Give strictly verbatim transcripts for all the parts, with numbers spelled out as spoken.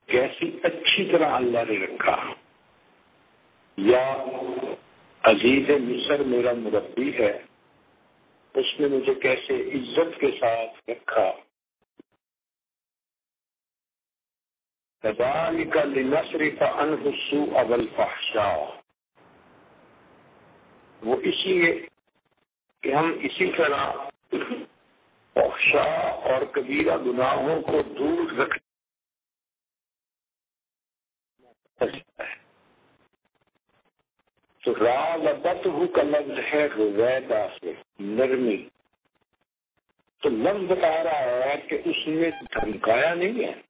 کیسی اچھی طرح اللہ نے رکھا، یا عزیز مصر میرا مربی ہے، اس نے مجھے کیسے عزت کے ساتھ رکھا۔ كذلك لنصرف عنه السوء والفحشاء، وہ اسی ہے کہ ہم اسی طرح فحشاء اور کبیرہ گناہوں کو دور رکھتے ہیں۔ تو راغبتہ کا لفظ ہے رویدہ سے نرمی، تو لفظ بتا رہا ہے کہ اس نے دھمکایا نہیں ہے،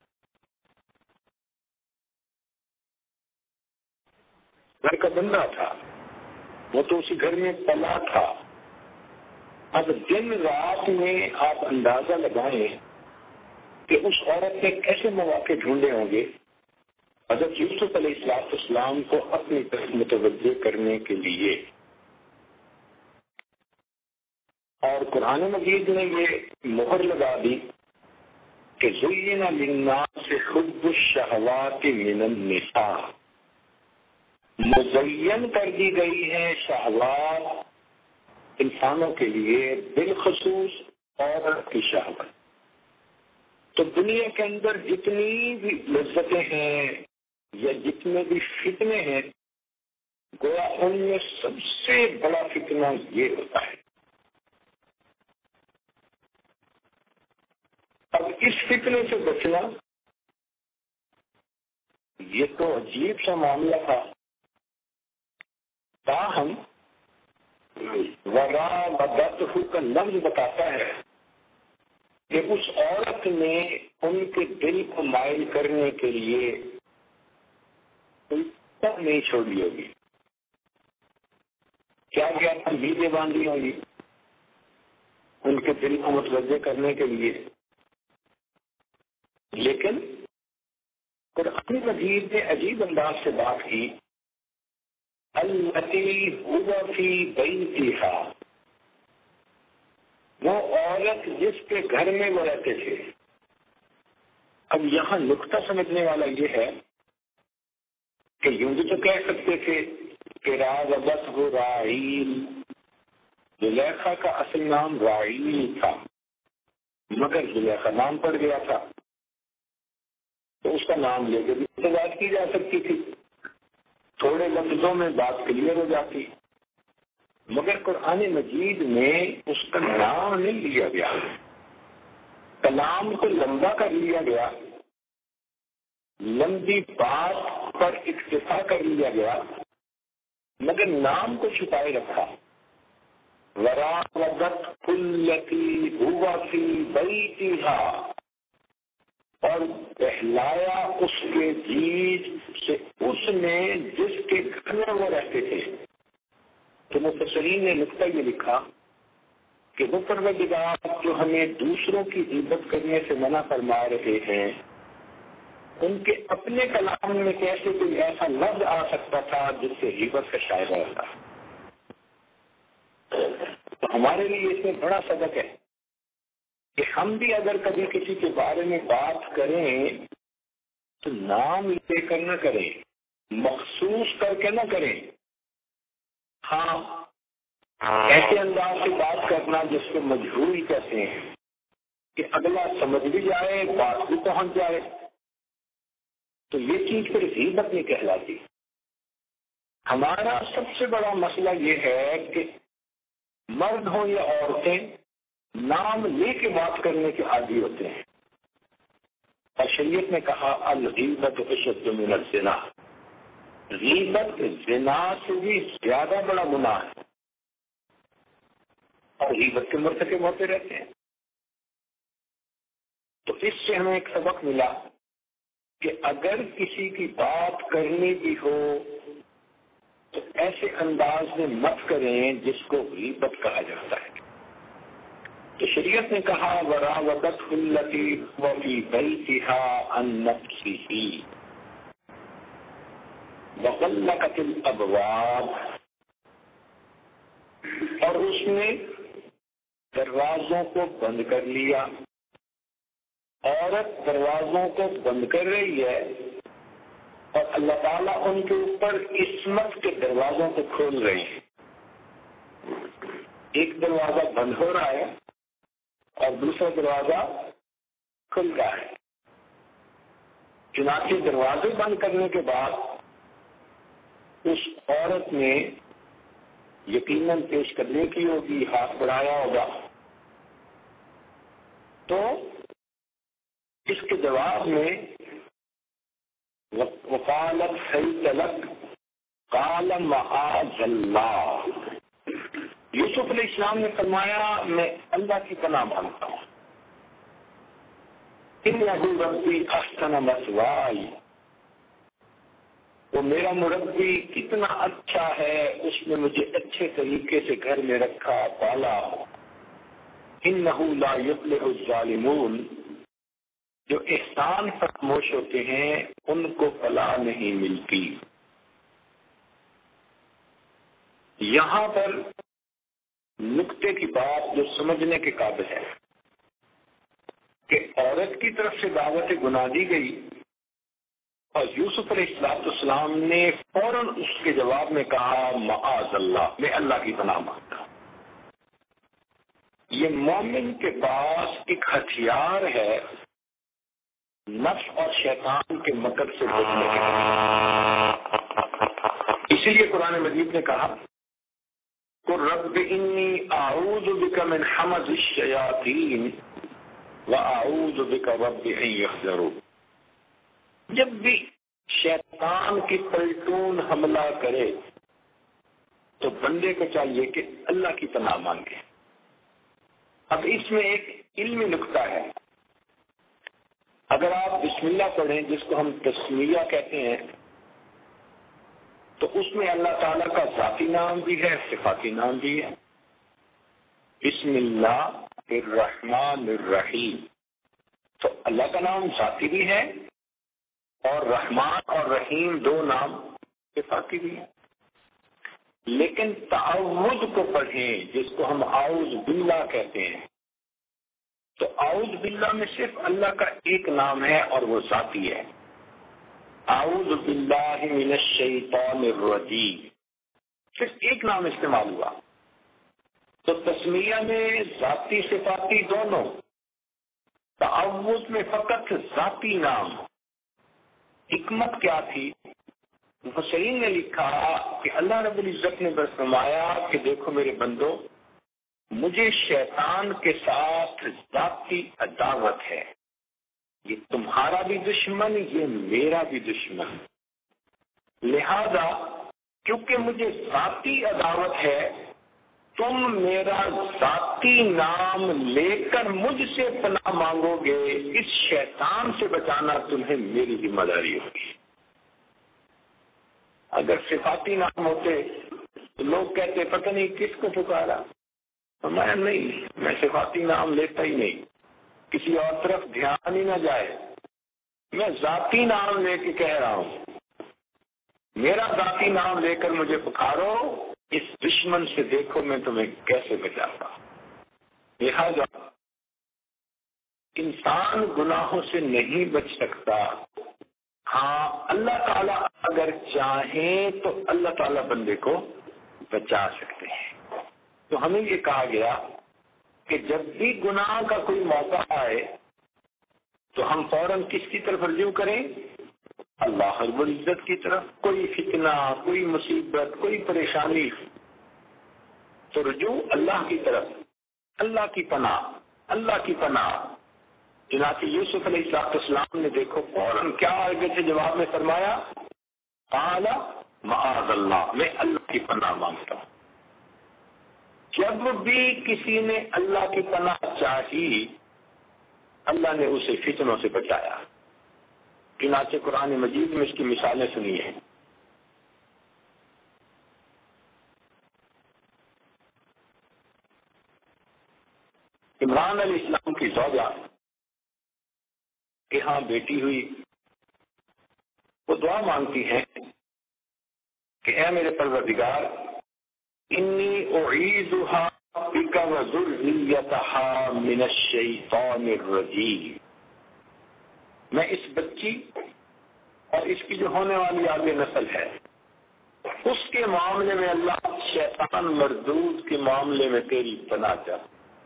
گھر کا بندہ تھا، وہ تو اسی گھر میں پلا تھا۔ اب دن رات میں آپ اندازہ لگائیں کہ اس عورت نے کیسے مواقع ڈھونڈے ہوں گے حضرت یوسف علیہ السلام کو اپنی طرف متوجہ کرنے کے لیے۔ اور قرآن مجید نے یہ مہر لگا دی کہ زین للناس حب الشہوات من النساء، مزین کر دی گئی ہے شہوات انسانوں کے لیے، بالخصوص عورت کی شہوت۔ تو دنیا کے اندر جتنی بھی لذتیں ہیں یا جتنے بھی فتنے ہیں، گویا ان میں سب سے بڑا فتنہ یہ ہوتا ہے۔ اب اس فتنے سے بچنا یہ تو عجیب سا معاملہ تھا، تاہم وراودتہ کا لفظ بتاتا ہے کہ اس عورت نے ان کے دل کو مائل کرنے کے لیے کوئی تک نہیں چھوڑی ہوگی، کیا کیا تبدیلیں باندھی ہوگی ان کے دل کو متوجہ کرنے کے لیے۔ لیکن قرآن مجید نے عجیب انداز سے بات کی، التی هو فی بیتھا، وہ عورت جس کے گھر میں وہ رہتے تھے۔ اب یہاں نقطہ سمجھنے والا یہ ہے کہ یوں بھی تو کہہ سکتے تھے کہ راغبتہ راعیل، زلیخا کا اصل نام راعیل تھا، مگر زلیخا نام پڑ گیا تھا، تو اس کا نام لے کے بھی تو بات کی جا سکتی تھی، تھوڑے لفظوں میں بات کلیئر ہو جاتی، مگر قرآن مجید میں اس کا نام نہیں لیا گیا، کلام کو لمبا کر لیا گیا، لمبی بات پر اکتفا کر لیا گیا، مگر نام کو چھپائے رکھا۔ وراودتہ التی هو فی بیتھا، اور بہلایا اس کے جیج سے اس نے جس کے گھر میں وہ رہتے تھے۔ تو مفسرین نے نقطہ یہ لکھا کہ وہ پروردگار جو ہمیں دوسروں کی غیبت کرنے سے منع فرما رہے ہیں، ان کے اپنے کلام میں کیسے کوئی ایسا لفظ آ سکتا تھا جس سے غیبت کا شائبہ ہوتا۔ تو ہمارے لیے اس میں بڑا سبق ہے کہ ہم بھی اگر کبھی کسی کے بارے میں بات کریں تو نام لے کر نہ کریں، مخصوص کر کے نہ کریں۔ ہاں، ایسے انداز سے بات کرنا جس کو مجہول کہتے ہیں کہ اگلا سمجھ بھی جائے، بات بھی پہنچ جائے، تو یہ چیز پھر غیبت نہیں کہلاتی۔ ہمارا سب سے بڑا مسئلہ یہ ہے کہ مرد ہوں یا عورتیں نام لے کے بات کرنے کے عادی ہوتے ہیں، اور شریعت نے کہا الغیبت اشد من الزنا، غیبت زنا سے بھی زیادہ بڑا گناہ ہے، اور غیبت کے مرتکب ہوتے رہتے ہیں۔ تو اس سے ہمیں ایک سبق ملا کہ اگر کسی کی بات کرنی بھی ہو تو ایسے انداز میں مت کریں جس کو غیبت کہا جاتا ہے۔ تو شریعت نے کہا وراودتہ التی هو فی بیتھا عن نفسہ وغلقت الابواب، اور اس نے دروازوں کو بند کر لیا، عورت دروازوں کو بند کر رہی ہے اور اللہ تعالیٰ ان کے اوپر عصمت کے دروازوں کو کھول رہی ہے. ایک دروازہ بند ہو رہا ہے اور دوسرا دروازہ کھل رہا ہے. چنانچہ دروازے بند کرنے کے بعد اس عورت نے یقیناً پیش کرنے کی ہوگی، ہاتھ بڑھایا ہوگا، تو اس کے جواب میں وقالت حیت لک قال معاذ اللہ، یوسف علیہ السلام نے فرمایا میں اللہ کی پناہ مانگتا ہوں. انہ ربی احسن مثوائی، وہ میرا مربی کتنا اچھا ہے، اس نے مجھے اچھے طریقے سے گھر میں رکھا پالا. انہ لا یفلح الظالمون، جو احسان فراموش ہوتے ہیں ان کو فلاح نہیں ملتی. یہاں پر نقطے کی بات جو سمجھنے کے قابل ہے کہ عورت کی طرف سے دعوت گناہ دی گئی اور یوسف علیہ السلام نے فوراً اس کے جواب میں کہا معاذ اللہ، میں اللہ کی پناہ مانگتا ہوں. یہ مومن کے پاس ایک ہتھیار ہے نفس اور شیطان کے مکر سے بچنے کے لیے. اسی لیے قرآن مجید نے کہا قل رب انی اعوذ بک من حمز الشیاطین واعوذ بک رب ان یحضرون. جب بھی شیطان کی پلٹون حملہ کرے تو بندے کو چاہیے کہ اللہ کی پناہ مانگے. اب اس میں ایک علمی نقطہ ہے. اگر آپ بسم اللہ پڑھیں جس کو ہم تسمیہ کہتے ہیں تو اس میں اللہ تعالیٰ کا ذاتی نام بھی ہے، صفاتی نام بھی ہے. بسم اللہ الرحمن الرحیم، تو اللہ کا نام ذاتی بھی ہے اور رحمان اور رحیم دو نام صفاتی بھی ہیں. لیکن تعوذ کو پڑھیں جس کو ہم اعوذ باللہ کہتے ہیں، تو اعوذ باللہ میں صرف اللہ کا ایک نام ہے اور وہ ذاتی ہے. اعوذ باللہ من الشیطان الرجیم، صرف ایک نام استعمال ہوا. تو تسمیہ میں ذاتی صفاتی دونوں، تعوذ میں فقط ذاتی نام. حکمت کیا تھی؟ مفسرین نے لکھا کہ اللہ رب العزت نے بس فرمایا کہ دیکھو میرے بندو، مجھے شیطان کے ساتھ ذاتی عداوت ہے. یہ تمہارا بھی دشمن، یہ میرا بھی دشمن. لہذا کیونکہ مجھے ذاتی عداوت ہے، تم میرا ذاتی نام لے کر مجھ سے پناہ مانگو گے، اس شیطان سے بچانا تمہیں میری ذمہ داری ہوگی. اگر صفاتی نام ہوتے تو لوگ کہتے پتہ نہیں کس کو پکارا. میں نہیں، میں صفاتی نام لیتا ہی نہیں، کسی اور طرف دھیان ہی نہ جائے. میں ذاتی نام لے کے کہہ رہا ہوں، میرا ذاتی نام لے کر مجھے پکارو، اس دشمن سے دیکھو میں تمہیں کیسے بچاتا. لہذا انسان گناہوں سے نہیں بچ سکتا. ہاں اللہ تعالیٰ اگر چاہیں تو اللہ تعالیٰ بندے کو بچا سکتے ہیں. تو ہمیں یہ کہا گیا کہ جب بھی گناہ کا کوئی موقع آئے تو ہم فوراً کس کی طرف رجوع کریں؟ اللہ رب العزت کی طرف. کوئی فتنہ، کوئی مصیبت، کوئی پریشانی تو رجوع اللہ کی طرف، اللہ کی پناہ، اللہ کی پناہ. چنانچہ یوسف علیہ السلام نے دیکھو فوراً کیا آگے سے جواب میں فرمایا، قال معاذ اللہ، میں اللہ کی پناہ مانگتا ہوں. جب بھی کسی نے اللہ کی پناہ چاہی اللہ نے اسے فتنوں سے بچایا. چنانچہ قرآن مجید میں اس کی مثالیں سنی ہیں. عمران علیہ السلام کی زوجہ کہ ہاں بیٹی ہوئی، وہ دعا مانگتی ہیں کہ اے میرے پروردگار، انی اعیذها بک وذریتها من الشیطان الرجیم. میں اس بچی اور اس کی جو ہونے والی آگے نسل ہے اس کے معاملے میں اللہ شیطان مردود کے معاملے میں تیری پناہ چاہتا.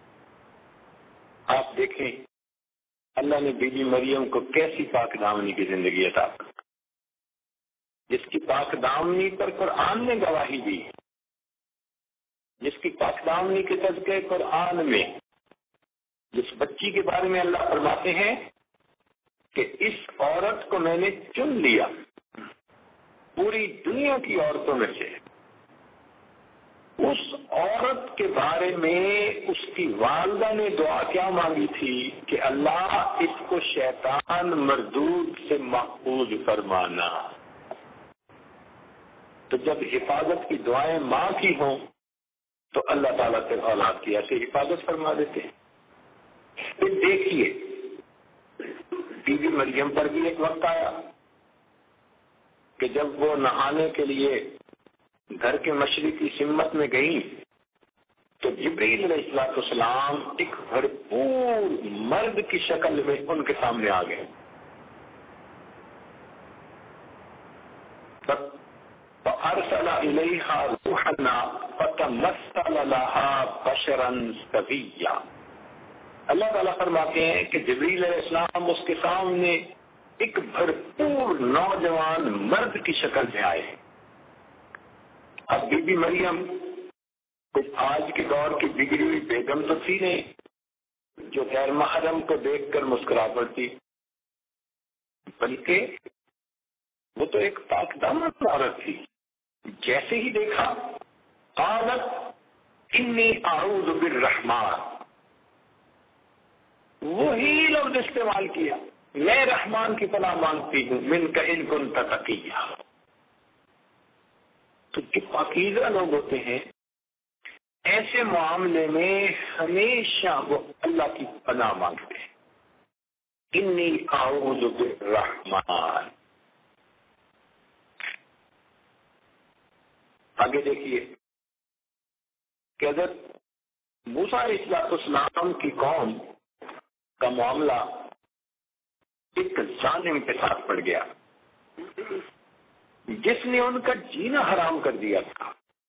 آپ دیکھیں اللہ نے بی بی مریم کو کیسی پاک دامنی کی زندگی عطا کی، جس کی پاک دامنی پر قرآن نے گواہی دی، جس کی پاک دامنی کے صدقے قرآن میں جس بچی کے بارے میں اللہ فرماتے ہیں کہ اس عورت کو میں نے چن لیا پوری دنیا کی عورتوں میں سے. اس عورت کے بارے میں اس کی والدہ نے دعا کیا مانگی تھی کہ اللہ اس کو شیطان مردود سے محفوظ فرمانا. تو جب حفاظت کی دعائیں ماں کی ہوں تو اللہ تعالیٰ سے اولاد کی ایسے حفاظت فرما دیتے ہیں. پھر دیکھیے بی بی مریم پر بھی ایک وقت آیا کہ جب وہ نہانے کے لیے گھر کے مشرقی سمت میں گئیں تو جبریل علیہ السلام ایک بھرپور مرد کی شکل میں ان کے سامنے آ گئے. فَأَرْسَلَ إِلَيْهَا رُوحًا فَتَمَثَّلَ لَهَا بَشَرًا سَوِيًّا. اللہ تعالیٰ فرماتے ہیں کہ جبریل علیہ السلام اس کے سامنے ایک بھرپور نوجوان مرد کی شکل میں آئے. اب بی بی مریم کچھ آج کے دور کی بگڑی ہوئی بیگم تو تھی نہیں جو غیر محرم کو دیکھ کر مسکرا پڑتی، بلکہ وہ تو ایک پاک دامن عورت تھی. جیسے ہی دیکھا قالت انی اعوذ بالرحمن، وہی لفظ استعمال کیا، میں رحمان کی پناہ مانگتی ہوں من کا ان کنت تقیہ. تو جو پاکیزہ لوگ ہوتے ہیں ایسے معاملے میں ہمیشہ وہ اللہ کی پناہ مانگتے ہیں. انی اعوذ بالرحمن. آگے دیکھیے کہ حضرت موسیٰ علیہ السلام کی قوم کا معاملہ ایک ظالم کے ساتھ پڑ گیا جس نے ان کا جینا حرام کر دیا تھا.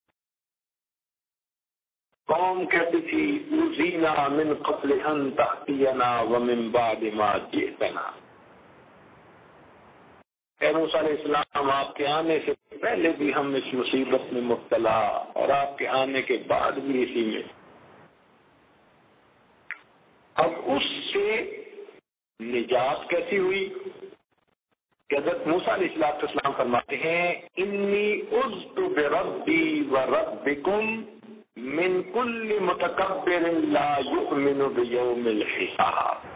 قوم کہتی تھی اوذینا من قبل ان تأتینا ومن بعد ما جئتنا. اے موسیٰ علیہ السلام آپ کے آنے سے پہلے بھی ہم اس مصیبت میں مبتلا اور آپ کے آنے کے بعد بھی اسی میں. اب اس سے نجات کیسی ہوئی کہ حضرت موسیٰ علیہ السلام فرماتے ہیں انی عذت بربی وربکم من کل متکبر لا یؤمن بیوم الحساب.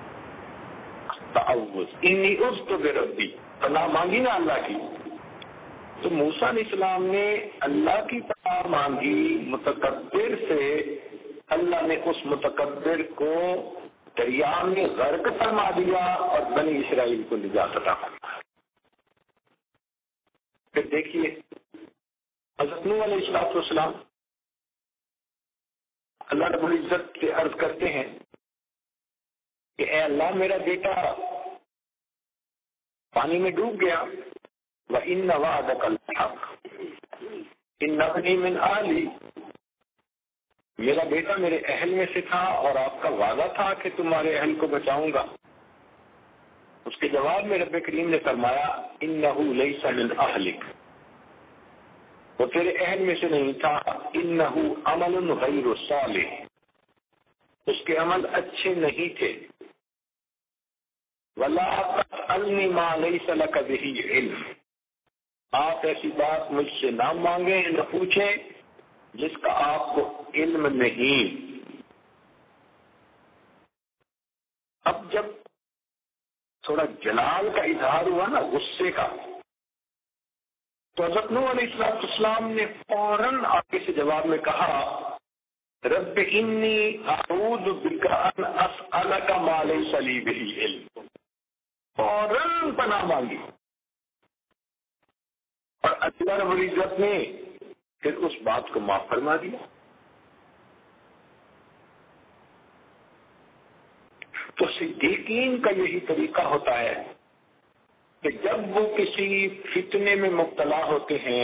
تعوذ انی عذت بربی، پناہ مانگی نا اللہ کی. تو موسیٰ علیہ السلام نے اللہ کی پناہ مانگی متکبر سے. اللہ نے اس متکبر کو دریا میں غرق فرما دیا اور بنی اسرائیل کو نجات عطا فرمایا. پھر دیکھیے حضرت نوح علیہ السلام اللہ رب العزت سے عرض کرتے ہیں کہ اے اللہ میرا بیٹا پانی میں ڈوب گیا. وَإِنَّ وَعْدَكَ الْحَقُّ إِنَّ ابْنِي مِنْ أَهْلِي، میرا بیٹا میرے اہل میں سے تھا اور آپ کا وعدہ تھا کہ تمہارے اہل کو بچاؤں گا. اس کے جواب میں رب کریم نے فرمایا انه ليس من اهلك، وہ تیرے اہل میں سے نہیں تھا. انه عمل غیر صالح، اس کے عمل اچھے نہیں تھے. ولا تسألني ما ليس لك به علم، آپ ایسی بات مجھ سے نہ مانگیں نہ پوچھیں جس کا آپ کو علم نہیں. اب جب تھوڑا جلال کا اظہار ہوا نا غصے کا، تو حضرت نوح علیہ السلام نے فوراً آگے سے جواب میں کہا رب انی اعوذ بک ان اسألک ما لیس لی بہ علم. فوراً پناہ مانگی اور اللہ رب العزت نے پھر اس بات کو معاف فرما دیا. تو صدیقین کا یہی طریقہ ہوتا ہے کہ جب وہ کسی فتنے میں مبتلا ہوتے ہیں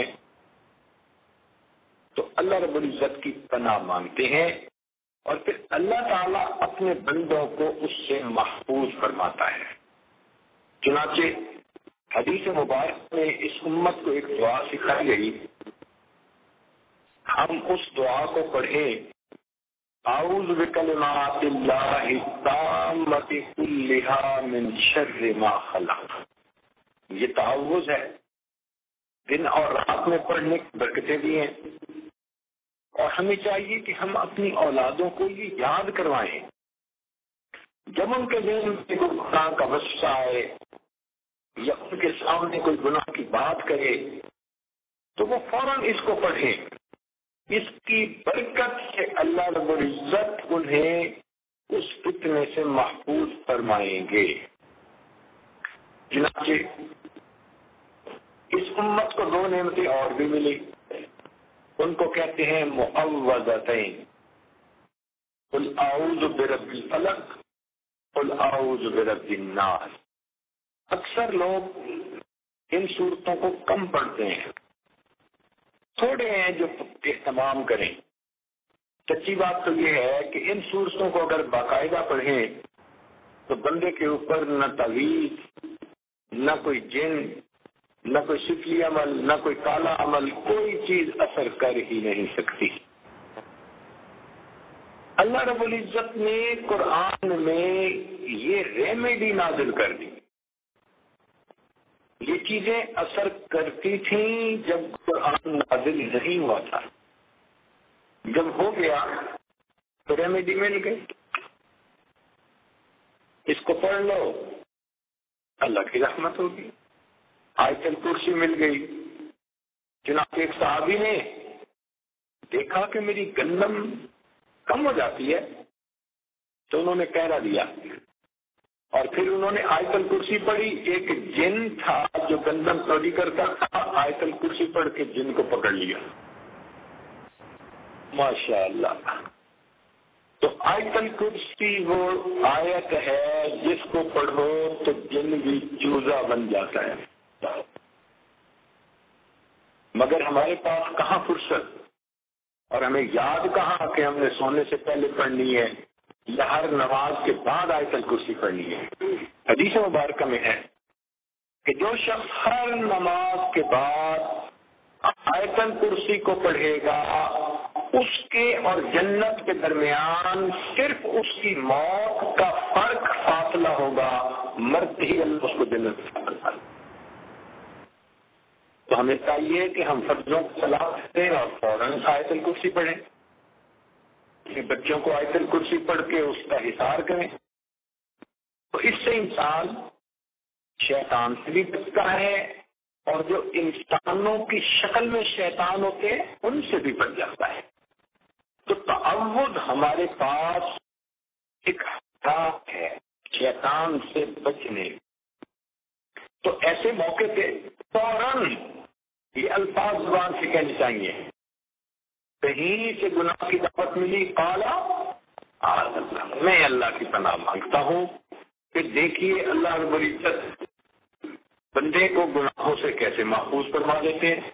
تو اللہ رب العزت کی پناہ مانگتے ہیں اور پھر اللہ تعالیٰ اپنے بندوں کو اس سے محفوظ فرماتا ہے. چنانچہ حدیث مبارک میں اس امت کو ایک دعا سکھائی گئی، ہم اس دعا کو پڑھیں، اعوذ بکلمات اللہ التامۃ کلھا من شر ما خلق. یہ تعوذ ہے، دن اور رات میں پڑھنے کی برکتیں بھی ہیں، اور ہمیں چاہیے کہ ہم اپنی اولادوں کو یہ یاد کروائیں. جب ان کے ذہن میں کوئی گناہ کا وسوسہ آئے یا ان کے سامنے کوئی گناہ کی بات کرے تو وہ فوراً اس کو پڑھیں. اس کی برکت سے اللہ رب العزت انہیں اس فتنے سے محفوظ فرمائیں گے. چنانچہ اس امت کو دو نعمتیں اور بھی ملی، ان کو کہتے ہیں معوذتین. قل اعوذ برب الفلق قل اعوذ برب الناس. اکثر لوگ ان صورتوں کو کم پڑھتے ہیں، تھوڑے ہیں جو اہتمام کریں. سچی بات تو یہ ہے کہ ان صورتوں کو اگر باقاعدہ پڑھیں تو بندے کے اوپر نہ تعویذ، نہ کوئی جن، نہ کوئی شکلی عمل، نہ کوئی کالا عمل، کوئی چیز اثر کر ہی نہیں سکتی. اللہ رب العزت نے قرآن میں یہ ریمیڈی نازل کر دی. یہ چیزیں اثر کرتی تھیں جب قرآن نازل نہیں ہوا تھا، جب ہو گیا تو ریمیڈی مل گئی. اس کو پڑھ لو، اللہ کی رحمت ہوگی. آیت الکرسی مل گئی. چنانچہ ایک صحابی نے دیکھا کہ میری گندم کم ہو جاتی ہے تو انہوں نے کہرا دیا اور پھر انہوں نے آیت الکرسی پڑھی. ایک جن تھا جو گندم چوری کرتا تھا، آیت الکرسی پڑھ کے جن کو پکڑ لیا. ماشاء اللہ. تو آیت الکرسی وہ آیت ہے جس کو پڑھو تو جن بھی چوزا بن جاتا ہے. مگر ہمارے پاس کہاں فرصت، اور ہمیں یاد کہاں کہ ہم نے سونے سے پہلے پڑھنی ہے یا ہر نماز کے بعد آیت الکرسی پڑھنی ہے. حدیث مبارکہ میں ہے کہ جو شخص ہر نماز کے بعد آیت الکرسی کو پڑھے گا اس کے اور جنت کے درمیان صرف اس کی موت کا فرق فاصلہ ہوگا، مرتے ہی اللہ اس کو جنت سے نکالتا ہے. تو ہمیں چاہیے کہ ہم فرضوں کو صلاح دیں اور فوراً آیت الکرسی پڑھیں، اپنے بچوں کو آیت الکرسی پڑھ کے اس کا حصار کریں. تو اس سے انسان شیطان سے بھی بچتا ہے اور جو انسانوں کی شکل میں شیطان ہوتے ہیں ان سے بھی بچ جاتا ہے. تو تعوذ ہمارے پاس ایک ہتھیار ہے شیطان سے بچنے. تو ایسے موقع پہ فوراً یہ الفاظ زبان سے کہنے چاہیے. کہیں سے گناہ کی دعوت ملی، قالا آج اللہ، میں اللہ کی پناہ مانگتا ہوں. پھر دیکھیے اللہ رب العزت بندے کو گناہوں سے کیسے محفوظ فرما دیتے ہیں.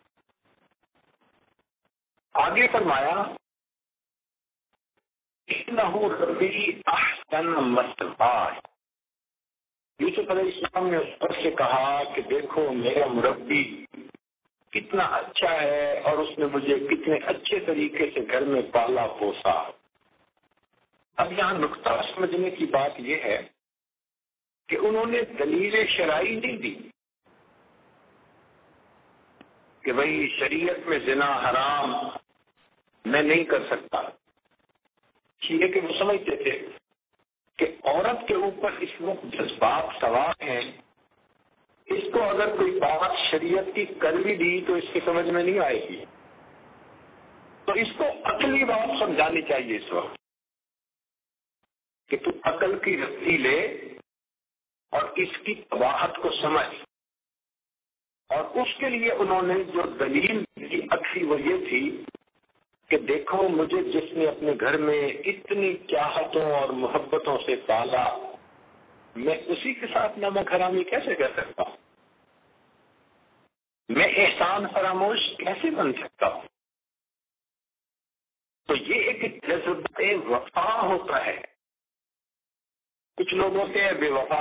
آگے فرمایا انہ ربی احسن مستفاد. یوسف علیہ السلام نے اس پر سے کہا کہ دیکھو میرا مربی کتنا اچھا ہے اور اس نے مجھے کتنے اچھے طریقے سے گھر میں پالا پوسا. اب یہاں نقطہ سمجھنے کی بات یہ ہے کہ انہوں نے دلیل شرعی نہیں دی کہ بھائی شریعت میں زنا حرام میں نہیں کر سکتا. یہ کہ وہ سمجھتے تھے کہ عورت کے اوپر اس وقت جذبات سوار ہیں، اس کو اگر کوئی بات شریعت کی کر بھی دی تو اس کی سمجھ میں نہیں آئے گی، تو اس کو عقلی بات سمجھانی چاہیے اس وقت کہ تو عقل کی رسی لے اور اس کی قباحت کو سمجھ. اور اس کے لیے انہوں نے جو دلیل کی عکسی وہ یہ تھی کہ دیکھو مجھے جس نے اپنے گھر میں اتنی چاہتوں اور محبتوں سے پالا، میں اسی کے ساتھ نمک حرامی کیسے کر سکتا ہوں؟ میں احسان فراموش کیسے بن سکتا ہوں؟ تو یہ ایک جذبہ وفا ہوتا ہے۔ کچھ لوگ ہوتے ہیں بے وفا،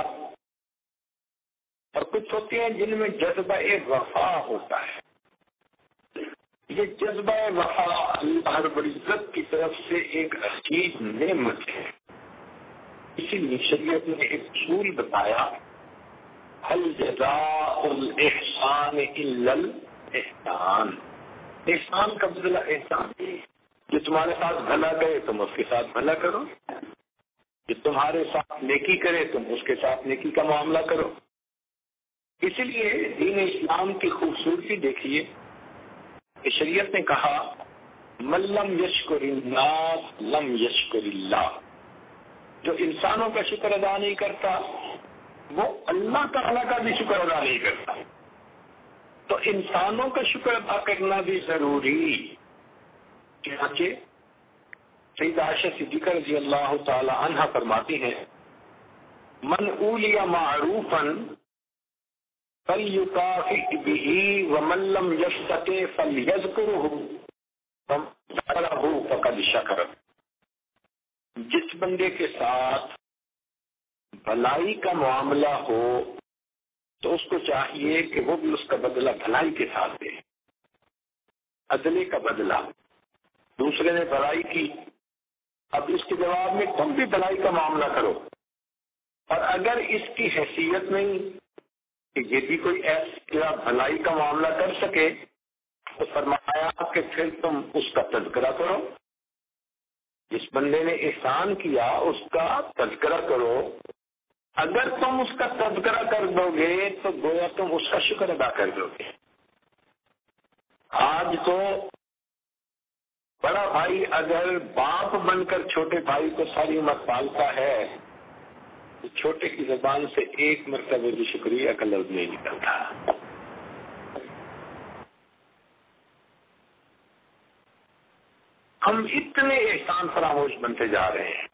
اور کچھ ہوتے ہیں جن میں جذبہ وفا ہوتا ہے۔ یہ جذبہ وفا اللہ رب العزت کی طرف سے ایک عجیب نعمت ہے۔ اسی لیے شریعت نے ایک اصول بتایا، هل جزاء الاحسان الا الاحسان۔ احسان کا بدلہ احسان ہے۔ جو تمہارے ساتھ بھلا کرے تم اس کے ساتھ بھلا کرو، جو تمہارے ساتھ نیکی کرے تم اس کے ساتھ نیکی کا معاملہ کرو۔ اسی لیے دین اسلام کی خوبصورتی دیکھیے کہ شریعت نے کہا من لم یشکر الناس لم یشکر اللہ۔ جو انسانوں کا شکر ادا نہیں کرتا وہ اللہ تعالیٰ کا بھی شکر ادا نہیں کرتا۔ تو انسانوں کا شکر ادا کرنا بھی ضروری۔ چنانچہ سیدہ عائشہ صدیقہ رضی اللہ تعالی عنہا فرماتی ہیں من اولی معروفا فلیکافئ بہ ومن لم یستطع فلیذکرہ فمن ذکرہ فقد شکر۔ جس بندے کے ساتھ بھلائی کا معاملہ ہو تو اس کو چاہیے کہ وہ بھی اس کا بدلہ بھلائی کے ساتھ دے، عدلے کا بدلہ۔ دوسرے نے بھلائی کی، اب اس کے جواب میں تم بھی بھلائی کا معاملہ کرو، اور اگر اس کی حیثیت نہیں کہ یہ بھی کوئی ایسا بھلائی کا معاملہ کر سکے تو فرمایا کہ پھر تم اس کا تذکرہ کرو۔ جس بندے نے احسان کیا اس کا تذکرہ کرو۔ اگر تم اس کا تذکرہ کر دو گے تو گویا تم اس کا شکر ادا کر دو گے۔ آج تو بڑا بھائی اگر باپ بن کر چھوٹے بھائی کو ساری عمر پالتا ہے تو چھوٹے کی زبان سے ایک مرتبہ بھی شکریہ کا لفظ نہیں نکلتا۔ ہم اتنے احسان فراموش بنتے جا رہے ہیں۔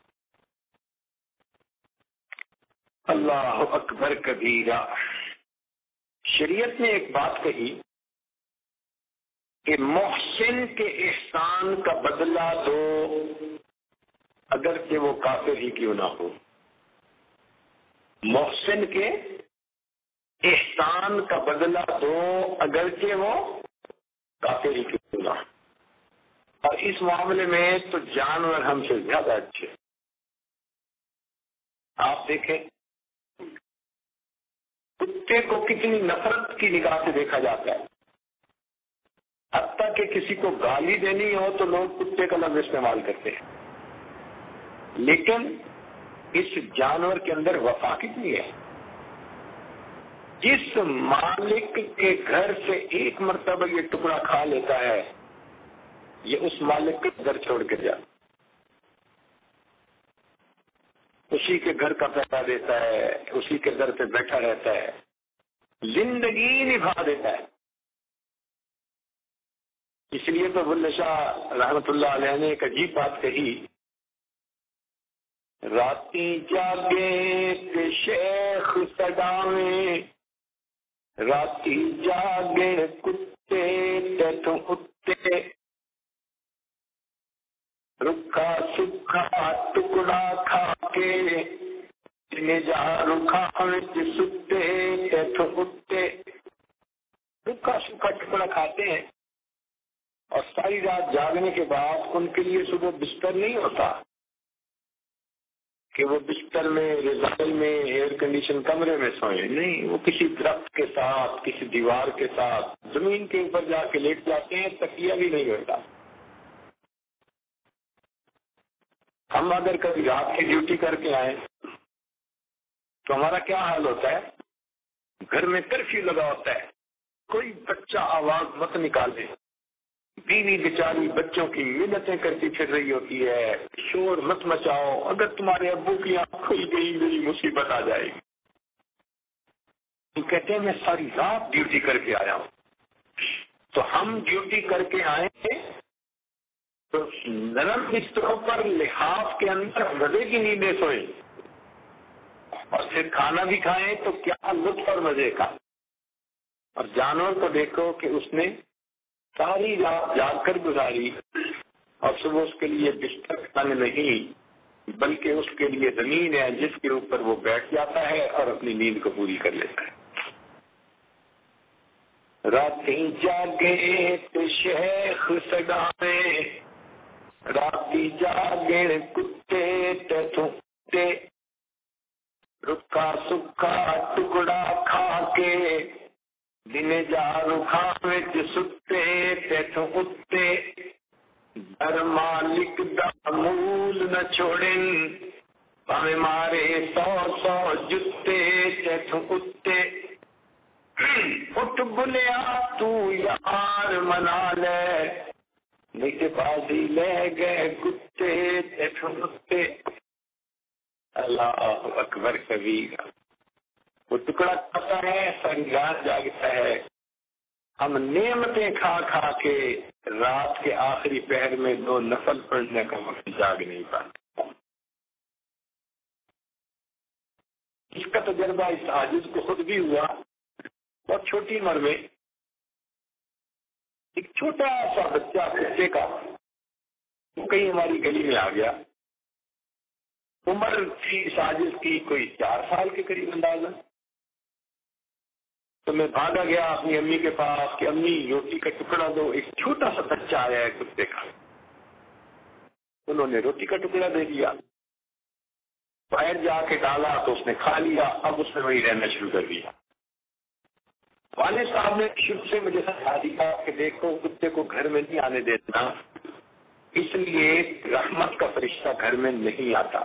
اللہ اکبر کبیرہ۔ شریعت نے ایک بات کہی کہ محسن کے احسان کا بدلہ دو اگرچہ وہ کافر ہی کیوں نہ ہو۔ محسن کے احسان کا بدلہ دو اگرچہ وہ کافر ہی کیوں نہ ہو۔ اور اس معاملے میں تو جانور ہم سے زیادہ اچھے۔ آپ دیکھیں کتے کو کتنی نفرت کی نگاہ سے دیکھا جاتا ہے، حتیٰ کہ کسی کو گالی دینی ہو تو لوگ کتے کا لفظ استعمال کرتے ہیں، لیکن اس جانور کے اندر وفا کتنی ہے۔ جس مالک کے گھر سے ایک مرتبہ یہ ٹکڑا کھا لیتا ہے یہ اس مالک کا گھر چھوڑ کے جاتا، اسی کے گھر کا پیسہ دیتا ہے، اسی کے در پہ بیٹھا رہتا ہے، زندگی نبھا دیتا ہے۔ اس لیے تو بلے شاہ رحمت اللہ علیہ نے ایک عجیب بات کہی، راتی جاگے تے شیخ سڈاویں، راتی جاگے کتے تے تو کتے، رکھا سکھا ٹکڑا کھا کے جنے جا رکھا وچ ستے تے تو کتے۔ رکھا سکھا ٹکڑا کھاتے ہیں اور ساری رات جاگنے کے بعد ان کے لیے صبح بستر نہیں ہوتا کہ وہ بستر میں رضائی میں ایئر کنڈیشن کمرے میں سوئیں، نہیں، وہ کسی درخت کے ساتھ کسی دیوار کے ساتھ زمین کے اوپر جا کے لیٹ جاتے ہیں، تکیہ بھی نہیں ہوتا۔ ہم اگر کبھی رات کی ڈیوٹی کر کے آئیں تو ہمارا کیا حال ہوتا ہے؟ گھر میں کرفیو لگا ہوتا ہے، کوئی بچہ آواز مت نکالے، بیوی بیچاری بچوں کی منتیں کرتی پھر رہی ہوتی ہے، شور مت مچاؤ، اگر تمہارے ابو کی آنکھ کھل گئی میری مصیبت آ جائے گی۔ تو کہتے ہیں میں ساری رات ڈیوٹی کر کے آیا ہوں۔ تو ہم ڈیوٹی کر کے آئے تو نرم بستروں پر لحاف کے اندر مزے کی نیندیں سوئیں اور پھر کھانا بھی کھائیں تو کیا لطف اور مزے کا. اور جانور کو دیکھو کہ اس نے ساری رات جاگ کر گزاری اور صبح اس کے لیے بستر تنگ نہیں بلکہ اس کے لیے زمین ہے جس کے اوپر وہ بیٹھ جاتا ہے اور اپنی نیند کو پوری کر لیتا ہے. راتی جاگے تو شیخ سگاوے راتی جاگے کتے تے رکا سکا ٹکڑا کھا کے دن جا رکھا وچ ستے تے اتے در مالک دا مول نہ چھوڑن پاوے مارے سو سو جتے تے اتے اٹھ بلیا تو یار منا لے نک بازی لے گئے کتے تے اتے. اللہ اکبر کبیر. وہ ٹکڑا کھاتا ہے سنگار جاگتا ہے. ہم نعمتیں کھا کھا کے رات کے آخری پہر میں دو نفل پڑھنے کا وقت جاگ نہیں پاتے. اس کا تجربہ اس عاجز کو خود بھی ہوا. بہت چھوٹی عمر میں ایک چھوٹا سا بچہ کتے کا وہ کہیں ہماری گلی میں آ گیا. عمر تھی اس عاجز کی کوئی چار سال کے قریب اندازہ. تو میں بھاگا گیا اپنی امی کے پاس کہ امی روٹی کا ٹکڑا دو. ایک چھوٹا سا بچہ آیا ہے کتے کا. انہوں نے روٹی کا ٹکڑا دے دیا. باہر جا کے ڈالا تو اس نے کھا لیا. اب اس نے وہی رہنا شروع کر دیا. والد صاحب نے شروع سے مجھے سمجھا دیا کہ دیکھو کتے کو گھر میں نہیں آنے دینا اس لیے رحمت کا فرشتہ گھر میں نہیں آتا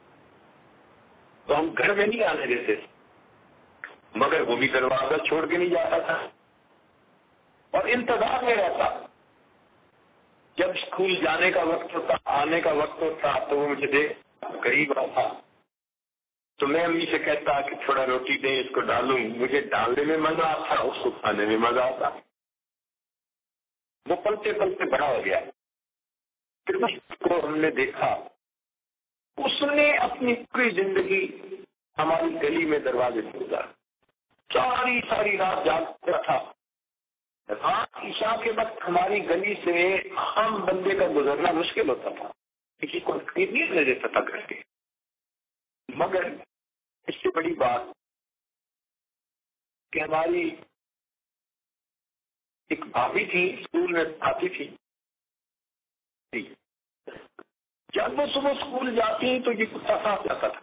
تو ہم گھر میں نہیں آنے دیتے. مگر وہ بھی دروازہ چھوڑ کے نہیں جاتا تھا اور انتظار میں رہتا. جب اسکول جانے کا وقت ہوتا آنے کا وقت ہوتا تو وہ مجھے دیکھ قریب آتا تو میں امی سے کہتا کہ تھوڑا روٹی دیں اس کو ڈالوں. مجھے ڈالنے میں مزہ آتا اس کو کھانے میں مزہ آتا. وہ پلتے پلتے بڑا ہو گیا. پھر اس کو ہم نے دیکھا اس نے اپنی پوری زندگی ہماری گلی میں دروازے سے گزارا. ساری ساری رات جاگتا تھا. رات عشاء کے وقت ہماری گلی سے عام بندے کا گزرنا مشکل ہوتا تھا. کسی کو قریب نہیں رہ دیتا تھا گھر کے. مگر اس سے بڑی بات کہ ہماری ایک بھابھی تھی اسکول میں آتی تھی. جب وہ صبح اسکول جاتی تو یہ کتا ساتھ جاتا تھا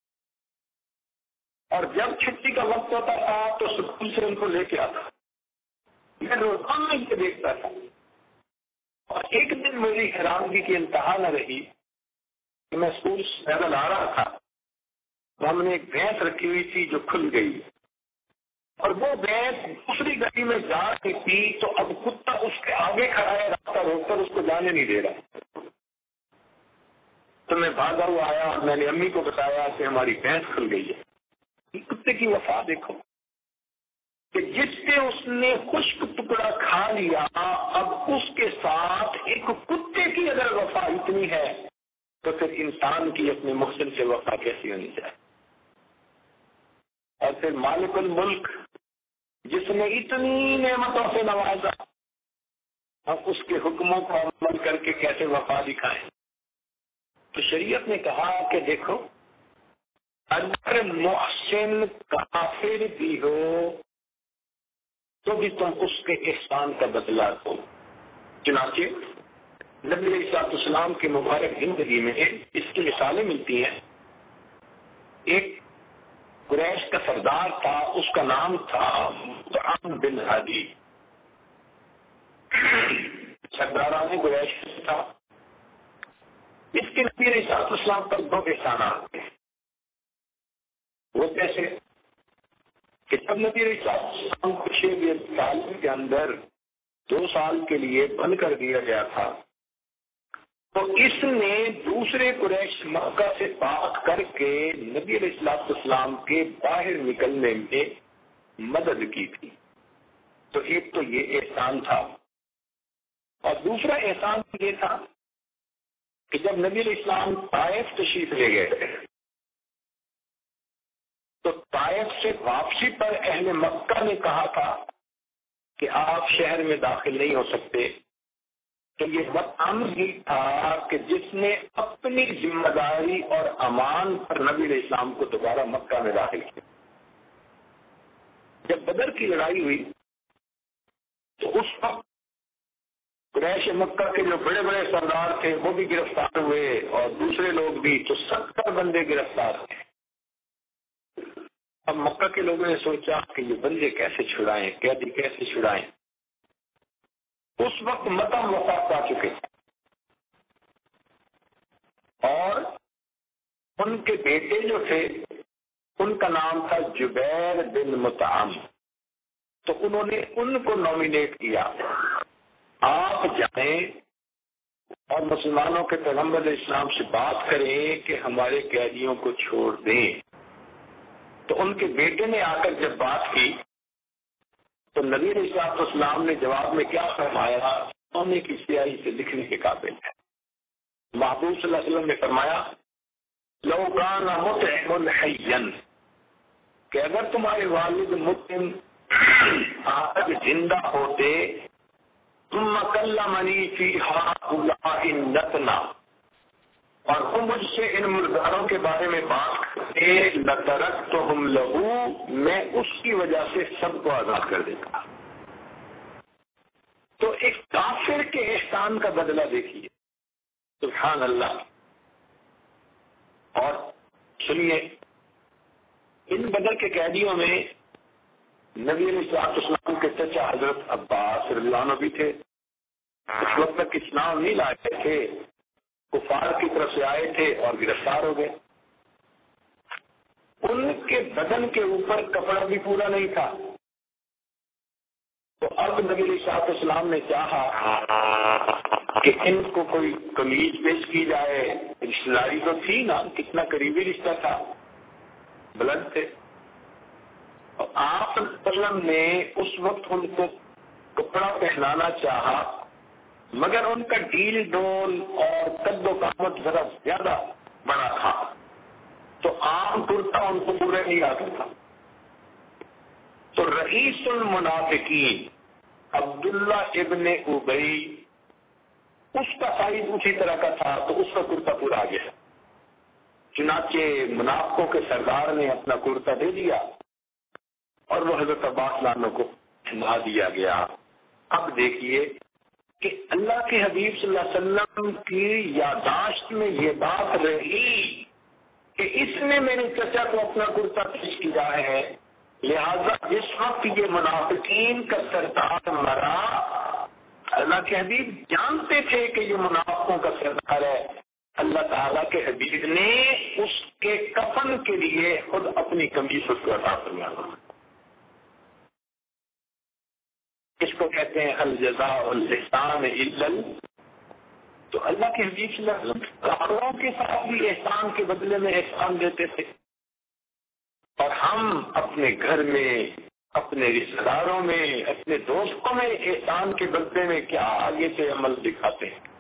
اور جب چھٹی کا وقت ہوتا تھا تو اسکول سے ان کو لے کے آتا. میں روزانہ یہ دیکھتا تھا اور ایک دن میری حیرانگی کی انتہا نہ رہی کہ میں اسکول پیدل آ رہا تھا تو ہم نے ایک بھینس رکھی ہوئی تھی جو کھل گئی اور وہ بھینس دوسری گلی میں جا رہی تھی تو اب کتا اس کے آگے کھڑا ہے راستہ روک کر اس کو جانے نہیں دے رہا. تو میں بھاگا ہوا آیا اور میں نے امی کو بتایا کہ ہماری بھینس کھل گئی ہے. کتے کی وفا دیکھو کہ جس سے اس نے خشک ٹکڑا کھا لیا اب اس کے ساتھ ایک کتے کی اگر وفا اتنی ہے تو پھر انسان کی اپنے محسن سے وفا کیسی ہونی چاہیے. اور پھر مالک الملک جس نے اتنی نعمتوں سے نوازا ہم اس کے حکموں کو عمل کر کے کیسے وفا دکھائیں. تو شریعت نے کہا کہ دیکھو اگر محسن کافر بھی ہو تو بھی تم اس کے احسان کا بدلہ دو. چنانچہ نبی علیہ السلام کے مبارک زندگی میں اس کی مثالیں ملتی ہیں. ایک قریش کا سردار تھا اس کا نام تھا مطعم بن ہادی. سرداران قریش تھا. اس کے نبی علیہ السلام پر دو احسانات ہیں. وہ کیسے کہ جب نبی علیہ السلام کو شیب تعلیم کے اندر دو سال کے لیے بند کر دیا گیا تھا تو اس نے دوسرے قریش مکہ سے بات کر کے نبی علیہ السلام کے باہر نکلنے میں مدد کی تھی. تو ایک تو یہ احسان تھا اور دوسرا احسان یہ تھا کہ جب نبی علیہ السلام طائف تشریف لے گئے تو طائف سے واپسی پر اہل مکہ نے کہا تھا کہ آپ شہر میں داخل نہیں ہو سکتے. تو یہ مقام ہی تھا کہ جس نے اپنی ذمہ داری اور امان پر نبی علیہ السلام کو دوبارہ مکہ میں داخل کیا. جب بدر کی لڑائی ہوئی تو اس وقت قریش مکہ کے جو بڑے بڑے سردار تھے وہ بھی گرفتار ہوئے اور دوسرے لوگ بھی، تو ستر بندے گرفتار تھے. اب مکہ کے لوگوں نے سوچا کہ یہ بندے کیسے چھڑائیں، قیدی کیسے چھڑائیں. اس وقت مکہ وفات پا چکے اور ان کے بیٹے جو تھے ان کا نام تھا جبیر بن مطعم. تو انہوں نے ان کو نامینیٹ کیا، آپ جائیں اور مسلمانوں کے پیغمبر علیہ السلام سے بات کریں کہ ہمارے قیدیوں کو چھوڑ دیں. تو ان کے بیٹے نے آ کر جب بات کی تو نبی علیہ السلام نے جواب میں کیا فرمایا؟ سونے کی سیاہی سے لکھنے کے قابل ہے. محبوب صلی اللہ علیہ وسلم نے فرمایا لو کان مطعم حیا، کہ اگر تمہارے والد مطعم آج زندہ ہوتے ثم کلمنی فی ہؤلاء النتنا، اور وہ مجھ سے ان مرداروں کے بارے میں بات کرتے لترکتہم لہو، میں اس کی وجہ سے سب کو آزاد کر دیتا. تو ایک کافر کے احسان کا بدلہ دیکھیے، سبحان اللہ. اور سنیے، ان بدر کے قیدیوں میں نبی علیہ السلام کے چچا حضرت عباس رضی اللہ عنہ بھی تھے. اس وقت تک اسلام نہیں لائے تھے، کفار کی طرف سے آئے تھے اور گرفتار ہو گئے. ان کے بدن کے اوپر کپڑا بھی پورا نہیں تھا. تو اب نبی علیہ السلام نے چاہا کہ ان کو کوئی قمیض پیش کی جائے. رشتہ داری تو تھی نا، کتنا قریبی رشتہ تھا، بلند تھے. اور آپ وسلم نے اس وقت ان کو کپڑا پہنانا چاہا، مگر ان کا ڈیل ڈول اور قد و قامت ذرا زیادہ بڑا تھا، تو عام کرتا ان کو پورا نہیں آتا تھا. تو رئیس المنافقین عبداللہ ابن ابی، اس کا سائز اسی طرح کا تھا، تو اس کا کرتا پورا آ گیا. چنانچہ منافقوں کے سردار نے اپنا کرتا دے دیا اور وہ حضرت عباس لانہ کو پہنا دیا گیا. اب دیکھیے کہ اللہ کے حبیب صلی اللہ علیہ وسلم کی یادداشت میں یہ بات رہی کہ اس نے میرے چچا کو اپنا کرتا پیش کیا ہے، لہذا جس وقت یہ منافقین کا سردار مرا، اللہ کے حبیب جانتے تھے کہ یہ منافقوں کا سردار ہے. اللہ تعالیٰ کے حبیب نے اس کے کفن کے لیے خود اپنی قمیص اس کو عطا فرمایا. اس کو کہتے ہیں الجزاء الاحسان الا، تو اللہ کے حبیب صلی اللہ علیہ وسلم کافروں کے ساتھ بھی احسان کے بدلے میں احسان دیتے تھے، اور ہم اپنے گھر میں، اپنے رشتہ داروں میں، اپنے دوستوں میں احسان کے بدلے میں کیا آگے سے عمل دکھاتے ہیں.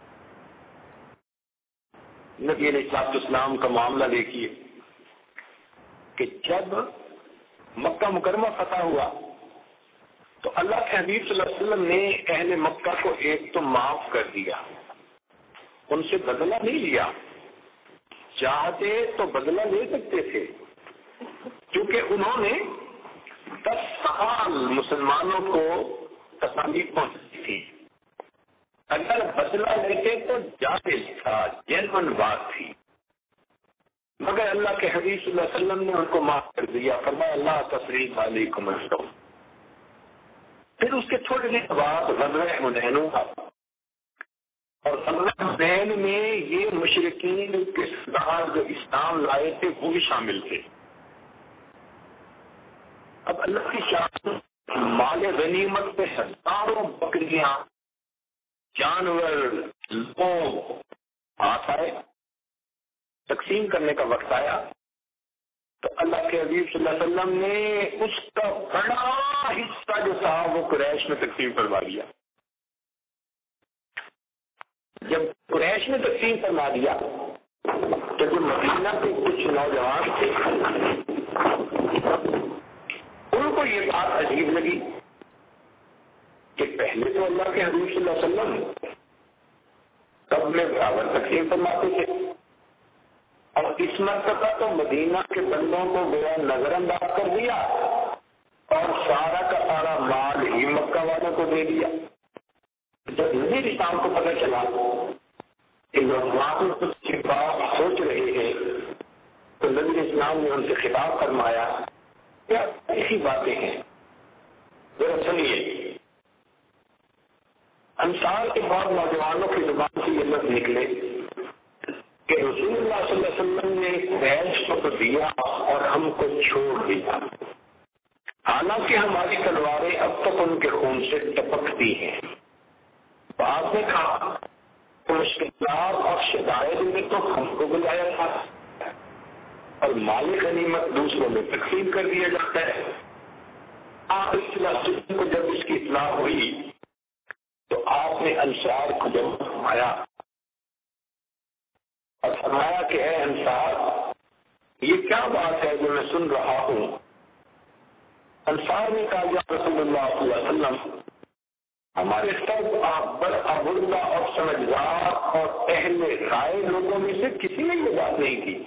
نبی علیہ السلام کا معاملہ دیکھیے کہ جب مکہ مکرمہ فتح ہوا تو اللہ کے حبیب صلی اللہ علیہ وسلم نے اہل مکہ کو ایک تو معاف کر دیا، ان سے بدلہ نہیں لیا. چاہتے تو بدلہ لے سکتے تھے، کیونکہ انہوں نے دس سال مسلمانوں کو تکلیف پہنچی تھی. اگر بدلہ لیتے تو جائز تھا، جینون بات تھی، مگر اللہ کے حبیب صلی اللہ علیہ وسلم نے ان کو معاف کر دیا. فرمایا اللہ تسریف علیکم السلام. پھر اس کے تھوڑے دن بعد غزوہ حنین ہوا، اور غزوہ حنین میں یہ مشرکین کے سردار جو اسلام لائے تھے وہ بھی شامل تھے. اب اللہ کی شان، مال غنیمت پہ ہزاروں بکریاں، جانور، لوگ ہاتھ آئے، تقسیم کرنے کا وقت آیا تو اللہ کے حبیب صلی اللہ علیہ وسلم نے اس کا بڑا حصہ جو تھا وہ قریش میں تقسیم کروا دیا. جب قریش نے تقسیم فرما دیا تو جو مدینہ کے کچھ نوجوان تھے ان کو یہ بات عجیب لگی کہ پہلے تو اللہ کے حبیب صلی اللہ علیہ وسلم سب میں برابر تقسیم فرماتے تھے، اور اس مرتبہ تو مدینہ کے بندوں کو گویا نظر انداز کر دیا اور سارا کا سارا مال ہی مکہ والوں کو دے دیا۔ جب نبی اسلام کو پتہ چلا کہ نوجوان کچھ بات سوچ رہے ہیں تو نبی اسلام نے ان سے خطاب فرمایا، کیا ایسی باتیں ہیں؟ ذرا سنیے۔ انصار کے بعض نوجوانوں کی زبان سے یہ لفظ نکلے کہ رسول اللہ صلی اللہ علیہ وسلم نے قریش کو تو دیا اور ہم کو چھوڑ دیا، حالانکہ ہماری تلواریں اب تک ان کے خون سے ٹپکتی ہیں۔ بعض نے کہا کہ مشکلات اور شدائد میں تو ہم کو بلایا تھا اور مال غنیمت دوسروں میں تقسیم کر دیا جاتا ہے۔ آپ اس کو جب اس کی اطلاع ہوئی تو آپ نے انصار کو جمع فرمایا اور فرمایا کہ اے انصار، یہ کیا بات ہے جو میں سن رہا ہوں؟ انصار نے کہا یا رسول اللہ صلی اللہ علیہ وسلم، ہمارے سب برآبردہ اور سمجھدار اور اہل رائے لوگوں میں سے کسی نے یہ بات نہیں کی۔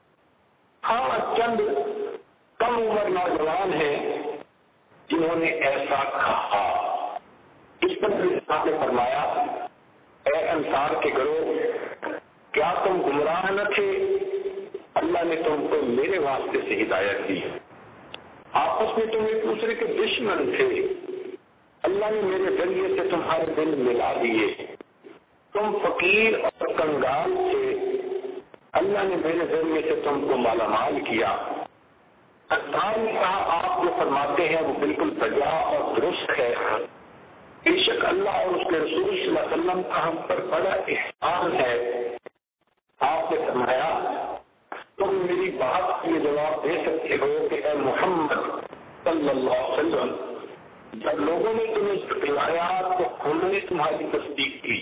ہاں، چند کم عمر نوجوان ہیں جنہوں نے ایسا کہا۔ اس پر آپ نے فرمایا، اے انصار کے گروہ، کیا تم گمراہ نہ تھے؟ اللہ نے تم کو میرے واسطے سے ہدایت دی۔ آپس میں تم ایک دوسرے کے دشمن تھے، اللہ نے میرے ذریعے سے تمہارے دل ملا دیے۔ تم فقیر اور کنگال تھے، اللہ نے میرے ذریعے سے تم کو مالا مال کیا۔ انصار نے کہا، آپ جو فرماتے ہیں وہ بالکل بجا اور درست ہے۔ بے شک اللہ اور اس کے رسول صلی اللہ علیہ وسلم کا ہم پر بڑا احسان ہے۔ آپ نے فرمایا، تم میری بات کا یہ جواب دے سکتے ہو کہ اے محمد صلی اللہ علیہ وسلم، جب لوگوں نے تمہیں پلایا تو ہم نے تمہاری تصدیق کی،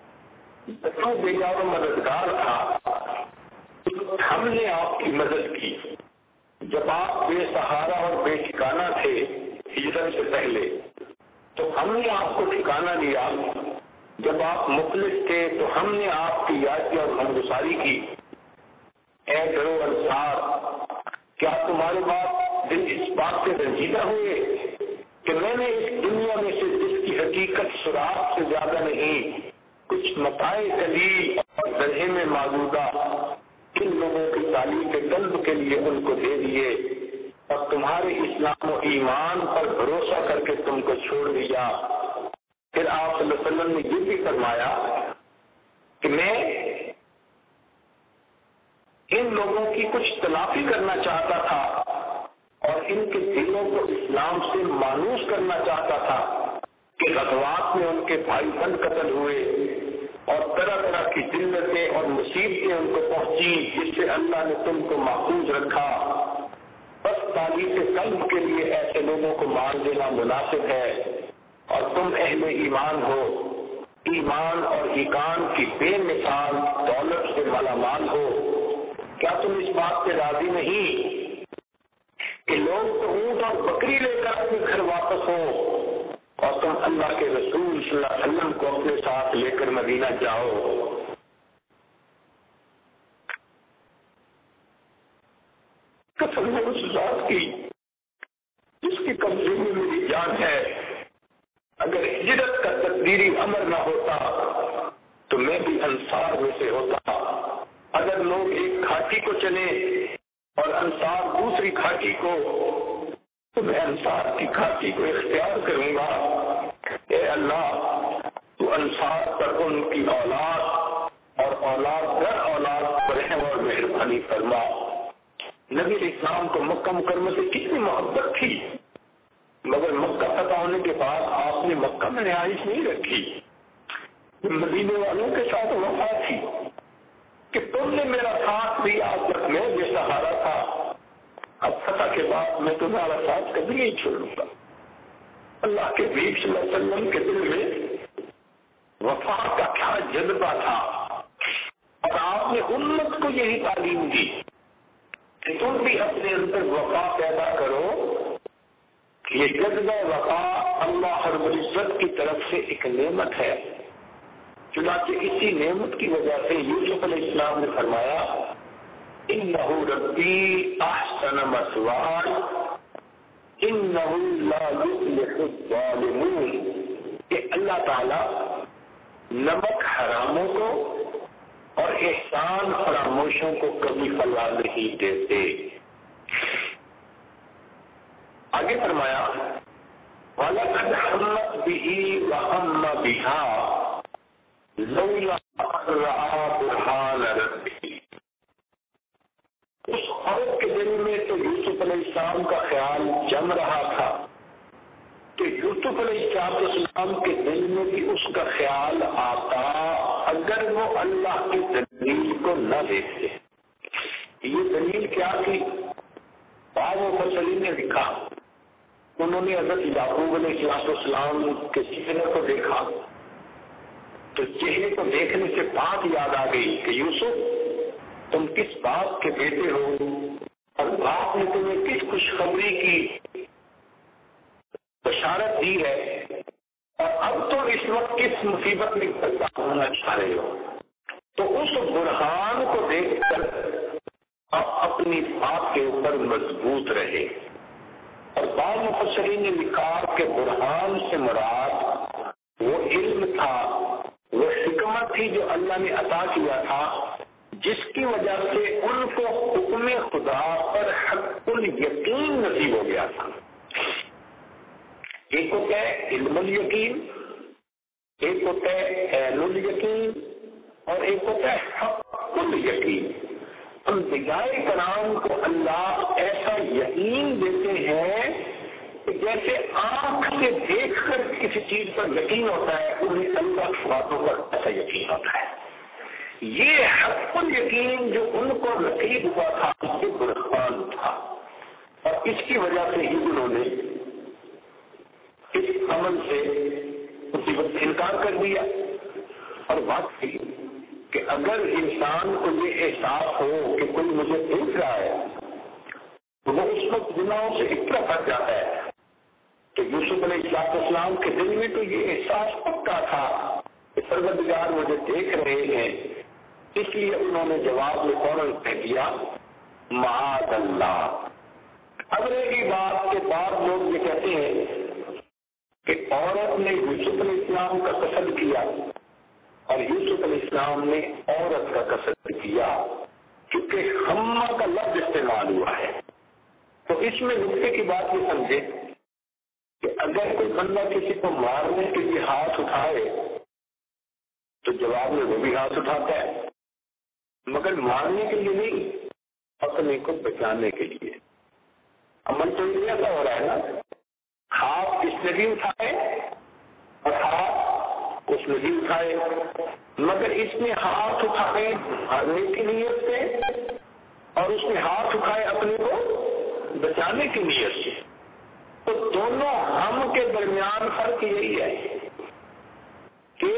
جو بھیجا اور مددگار تھا ہم نے آپ کی مدد کی۔ جب آپ بے سہارا اور بے ٹھکانہ تھے ہجرت سے پہلے تو ہم نے آپ کو ٹھکانہ دیا، جب آپ مفلس تھے تو ہم نے آپ کی یاد اور ہمگساری کی۔ اے گروہ انصار، کیا تمہارے بعد دل اس بات سے رنجیدہ ہوئے کہ میں نے اس دنیا میں سے جس کی حقیقت سراغ سے زیادہ نہیں، کچھ متاع قلیل اور درہم میں موجودہ ان لوگوں کی تعلیم کے قلب کے لیے ان کو دے دیے اور تمہارے اسلام و ایمان پر بھروسہ کر کے تم کو چھوڑ دیا۔ پھر آپ صلی اللہ علیہ وسلم نے یہ بھی فرمایا کہ میں ان لوگوں کی کچھ تلافی کرنا چاہتا تھا اور ان کے دلوں کو اسلام سے مانوس کرنا چاہتا تھا کہ غزوات میں ان کے بھائی بند قتل ہوئے اور طرح طرح کی ذلتیں اور مصیبتیں ان کو پہنچی، جس سے اللہ نے تم کو محفوظ رکھا۔ بس تعلیم قلب کے لیے ایسے لوگوں کو مار دینا مناسب ہے، اور تم اہل ایمان ہو، ایمان اور ایمان کی بے مثال دولت سے مالا مال ہو۔ کیا تم اس بات سے راضی نہیں کہ لوگ تو اونٹ اور بکری لے کر اپنے گھر واپس ہوں اور تم اللہ کے رسول صلی اللہ علیہ وسلم کو اپنے ساتھ لے کر مدینہ جاؤ؟ قسم ہے اس ذات کی جس کے قبضے میں میری جان ہے، اگر ہجرت کا تقدیری امر نہ ہوتا تو میں بھی انصار میں سے ہوتا۔ اگر لوگ ایک گھاٹی کو چلے اور انصار دوسری گھاٹی کو، تو میں انصار کی گھاٹی کو اختیار کروں گا۔ اے اللہ، تو انصار پر ان کی اولاد اور اولاد در اولاد پر رحم اور مہربانی فرما۔ نبی اسلام کو مکہ مکرمہ سے کتنی محبت تھی، مگر مکہ فتح ہونے کے بعد آپ نے مکہ میں رہائش نہیں رکھی۔ مدینے والوں کے ساتھ وفا تھی کہ تم نے میرا ساتھ دیا جب میں بے سہارا تھا، اب فتح کے بعد میں تمہارا ساتھ کبھی نہیں چھوڑوں گا۔ اللہ کے حبیب صلی اللہ علیہ وسلم کے دل میں وفا کا کیا جذبہ تھا، اور آپ نے امت کو یہی تعلیم دی کہ تم بھی اپنے اندر وفا پیدا کرو. یہ جذبہ وفا اللہ رب العزت کی طرف سے ایک نعمت ہے. چنانچہ اسی نعمت کی وجہ سے یوسف علیہ السلام نے فرمایا انہ ربی احسن مثواي انہ لا یفلح الظالمون، کہ اللہ تعالی نمک حراموں کو اور احسان فراموشوں کو کبھی فلا نہیں دیتے. آگے فرمایا وَلَقَدْ حَمَّتْ بِهِ وَهَمَّ بِهَا لَوْلَا أَن رَأَىٰ بُرْهَانَ رَبِّهِ. اس عورت کے دل میں تو یوسف علیہ السلام کا خیال جم رہا تھا کہ یوسف علیہ السلام کے دل میں بھی اس کا خیال آتا اگر وہ اللہ کی دلیل کو نہ دیکھتے. یہ دلیل کیا تھی؟ بعض مفسرین نے لکھا انہوں نے حضرت یعقوب علیہ السلام کے چہرے کو دیکھا تو چہرے کو دیکھنے سے بات یاد آ گئی کہ یوسف تم کس باپ کے بیٹے ہو اور باپ نے تمہیں کس خوشخبری کی بشارت دی ہے اور اب تو اس وقت کس مصیبت میں گرفتار ہونا چاہ رہے ہو. تو اس برہان کو دیکھ کر آپ اپنی بات کے اوپر مضبوط رہے. اور بعض مفسرین نے لکھا کہ برہان سے مراد وہ علم تھا، وہ حکمت تھی جو اللہ نے عطا کیا تھا، جس کی وجہ سے ان کو حکم خدا پر حق الیقین نصیب ہو گیا تھا. ایک ہوتا ہے علم الیقین، ایک ہوتا ہے عین الیقین، اور ایک ہوتا ہے حق الیقین. انبیاء کرام کو اللہ ایسا یقین دیتے ہیں کہ جیسے آنکھ سے دیکھ کر کسی چیز پر یقین ہوتا ہے انہیں اللہ کی باتوں پر ایسا یقین ہوتا ہے. یہ حق الیقین جو ان کو نصیب ہوا تھا یہ برہان تھا، اور اس کی وجہ سے ہی انہوں نے اس عمل سے مصیبت سے انکار کر دیا. اور بات تھی کہ اگر انسان کو یہ احساس ہو کہ کوئی مجھے دیکھ رہا ہے تو وہ اس وقت گناہوں سے اس طرح پھنس جاتا ہے. تو یوسف علیہ السلام کے دل میں تو یہ احساس پکا تھا کہ پروردگار مجھے دیکھ رہے ہیں، اس لیے انہوں نے جواب میں فوراً کہہ دیا معاذ اللہ. اب رہے گی بات کے بعد لوگ یہ کہتے ہیں کہ عورت نے یوسف علیہ السلام کا قصد کیا اور یوسف علیہ السلام نے عورت کا قصد کیا، کیونکہ ہمہ کا لفظ استعمال ہوا ہے. تو اس میں نقطے کی بات یہ سمجھے کہ اگر کوئی بندہ کسی کو مارنے کے لیے ہاتھ اٹھائے تو جواب میں وہ بھی ہاتھ اٹھاتا ہے، مگر مارنے کے لیے نہیں، اپنے کو بچانے کے لیے. عمل تو یہ ایسا ہو رہا ہے نا، ہاتھ اس نے بھی اٹھائے اور ہاتھ اس نے بھی اٹھائے، مگر اس نے ہاتھ اٹھائے مارنے کی نیت سے اور اس نے ہاتھ اٹھائے اپنے کو بچانے کی نیت سے. تو دونوں ہم کے درمیان فرق یہی ہے کہ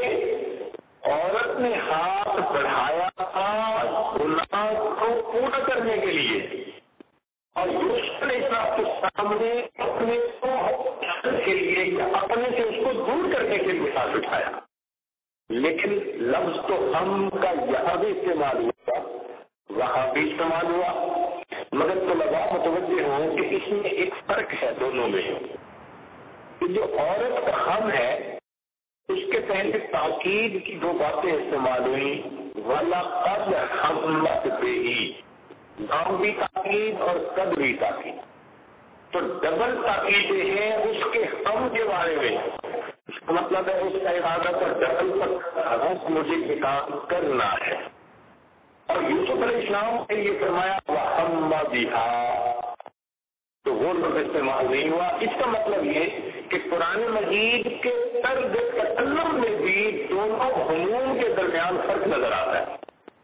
عورت نے ہاتھ بڑھایا گناہ کو پورا کرنے کے لیے اور یوسف علیہ السلام کے سامنے اپنے کو کے لیے یا اپنے سے اس کو دور کرنے کے لیے ہاتھ اٹھایا. لیکن لفظ تو ہم کا یہاں بھی استعمال ہوا وہاں بھی استعمال ہوا، مگر طلباء متوجہ ہوں کہ اس میں ایک فرق ہے دونوں میں. کہ جو عورت کا ہم ہے اس کے پہلے تاکید کی دو باتیں استعمال ہوئی، وَلَقَدْ حَمَّتْ بِهِ، نام بھی تاکید اور قد بھی تاکید. تو ڈبل تاکیدیں ہیں اس کے ہم کے بارے میں. اس کا مطلب ہے اس کا ارادہ پر ڈبل پر مجھے یہ کام کرنا ہے. اور یوسف علیہ السلام نے یہ فرمایا وَحَمَّ بِهَا، تو وہ لفظ استعمال نہیں ہوا. اس کا مطلب یہ کہ قرآن مجید کے طرز تکلم میں بھی دونوں حموم کے درمیان فرق نظر آتا ہے.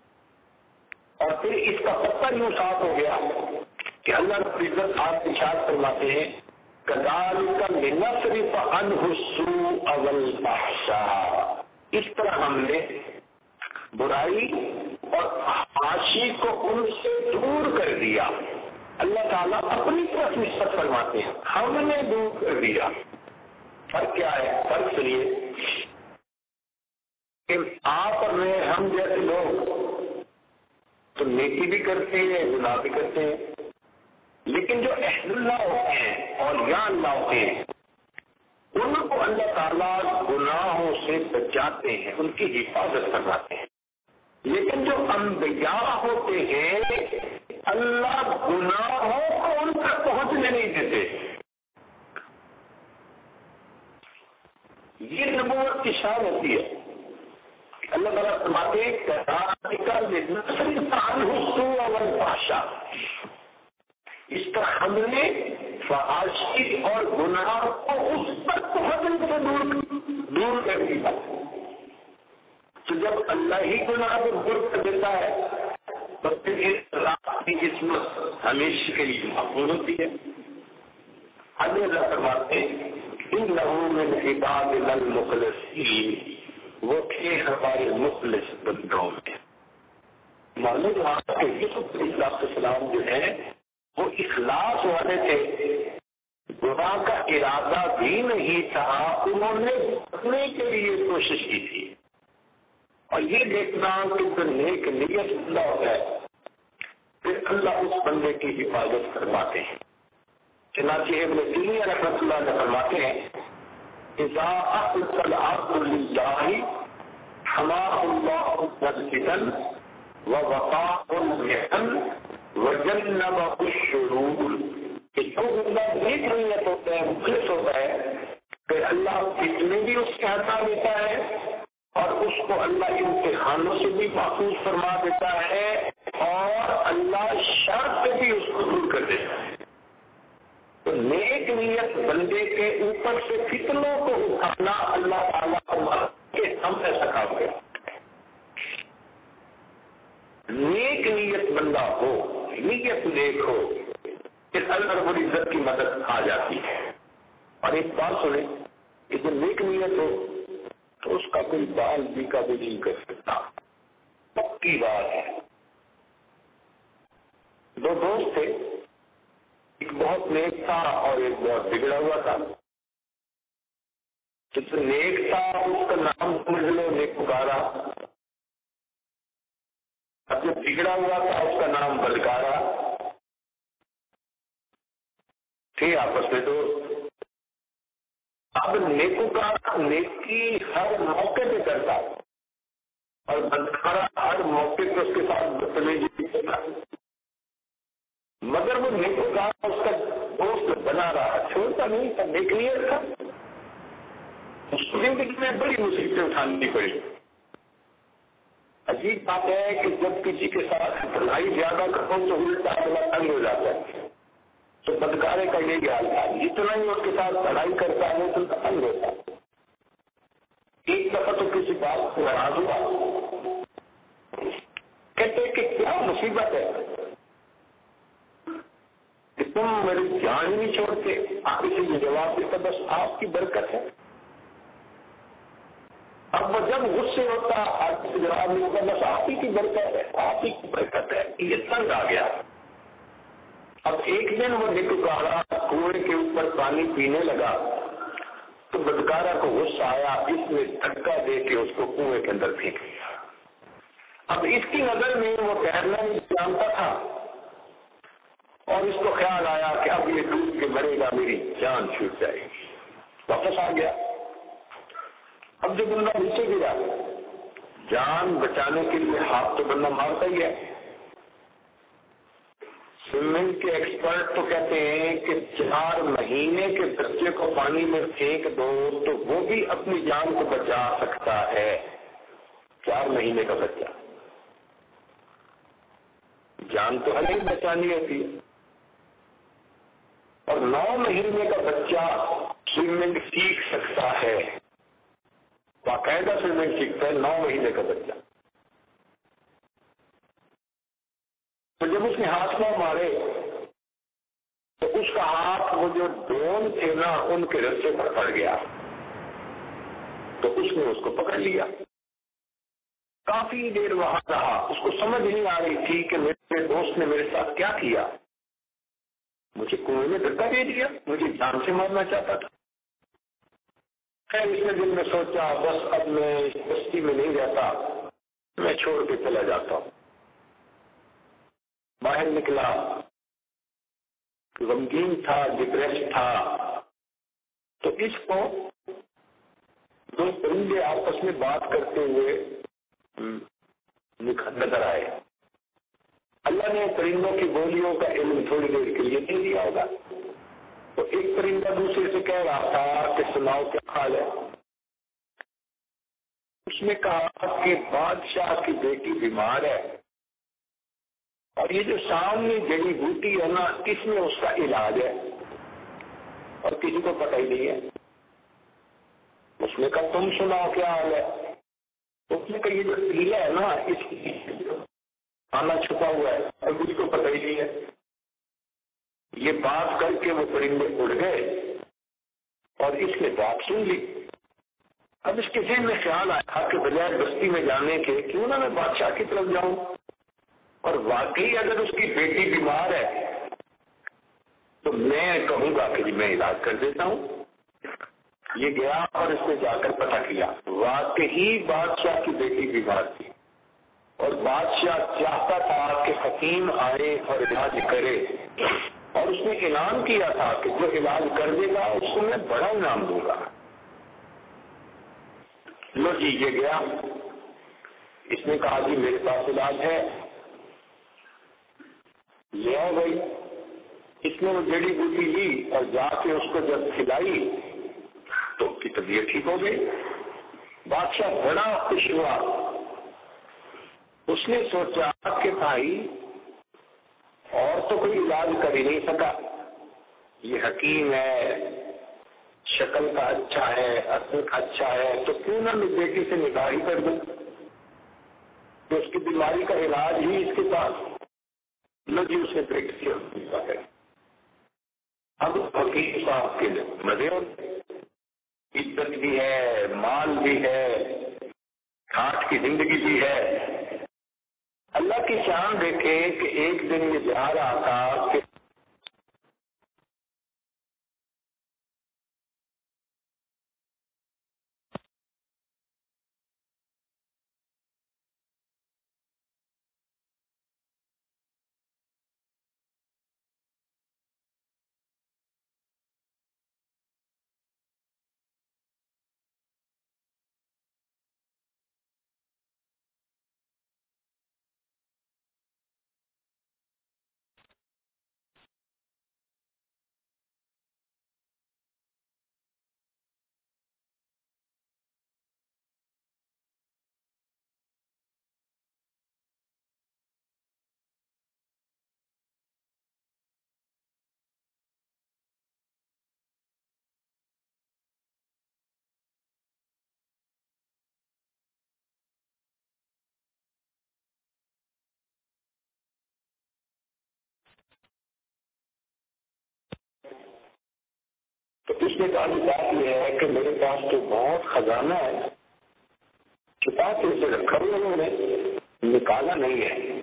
اور پھر اس کا پتہ یوں صاف ہو گیا کہ اللہ رب العزت آپ ارشاد فرماتے ہیں كَذَلِكَ لِنَصْرِفَ عَنْهُ السُّوءَ وَالْفَحْشَاءَ اس طرح ہم نے برائی اور فحاشی کو ان سے دور کر دیا. اللہ تعالیٰ اپنی طرف نسبت فرماتے ہیں, ہم نے دور کر دیا. فرق کیا ہے؟ فرق سنیے کہ آپ اور میں, ہم جیسے لوگ تو نیکی بھی کرتے ہیں, گناہ بھی کرتے ہیں, لیکن جو اہل اللہ ہوتے ہیں اور یا اللہ ہوتے ہیں ان کو اللہ تعالیٰ گناہوں سے بچاتے ہیں, ان کی حفاظت کرواتے ہیں. لیکن جو انبیاء ہوتے ہیں اللہ گناہوں کو ان تک پہنچنے نہیں دیتے. یہ نبوت کی شان ہوتی ہے. اللہ تعالیٰ فرماتے ہیں اس طرح ہم نے فحاشی اور گناہ کو اس تک پہنچنے سے دور دور کر دیا. تو جب اللہ ہی گناہ کو دور کر دیتا ہے تو پھر اس رات کی عصمت ہمیشہ کے لیے محفوظ ہوتی ہے. اللہ فرماتے ہیں انہو من عبادنا المخلصین, وہ تھے ہمارے مخلص بندوں میں. معلوم ہوا کہ یوسف علیہ السلام جو ہے وہ اخلاص والے تھے, گناہ کا ارادہ بھی نہیں تھا, انہوں نے بچنے کے لیے کوشش کی تھی. اور یہ دیکھنا کہ جو نیک نیت اللہ ہوتا ہے پھر اللہ اس بندے کی حفاظت فرماتے ہیں. چنانچہ ابن تیمیہ رحمۃ اللہ علیہ فرماتے ہیں اذا اخلص العبد للہ حماه الله مسجدا ووقاه المحن وجنبه الشرور. کہ جو بندہ نیک نیت ہوتا ہے, مخلص ہوتا ہے, پھر اللہ فتنے بھی اس کے ہٹا دیتا ہے اور اس کو اللہ امتحانوں سے بھی محفوظ فرما دیتا ہے اور اللہ شر سے بھی اس کو دور کر دیتا ہے. تو نیک نیت بندے کے اوپر سے فتنوں کو اٹھانا اللہ تعالیٰ کو کہ ہم ایسا کام کریں. نیک نیت بندہ ہو, نیت نیک ہو, پھر اللہ رب العزت کی مدد آ جاتی ہے. اور ایک بات سنیں کہ جب نیک نیت ہو تو اس کا کوئی بال بھی قابل نہیں کر سکتا. پکی بات ہے. دو دوست تھے, ایک بہت نیک تھا اور ایک بہت بگڑا ہوا تھا. جو نیک تھا اس کا نام سمجھ لو نیک پکارا, اب جو بگڑا ہوا تھا اس کا نام بلکارا. تھے آپس میں دوست. اب نیکوکار نیکی ہر موقع پہ کرتا اور بلکارا ہر موقع پہ اس کے ساتھ بدتمیزی کرتا. مگر وہ نیکوکار اس کا دوست بنا رہا, چھوڑتا نہیں تھا, نیک نیت تھا. اس کو زندگی میں بڑی مصیبتیں اٹھانی پڑی. عجیب بات ہے کہ جب کسی کے ساتھ بھلائی زیادہ کرو تو الٹا اگلا تنگ ہو جاتا ہے. تو بدکارے کا یہ حال تھا, جتنا ہی اس کے ساتھ بھلائی کرتا ہے تو تنگ ہوتا ہے. ایک دفعہ تو کسی بات کو ناراض ہوا, کہتے کہ کیا مصیبت ہے کہ تم میری جان ہی نہیں چھوڑتے. آپ کسی کو جواب دیتا بس آپ کی برکت ہے. اب وہ جب غصے ہوتا آپ سے جواب نہیں ہوتا بس آپ ہی کی برکت ہے, آپ ہی کی برکت ہے. یہ تنگ آ گیا. اب ایک دن وہ نکارا کنویں کے اوپر پانی پینے لگا تو بدکارا کو غصہ آیا, اس نے دھکا دے کے اس کو کنویں کے اندر پھینک دیا. اب اس کی نظر میں وہ تیرنا نہیں جانتا تھا اور اس کو خیال آیا کہ اب یہ ڈوب کے مرے گا, میری جان چھوٹ جائے گی. واپس آ گیا. اب جو بندہ نیچے گرا, جان بچانے کے لیے ہاتھ تو بندہ مارتا ہی ہے. سوئمنگ کے ایکسپرٹ تو کہتے ہیں کہ چار مہینے کے بچے کو پانی میں پھینک دو تو وہ بھی اپنی جان کو بچا سکتا ہے. چار مہینے کا بچہ, جان تو ہر ایک بچانی ہوتی ہے. اور نو مہینے کا بچہ سوئمنگ سیکھ سکتا ہے, باقاعدہ سوئمنگ سیکھتا ہے نو مہینے کا بچہ. تو جب اس نے ہاتھ میں مارے تو اس کا ہاتھ وہ جو ڈرون تھے نا ان کے رستے پر پڑ گیا تو اس نے اس کو پکڑ لیا. کافی دیر وہاں رہا. اس کو سمجھ نہیں آ رہی تھی کہ میرے دوست نے میرے ساتھ کیا کیا. مجھے کنویں میں دھکا دے دیا, مجھے جان سے مارنا چاہتا تھا. خیر اس نے دل میں سوچا بس اب میں اس بستی میں نہیں رہتا, میں چھوڑ کے چلا جاتا ہوں. باہر نکلا, غمگین تھا, ڈپریس تھا. تو اس کو دو پرندے آپس میں بات کرتے ہوئے نظر آئے. اللہ نے پرندوں کی بولیوں کا علم تھوڑی دیر کے لیے دے دیا ہوگا. تو ایک پرندہ دوسرے سے کہہ رہا تھا کہ سناؤ کیا حال ہے. اس نے کہا کہ بادشاہ کی بیٹی بیمار ہے اور یہ جو سامنے جڑی بوٹی ہے نا اس میں اس کا علاج ہے اور کسی کو پتہ ہی نہیں ہے. اس نے کہا تم سناؤ کیا حال ہے. اس نے کہا یہ جو پیلا ہے نا اس کی آنا چھپا ہوا ہے اور کسی کو پتہ ہی نہیں ہے. یہ بات کر کے وہ پرندے اڑ گئے اور اس نے بات سن لی. اب اس کے ذہن میں خیال آیا کہ بجائے بستی میں جانے کے کیوں نہ میں بادشاہ کی طرف جاؤں, اور واقعی اگر اس کی بیٹی بیمار ہے تو میں کہوں گا کہ میں علاج کر دیتا ہوں. یہ گیا اور اس نے جا کر پتہ کیا, واقعی بادشاہ کی بیٹی بیمار تھی اور بادشاہ چاہتا تھا کہ حکیم آئے اور علاج کرے, اور اس نے اعلان کیا تھا کہ جو علاج کر دے گا اس کو میں بڑا انعام دوں گا. لو جی یہ گیا, اس نے کہا جی میرے پاس علاج ہے, لے آؤ بھائی. اس نے وہ جڑی بوٹی لی اور جا کے اس کو جب کھلائی تو اس کی طبیعت ٹھیک ہو گئی. بادشاہ بڑا خوش ہوا. اس نے سوچا کہ بھائی اور تو کوئی علاج کر ہی نہیں سکا, یہ حکیم ہے, شکل کا اچھا ہے, اثر اچھا ہے, تو کیوں نہ میں بیٹی سے نکاح ہی کر دوں تو اس کی بیماری کا علاج ہی اس کے پاس. لو جی اس نے بیٹی سے نکاح کر. اب حکیم صاحب کے مزے ہو, عزت بھی ہے, مال بھی ہے, ٹھاٹ کی زندگی بھی ہے. اللہ کی شان دیکھے کہ ایک دن یہ جا رہا تھا کہ تو اس نے کہا بات یہ ہے کہ میرے پاس تو بہت خزانہ ہے, چھپا کے اسے رکھا ہوا انہوں نے, نکالا نہیں ہے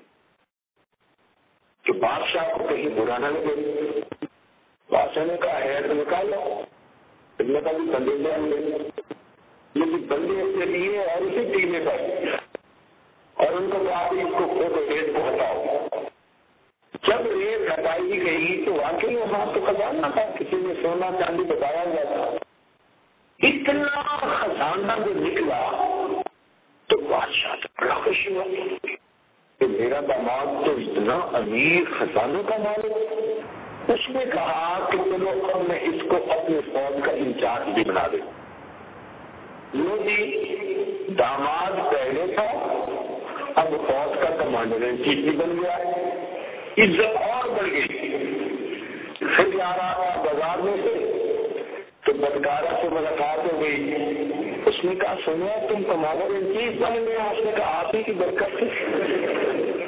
کہ بادشاہ کو کہیں برا نہ لگے. بادشاہ نے کہا ہے تو نکالو. نے کہا بھی بندے لے ہم لے, لیکن بندے اپنے لیے اور اسی ٹیمے پر, اور ان کو کہا اس کو فوٹو ریٹ کو ہٹاؤ. جب ریت ہٹائی گئی تو واقعی وہاں تو خزانہ تھا, کسی نے سونا چاندی بتایا گیا تھا. اتنا خزانہ جو نکلا تو بادشاہ تو بڑا خوش ہوا کہ میرا داماد تو اتنا امیر خزانوں کا مالک. اس نے کہا کہ چلو اب میں اس کو اپنے فوج کا انچارج بھی بنا دوں. لو جی داماد پہلے تھا, اب فوج کا کمانڈر ان چیف بھی بن گیا, عزت اور بڑھ گئی. پھر جا رہا تھا بازار میں سے تو بدکارہ سے ملاقات ہو گئی. اس نے کہا سنیا تم کمانڈر ان چیف بن گیا. اس نے کہا آپ ہی کی برکت سے.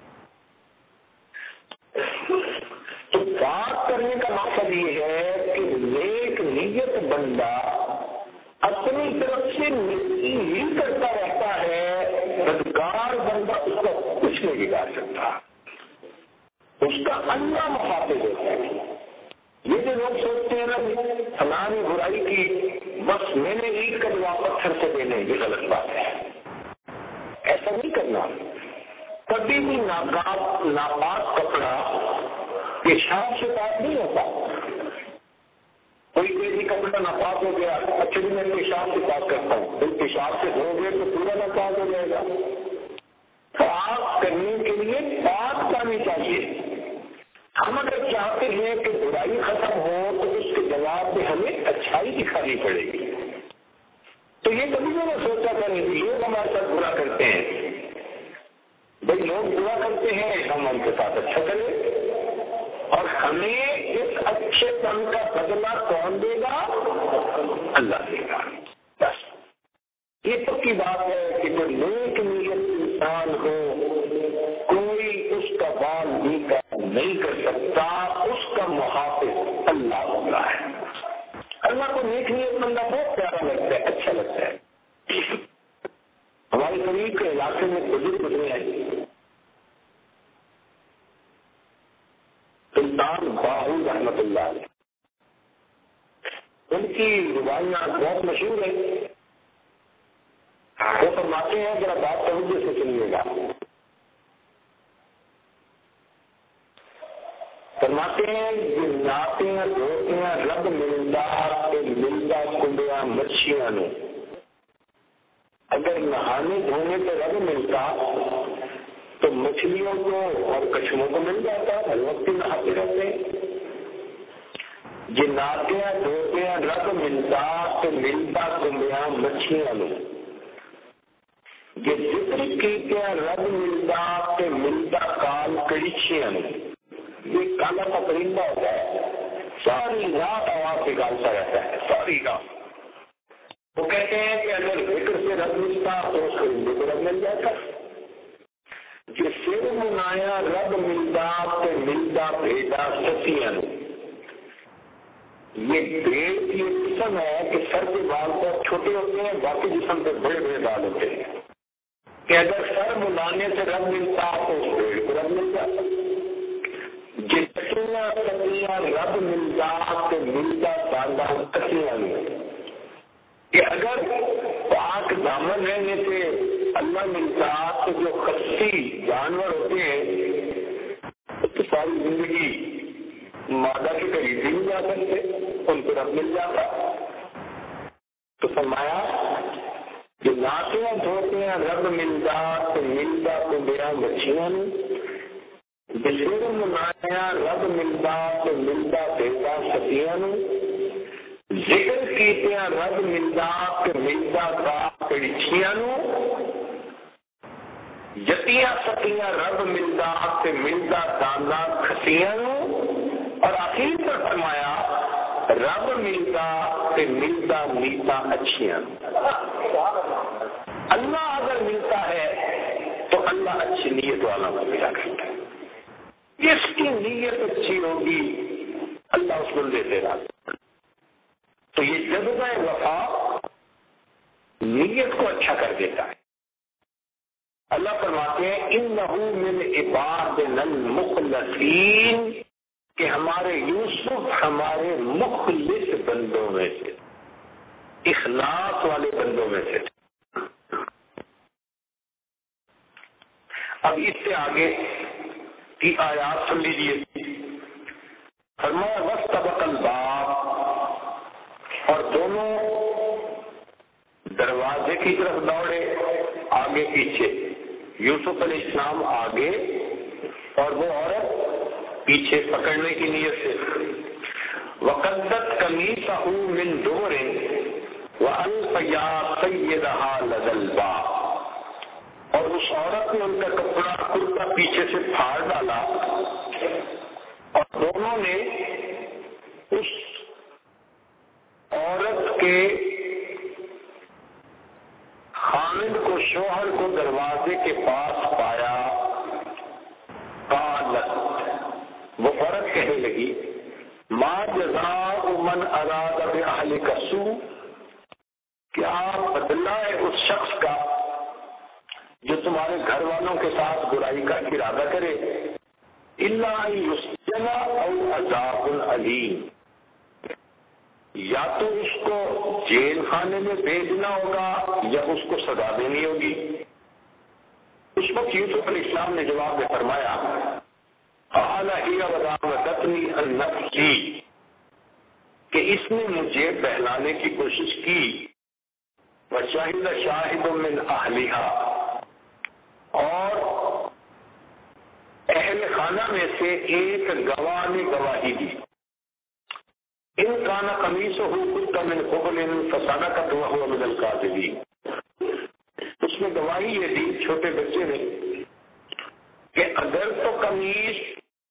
تو بات کرنے کا مقصد یہ ہے کہ نیک نیت بندہ اپنی طرف سے نیکی ہی کرتا رہتا ہے بدکار بندہ اس کا کچھ نہیں بگاڑ سکتا، اس کا اللہ محافظ ہوتا ہے۔ یہ جو لوگ سوچتے ہیں نا فلاں نے برائی کی بس میں نے عید کا جواب پتھر سے دینے، یہ غلط بات ہے، ایسا نہیں کرنا۔ کبھی بھی ناپاک ناپاک کپڑا پیشاب سے پاک نہیں ہوتا۔ کوئی کوئی کپڑا ناپاک ہو گیا، اچھے بھی میں پیشاب سے پاک کرتا ہوں، پھر پیشاب سے دھو گے تو پورا ناپاک ہو جائے گا۔ پاک کرنے کے لیے پاک پانی چاہیے۔ ہم اگر چاہتے ہیں کہ برائی ختم ہو تو اس کے جواب میں ہمیں اچھائی دکھانی پڑے گی۔ تو یہ کبھی میں نے سوچا تھا نہیں، لوگ ہمارے ساتھ برا کرتے ہیں، بھائی لوگ برا کرتے ہیں ہم ان کے ساتھ اچھا کریں، اور ہمیں اس اچھے پن کا بدلہ کون دے گا؟ اللہ دے گا۔ بس یہ پکی بات ہے کہ جو نیک نیت انسان ہو کوئی اس کا بال نہیں کر سکتا، اس کا محافظ اللہ ہوتا ہے۔ اللہ کو نیک نیت بندہ بہت پیارا لگتا ہے، اچھا لگتا ہے۔ ہمارے قریب کے علاقے میں بزرگ گزرے ہیں، سلطان باہو رحمت اللہ علیہ، ان کی روایاں بہت مشہور ہیں۔ وہ فرماتے ہیں، ذرا بات توجہ سے سنیے گا، فرماتے ہیں جناتیاں دھوتیاں رب ملتا ملتا کنڈیاں مچھیاں نے، اگر نہانے دھونے پہ رب ملتا تو مچھلیوں کو اور کچھموں کو مل جاتا، ہر وقت نہاتے رہتے ہیں۔ جناتیاں دھوتیاں رب ملتا تو ملتا کنڈیاں مچھلیاں نے، یہ ذکر کیتیاں رب ملتا تو ملتا کال کڑیچیاں نے۔ یہ کالا کا پرندہ ہوتا ہے، ساری رات آواز نکالتا رہتا ہے، ساری رات۔ وہ کہتے ہیں کہ اگر ذکر سے رب ملتا تو اس پرندے کو رب مل جاتا۔ جو سر منایا رب ملتا تو ملتا بھیجا ستیاں نے، یہ بھیڑ کی ایک قسم ہے کہ سر کے بال بہت چھوٹے ہوتے ہیں، باقی جسم پہ بڑے بڑے بال ہوتے ہیں، کہ اگر سر ملانے سے رب ملتا تو اس بھیڑ کو رب مل جاتا۔ جتنا سطیاں رب ملتا تو ملتا سادہ کسیاں میں، کہ اگر پاک دامن رہنے سے اللہ ملتا تو جو خصی جانور ہوتے ہیں تو ساری زندگی مادہ کے قریب بھی نہیں جا سکتے، ان کو رب مل جاتا۔ تو فرمایا جو ناتیاں دھوتیاں رب ملتا تو ملتا تو میرا مچھیاں نے، بزرگ منایا رب ملتا تو ملتا دیتا ستیاں نے، ذکر کیتیاں رب ملتا تو ملتا کا کڑیچیاں نو، جتیاں ستیاں رب ملتا تو ملتا دانا کھسیاں نو، اور آخر پر فرمایا رب ملتا تو ملتا نیتا اچھیاں نو۔ اللہ اگر ملتا ہے تو اللہ اچھی نیت والا کو ملا کرتا ہے، جس کی نیت اچھی ہوگی اللہ اس کو دیتے رہتا۔ تو یہ جذبہ وفا نیت کو اچھا کر دیتا ہے۔ اللہ فرماتے ہیں انہ من عبادنا المخلصین، کہ ہمارے یوسف ہمارے مخلص بندوں میں سے، اخلاص والے بندوں میں سے۔ اب اس سے آگے کی آیات سن لیجیے۔ فرمایا واستبق الباب، اور دونوں دروازے کی طرف دوڑے، آگے پیچھے، یوسف علیہ السلام آگے اور وہ عورت پیچھے پکڑنے کی نیت سے۔ وقدت قمیصہ من دبر والف یا سیدہا لدى الباب، اور اس عورت نے ان کا کپڑا کرتا پیچھے سے پھاڑ ڈالا، اور دونوں نے اس عورت کے خامد کو، شوہر کو دروازے کے پاس پایا۔ قالت، وہ عورت کہنے لگی، ما جزاء من اراد باہلک سوء، کیا بدلہ ہے اس شخص کا جو تمہارے گھر والوں کے ساتھ برائی کا ارادہ کرے، الا یسجن او عذاب علیم، یا تو اس کو جیل خانے میں بھیجنا ہوگا یا اس کو سزا دینی ہوگی۔ اس وقت یوسف علیہ السلام نے جواب میں فرمایا، قال ہی راودتنی عن نفسی، کہ اس نے مجھے بہلانے کی کوشش کی، وشہد شاہد من اہلہا، اور اہل خانہ میں سے ایک گواہ نے گواہی دی، ان کان قمیصہ قد من قبل فصدقت وهو من الکاذبین، اس نے گواہی یہ دی چھوٹے بچے نے کہ اگر تو قمیص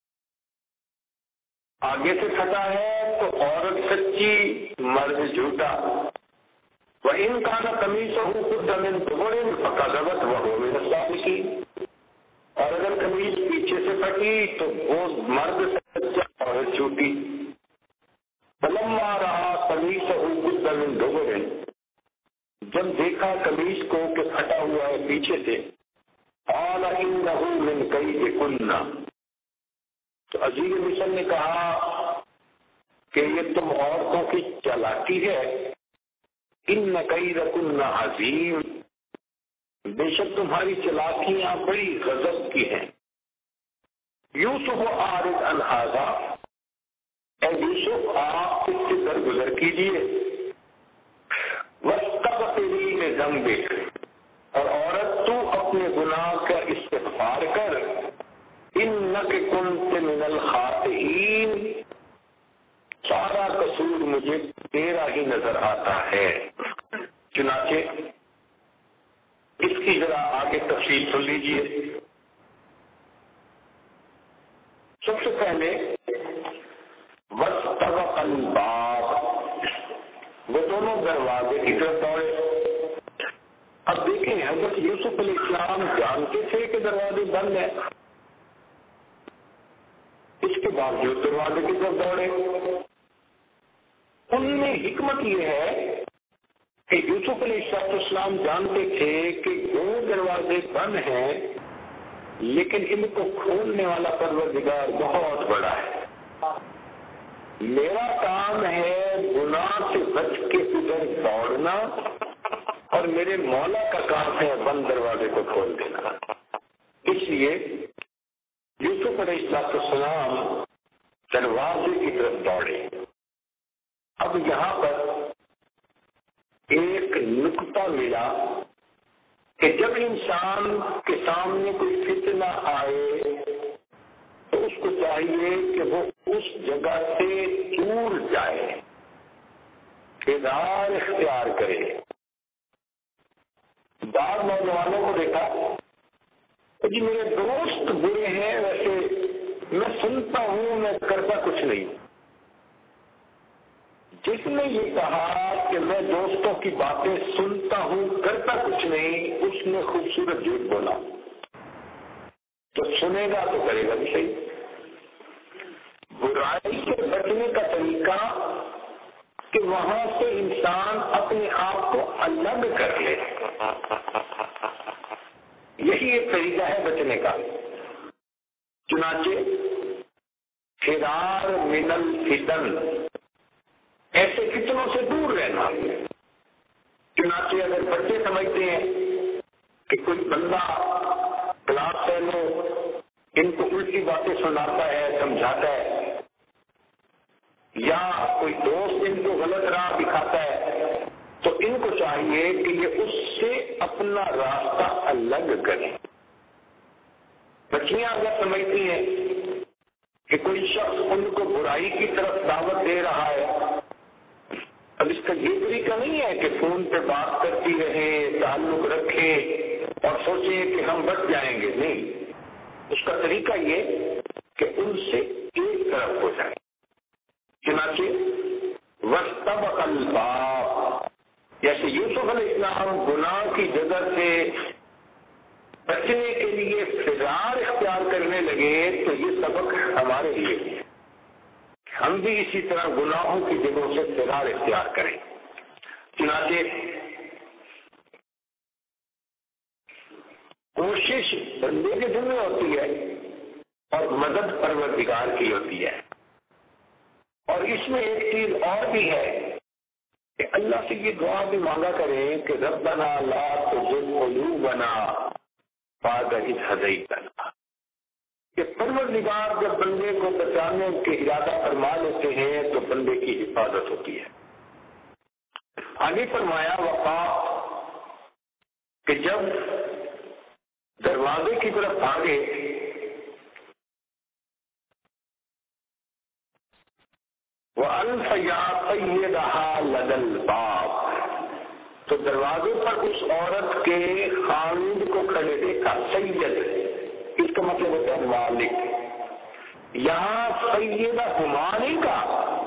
آگے سے پھٹا ہے تو عورت سچی مرد جھوٹا، وَإِن كَانَ قَمِيصُهُ قُدَّ مِن دُبُرٍ فَكَذَبَتْ وَهُوَ مِنَ الصَّادِقِينَ، اور اگر قمیص پیچھے سے پھٹی تو وہ مرد سچا عورت جھوٹی۔ فَلَمَّا رَأَىٰ قَمِيصَهُ قُدَّ مِن دُبُرٍ، جب دیکھا قمیص کو کہ پھٹا ہوا ہے پیچھے سے، قَالَ إِنَّهُ مِن كَيْدِكُنَّ، تو عزیز مصر نے کہا کہ یہ تم عورتوں کی چالاکی ہے، ان کیدکن عظیم، بے شک تمہاری چلاکیاں بڑی غضب کی ہیں۔ یوسف اعرض عن ھذا، اے یوسف آپ اس سے درگزر کیجیے، واستغفری لذنبک، اور عورت تو اپنے گناہ کا استغفار کر، انک کنت من الخاطئین، سارا قصور مجھے تیرا ہی نظر آتا ہے۔ چنانچہ اس کی ذرا آگے تفصیل سن لیجیے۔ سب سے پہلے واستبق الباب، وہ دونوں دروازے کی طرف دوڑے۔ اب دیکھیں حضرت یوسف علیہ السلام جانتے تھے کہ دروازے بند ہیں، اس کے باوجود دروازے کی طرف دوڑے۔ ان میں حکمت یہ ہے کہ یوسف علیہ السلام جانتے تھے کہ دو دروازے بند ہیں لیکن ان کو کھولنے والا پروردگار بہت بڑا ہے۔ میرا کام ہے گناہ سے بچ کے ادھر دوڑنا، اور میرے مولا کا کام ہے بند دروازے کو کھول دینا۔ اس لیے یوسف علیہ السلام دروازے کی طرف دوڑے۔ اب یہاں پر ایک نقطہ ملا کہ جب انسان کے سامنے کوئی فتنہ آئے تو اس کو چاہیے کہ وہ اس جگہ سے دور جائے، فرار اختیار کرے۔ بعض نوجوانوں کو دیکھا جی میرے دوست برے ہیں، ویسے میں سنتا ہوں میں کرتا کچھ نہیں۔ جس نے یہ کہا کہ میں دوستوں کی باتیں سنتا ہوں کرتا کچھ نہیں، اس نے خوبصورت جھوٹ بولا۔ تو سنے گا تو کرے گا بھی صحیح۔ برائی سے بچنے کا طریقہ کہ وہاں سے انسان اپنے آپ کو الگ کر لے، یہی ایک طریقہ ہے بچنے کا۔ چنانچہ فرار من الفتن، ایسے فتنوں سے دور رہنا۔ چنانچہ اگر بچے سمجھتے ہیں کہ کوئی بندہ کلاس فیلو ان کو الٹی باتیں سناتا ہے، سمجھاتا ہے، یا کوئی دوست ان کو غلط راہ دکھاتا ہے، تو ان کو چاہیے کہ یہ اس سے اپنا راستہ الگ کریں۔ بچیاں اگر سمجھتی ہیں کہ کوئی شخص ان کو برائی کی طرف دعوت دے رہا ہے، اب اس کا یہ طریقہ نہیں ہے کہ فون پہ بات کرتی رہیں، تعلق رکھیں اور سوچیں کہ ہم بچ جائیں گے، نہیں۔ اس کا طریقہ یہ کہ ان سے ایک طرف ہو جائے۔ چنانچہ واستبق الباب، جیسے یوسف علیہ السلام گناہ کی جگہ سے بچنے کے لیے فرار اختیار کرنے لگے، تو یہ سبق ہمارے لیے ہے، ہم بھی اسی طرح گناہوں کی جگہوں سے فرار اختیار کریں۔ چنانچہ کوشش بندے کے دل میں ہوتی ہے اور مدد پروردگار کی ہوتی ہے. اور اس میں ایک چیز اور بھی ہے کہ اللہ سے یہ دعا بھی مانگا کریں کہ ربنا لا تزغ قلوبنا بعد إذ هديتنا، کہ پروردگار جب بندے کو بچانے کے ارادہ فرما لیتے ہیں تو بندے کی حفاظت ہوتی ہے. آگے فرمایا وقا کہ جب دروازے کی طرف آگے وَأَلْفَ يَا سَيِّدَهَا لَدَى الْبَابِ، تو دروازے پر اس عورت کے خاوند کو کھڑے دیکھا. سید اس کا مطلب ہوتا ہے مالک. یہاں سیدہ ہماری کا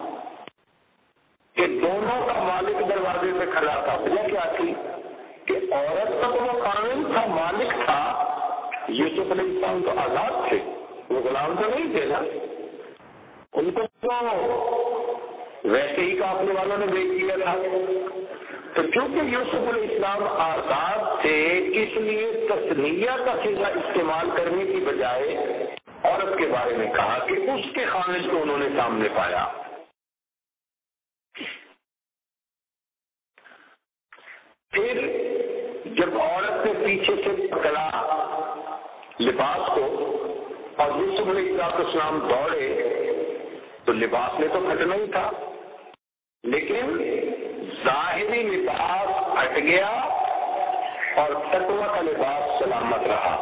کہ دونوں کا مالک دروازے پہ کھڑا تھا. وجہ کیا تھی کہ عورت کا تو وہ خاوند تھا، مالک تھا. یوسف علیہ السلام تو آزاد تھے، وہ غلام تو نہیں تھے نا. ان کو تو ویسے ہی قافلے والوں نے بیچ دیا تھا. تو چونکہ یوسف علیہ السلام آزاد تھے اس لیے تثنیہ کا صیغہ استعمال کرنے کی بجائے عورت کے بارے میں کہا کہ اس کے خاوند کو انہوں نے سامنے پایا. پھر جب عورت نے پیچھے سے پکڑا لباس کو اور یوسف علیہ السلام دوڑے تو لباس نے تو پھٹنا ہی تھا، لیکن ظاہری لباس ہٹ گیا اور تقویٰ کا لباس سلامت رہا.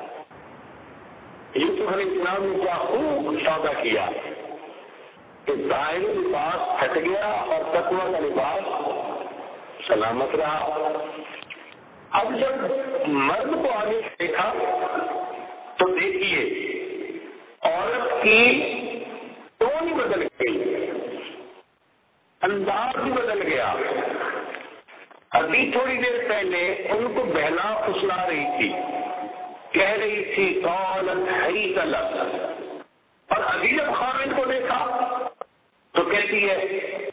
یوسف علیہ السلام نے کیا خوب سودا کیا کہ ظاہری لباس ہٹ گیا اور تقویٰ کا لباس سلامت رہا. اب جب مرد کو آگے دیکھا تو دیکھیے عورت کی ٹون ہی بدل گئی، انداز بھی بدل گیا. ابھی تھوڑی دیر پہلے ان کو بہلا پھسلا رہی تھی، کہہ رہی تھی قالت حیث لک، اور ابھی جب خاوند کو دیکھا تو کہتی ہے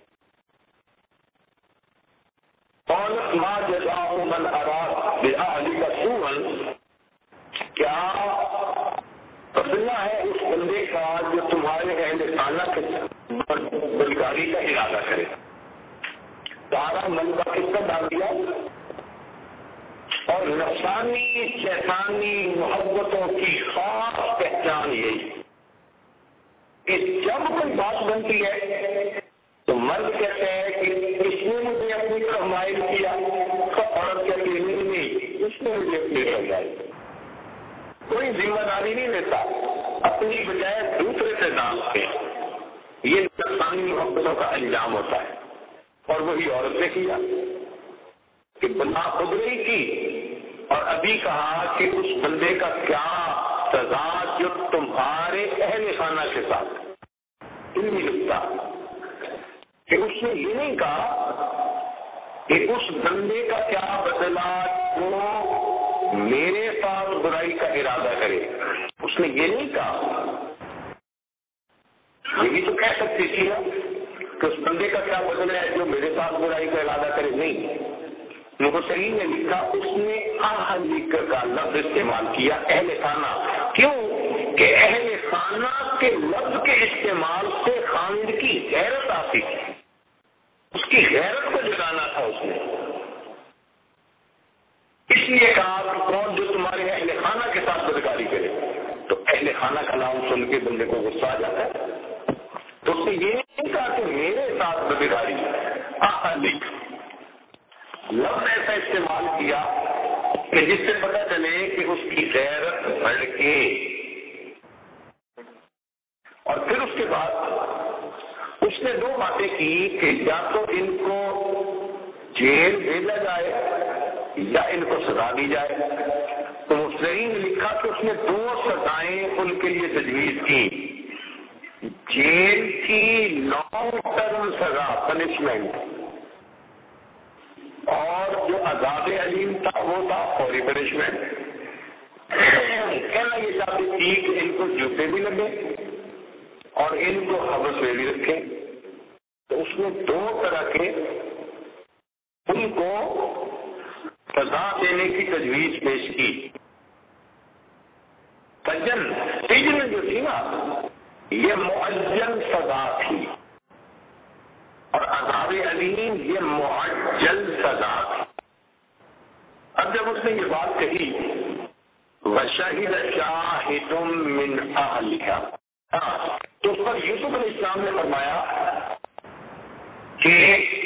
قالت ما جزاء من اراد بأهلك سوءا، کیا بدلہ ہے اس بندے کا جو تمہارے اہل خانہ کے بدکاری کا ارادہ کرے. سارا من کا کس کا ڈال دیا اور نفسانی شیطانی محبتوں کی خاص پہچان یہی کہ جب کوئی بات بنتی ہے تو مرد کہتے ہیں کہ اس نے مجھے اپنی طرف مائل کیا، تو عورت کہتی ہے نہیں اس نے مجھے اپنی طرف مائل کیا. کوئی ذمہ داری نہیں لیتا، اپنی بجائے دوسرے سے ڈالتے ہیں. یہ نفسانی محبتوں کا انجام ہوتا ہے. اور وہی عورت نے کیا کہ بنا خود رہی کی اور ابھی کہا کہ اس بندے کا کیا سزا جو تمہارے اہل خانہ کے ساتھ علمی لگتا کہ اس نے یہ نہیں کہا کہ اس بندے کا کیا بدلہ جو میرے ساتھ برائی کا ارادہ کرے. اس نے یہ نہیں کہا، یہ بھی تو کہہ سکتی تھی نا کہ اس بندے کا کیا بدلہ ہے جو میرے ساتھ برائی کا ارادہ کرے. نہیں، مفسرین نے لکھا اس نے اہلک کا لفظ استعمال کیا، اہل خانہ. کیوں کہ اہل خانہ کے لفظ کے استعمال سے خاوند کی غیرت آتی تھی، اس کی غیرت کو جگانا تھا اس نے. اس لیے کہا کون جو تمہارے اہل خانہ کے ساتھ بدکاری کرے. تو اہل خانہ کا نام سن کے بندے کو غصہ آ جاتا ہے. تو اس نے یہ نہیں کہا کہ میرے ساتھ بدکاری، اہلک لفظ ایسا استعمال کیا کہ جس سے پتہ چلے کہ اس کی غیرت بڑھ کے. اور پھر اس کے بعد اس نے دو باتیں کی کہ یا تو ان کو جیل بھیجا جائے یا ان کو سزا دی جائے. تو مفسرین نے لکھا کہ اس نے دو سزائیں ان کے لیے تجویز کی. جیل کی لانگ ٹرم سزا پنشمنٹ، اور جو عذاب علیم تھا وہ تھا فوری پنشمنٹ. کہنا یہ چاہتی تھی کہ ان کو جوتے بھی لگے اور ان کو حبس میں بھی رکھے. تو اس نے دو طرح کے ان کو سزا دینے کی تجویز پیش کی. سجن سجن جو تھی نا یہ معجل سزا تھی اور عذاب علیم یہ معجل سزا تھی. اب جب اس نے یہ بات کہی وَشَهِدَ شَاهِدٌ مِّنْ أَهْلِهَا تو اس پر یوسف علیہ السلام نے فرمایا کہ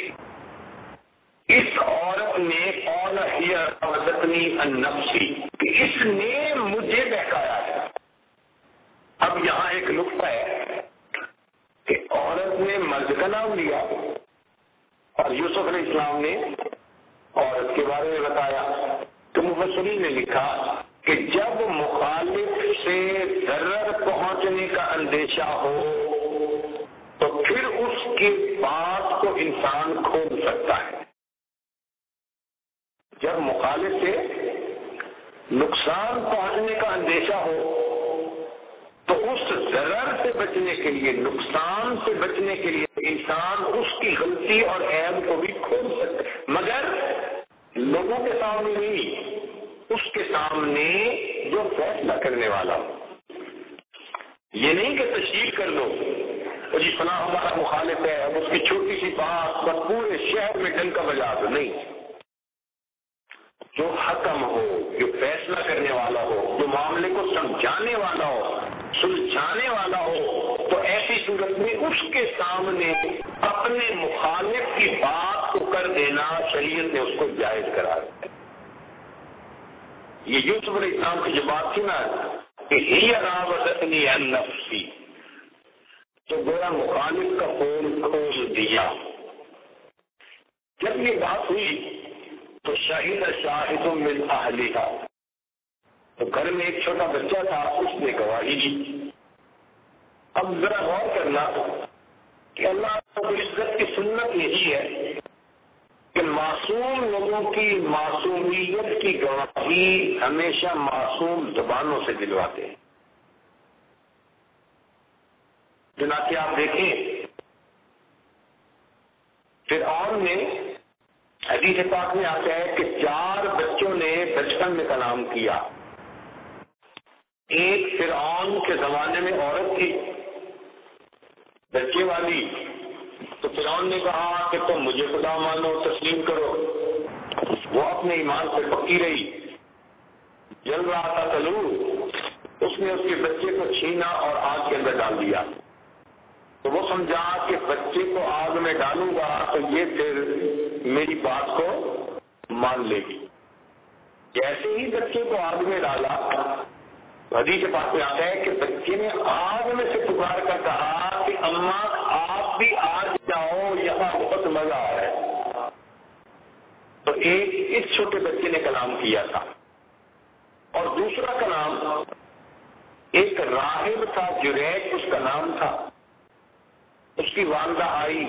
اس عورت نے قال هي راودتني عن نفسي کہ اس نے مجھے بہکایا ہے. اب یہاں ایک نقطہ ہے کہ عورت نے مرد کا نام لیا اور یوسف علیہ السلام نے عورت کے بارے میں بتایا. تو مفسرین نے لکھا کہ جب مخالف سے ضرر پہنچنے کا اندیشہ ہو تو پھر اس کی بات کو انسان کھول سکتا ہے. جب مخالف سے نقصان پہنچنے کا اندیشہ ہو تو اس ضرر سے بچنے کے لیے نقصان سے بچنے کے لیے انسان اس کی غلطی اور عیب کو بھی کھول سکتا ہے مگر لوگوں کے سامنے نہیں اس کے سامنے جو فیصلہ کرنے والا ہو. یہ نہیں کہ تشہیر کر لو اور جی فلاں ہمارا مخالف ہے اب اس کی چھوٹی سی بات پر پورے شہر میں ڈنکا بجا دو. نہیں، جو حکم ہو جو فیصلہ کرنے والا ہو جو معاملے کو سمجھانے والا ہو سلجھانے والا ہو تو ایسی صورت میں اس کے سامنے اپنے مخالف کی بات کو کر دینا شریعت نے اس کو جائز قرار دیا. یہ یوسف علیہ السلام کی جو بات تھی نا کہ ہی راودتنی عن نفسی تو گویا مخالف کا پول کھول دیا. جب یہ بات ہوئی تو شہید شاہد من اہلہا تو گھر میں ایک چھوٹا بچہ تھا اس نے گواہی دی. اب ذرا غور کرنا کہ اللہ رب العزت کی سنت یہی ہے کہ معصوم لوگوں کی معصومیت کی گواہی ہمیشہ معصوم زبانوں سے دلواتے ہیں. چنانچہ آپ دیکھیں فرعون نے حدیث پاک میں آتا ہے کہ چار بچوں نے بچپن میں کلام کیا. ایک فرعون کے زمانے میں عورت تھی بچے والی تو فرعون نے کہا کہ تم مجھے خدا مانو تسلیم کرو. وہ اپنے ایمان سے پکی رہی جل رہا تھا تلو اس نے اس کے بچے کو چھینا اور آگ کے اندر ڈال دیا. تو وہ سمجھا کہ بچے کو آگ میں ڈالوں گا تو یہ پھر میری بات کو مان لے گی. جیسے ہی بچے کو آگ میں ڈالا حدیث کے پاس میں آتا ہے کہ بچے نے آگ میں سے پکار کر کہا کہ اماں آپ بھی آ جاؤ یہاں بہت مزہ آ رہا ہے. تو ایک اس چھوٹے بچے نے کلام کیا تھا اور دوسرا کلام ایک راہب تھا جریج اس کا نام تھا. اس کی والدہ آئی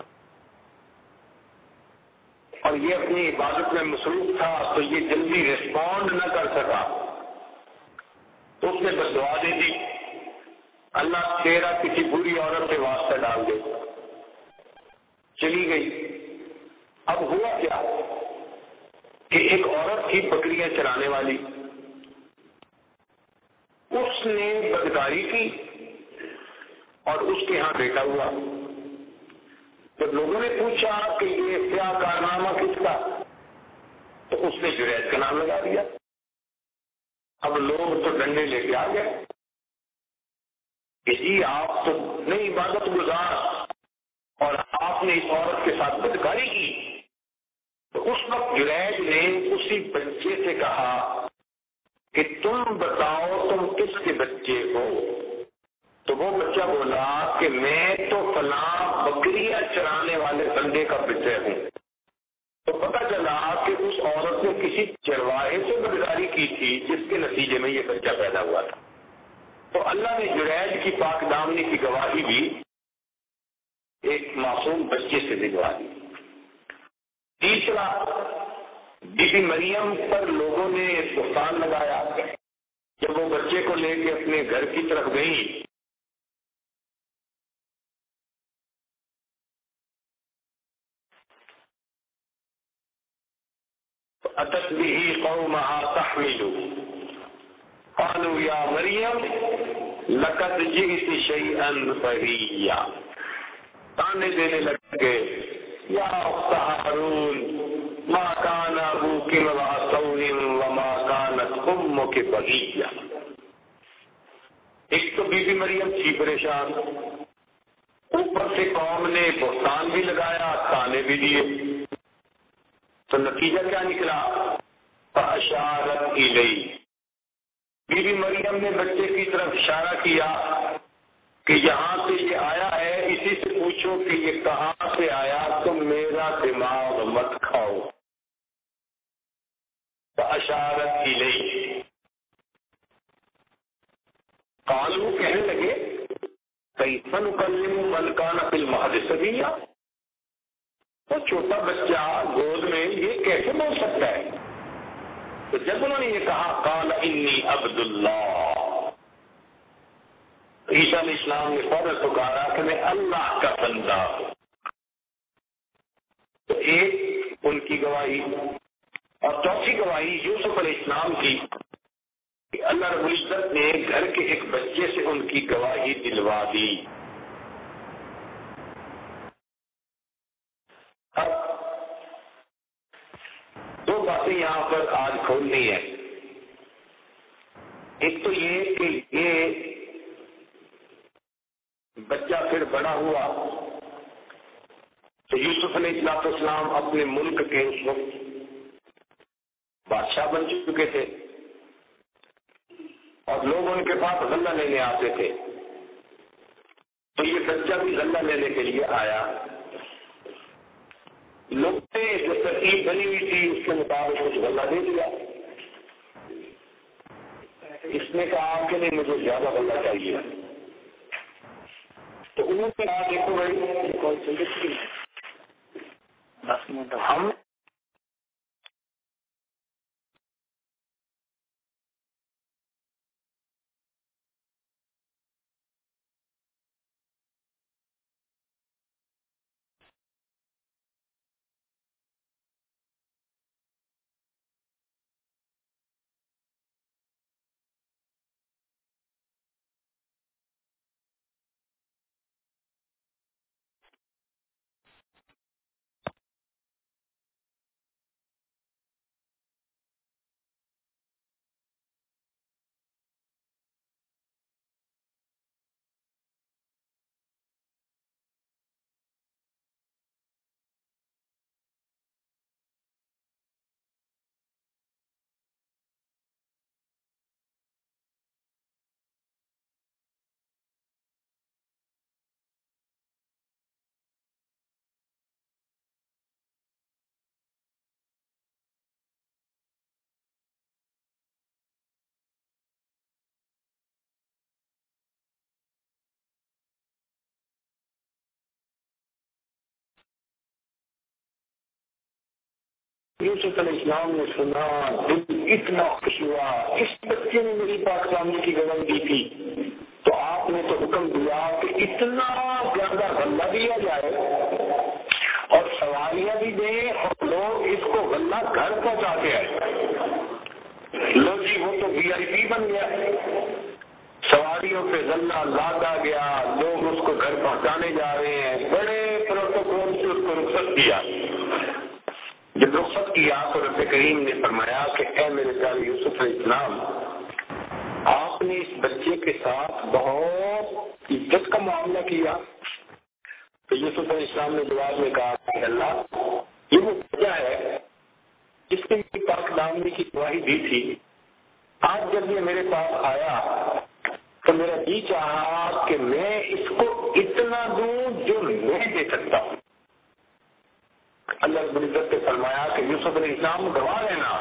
اور یہ اپنی عبادت میں مصروف تھا تو یہ جلدی ریسپونڈ نہ کر سکا. تو اس نے بس دعا دے دی اللہ تیرا کسی بری عورت سے واسطہ ڈال دے. چلی گئی. اب ہوا کیا کہ ایک عورت تھی بکریاں چرانے والی اس نے بدکاری کی اور اس کے ہاں بیٹا ہوا. جب لوگوں نے پوچھا کہ یہ کیا کارنامہ کس کا تو اس نے جریج کا نام لگا دیا. اب لوگ تو ڈنڈے لے کے آ گئے کہ جی آپ تو نہیں عبادت گزار اور آپ نے اس عورت کے ساتھ بدکاری کی. تو اس وقت جریج نے اسی بچے سے کہا کہ تم بتاؤ تم کس کے بچے ہو. تو وہ بچہ بولا کہ میں تو فلاں بکریاں چرانے والے بندے کا بچہ ہوں. تو پتہ چلا کہ اس عورت نے کسی چرواہے سے بدکاری کی تھی جس کے نتیجے میں یہ بچہ پیدا ہوا تھا. تو اللہ نے جریج کی پاک دامنی کی گواہی بھی ایک معصوم بچے سے دلوا دی. تیسرا بی بی مریم پر لوگوں نے بہتان لگایا. جب وہ بچے کو لے کے اپنے گھر کی طرف گئی اتت به قومها تحمل قالوا یا مریم لقد جئت شیئا فرییا، تانے دینے لگے یا اخت ہارون ما کان ابوک امرأ سوء وما کانت امک بغیا۔ ایک تو بی بی مریم تھی پریشان، اوپر سے قوم نے بہتان بھی لگایا، تانے بھی دیے، تو نتیجہ کیا نکلا؟ فاشارت الیہ، بی بی مریم نے بچے کی طرف اشارہ کیا کہ یہاں سے یہ آیا ہے، اسی سے پوچھو کہ یہ کہاں سے آیا، تم میرا دماغ مت کھاؤ۔ فاشارت الیہ، قالوا کہنے لگے کیف نکلم من کان فی المہد صبیا، وہ چھوٹا بچہ گود میں یہ کیسے بول سکتا ہے؟ تو جب انہوں نے یہ کہا قال انی عبد اللہ، عیسیٰ علیہ السلام نے فوراً پکارا کہ میں اللہ کا بندہ ہوں۔ تو ایک ان کی گواہی، اور چوتھی گواہی یوسف علیہ السلام کی کہ اللہ رب العزت نے گھر کے ایک بچے سے ان کی گواہی دلوا دی۔ اب دو باتیں یہاں پر آج کھولنی ہے۔ ایک تو یہ کہ یہ بچہ پھر بڑا ہوا تو یوسف علیہ السلام اپنے ملک کے اس وقت بادشاہ بن چکے تھے اور لوگ ان کے پاس غلہ لینے آتے تھے، تو یہ بچہ بھی غلہ لینے کے لیے آیا۔ لوگ نے جو ترتیب بنی ہوئی تھی اس کے مطابق کچھ غلہ دے دیا۔ اس نے کہا کہ نہیں مجھے زیادہ غلہ چاہیے، تو انہوں نے کہا دیکھو بھائی ہم یوسف علیہ السلام نے سنا، دل اتنا خوش ہوا، اس بچے نے میری پاک سامنے کی گواہی دی تھی، تو آپ نے تو حکم دیا کہ اتنا زیادہ غلہ دیا جائے اور سواریاں بھی دیں اور لوگ اس کو غلہ گھر پہنچا کے آئے۔ لو جی وہ تو وی آئی پی بن گیا، سواریوں پہ غلہ لادا گیا، لوگ اس کو گھر پہنچانے جا رہے ہیں، بڑے پروٹوکول سے اس کو رخصت کیا۔ جب رخصت کیا تو رب کریم نے فرمایا کہ اے میرے پیارے یوسف علیہ السلام، آپ نے اس بچے کے ساتھ بہت عزت کا معاملہ کیا۔ تو یوسف علیہ السلام نے جواب میں کہا کہ اللہ یہ وہ بچہ ہے جس نے میری پاک دامنی کی گواہی دی تھی، آج جب یہ میرے پاس آیا تو میرا جی چاہا کہ میں اس کو اتنا دوں جو میں دے سکتا ہوں۔ اللہ رب العزت نے فرمایا کہ یوسف علیہ السلام گواہ رہنا،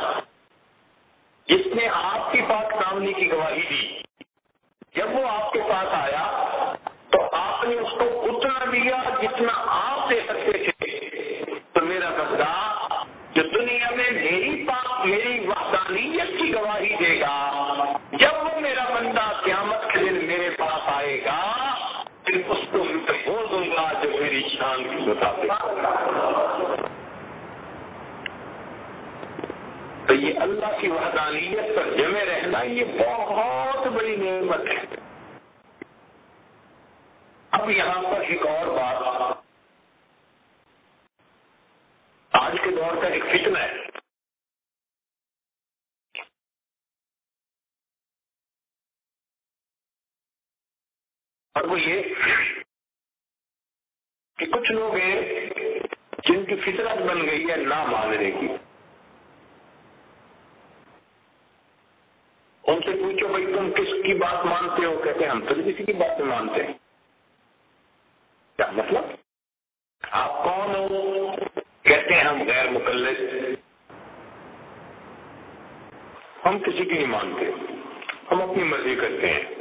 جس نے آپ کی پاک دامنی کی گواہی دی، جب وہ آپ کے پاس آیا تو آپ نے اس کو اتنا دیا جتنا آپ دے سکتے تھے۔ تو میرا بندہ جو دنیا میں میری پاک میری وحدانیت کی گواہی دے گا، جب وہ میرا بندہ قیامت کے دن میرے پاس آئے گا پھر اس کو وہ دوں گا جو میری شان کے مطابق۔ تو یہ اللہ کی وحدانیت پر جمے رہنا یہ بہت بڑی نعمت ہے۔ اب یہاں پر ایک اور بات، آج کے دور کا ایک فتنہ ہے، اور وہ یہ کہ کچھ لوگ ہیں جن کی فطرت بن گئی ہے نہ ماننے کی۔ ان سے پوچھو بھائی تم کس کی بات مانتے ہو؟ کہتے ہیں ہم تو کسی کی بات نہیں مانتے۔ کیا مطلب؟ آپ کون ہو؟ کہتے ہیں ہم غیر مقلد، ہم کسی کی نہیں مانتے، ہم اپنی مرضی کرتے ہیں۔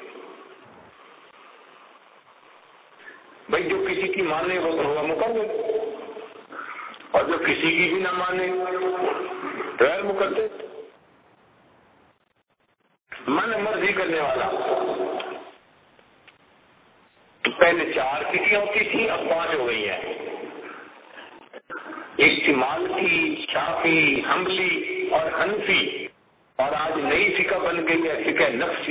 بھائی جو کسی کی مانے وہ تو ہوا مقلد، اور جو کسی کی بھی نہ مانے غیر مقلد، من مرضی کرنے والا۔ تو پہلے چار کتیاں ہوتی تھی، اب پانچ ہو گئی ہیں۔ ایک تھی مالکی، شافعی، حنبلی اور حنفی، اور آج نئی فقہ بن گئی ہے فقہ نفسی۔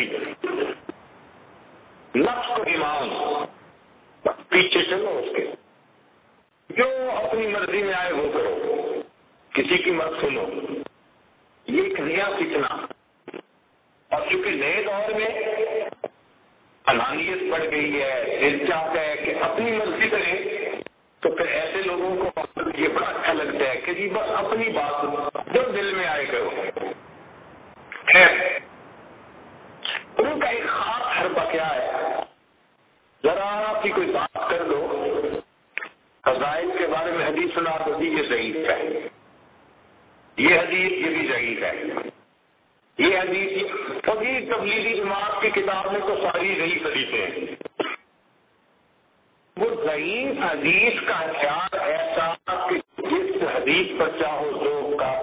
نفس کو امام، پیچھے چلو اس کے، جو اپنی مرضی میں آئے وہ کرو، کسی کی مت سنو۔ یہ ایک نیا فتنہ، اور چونکہ نئے دور میں انانیت بڑھ گئی ہے، دل چاہتا ہے کہ اپنی مرضی کریں، تو پھر ایسے لوگوں کو یہ بڑا اچھا لگتا ہے کہ جی بس اپنی بات جو دل میں آئے کرو۔ خیر، ان کا ایک خاص حربہ کیا ہے؟ ذرا آپ کی کوئی بات کر دو، فضائل کے بارے میں حدیث سنا دو، یہ ضعیف ہے، یہ حدیث یہ بھی ضعیف ہے، یہ حدیث کبھی تبلیغی جماعت کی کتاب میں تو ساری ضعیف حدیثیں ہیں۔ وہ ضعیف حدیث کا خیال ایسا کہ جس حدیث پر چاہو ذوق کا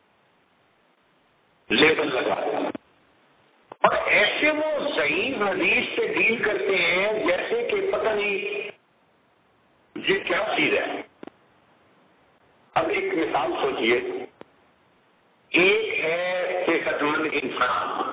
لیبل لگا، اور ایسے وہ ضعیف حدیث سے ڈیل کرتے ہیں جیسے کہ پتہ نہیں یہ کیا چیز ہے۔ اب ایک مثال سوچئے، ایک ہے صحت مند انسان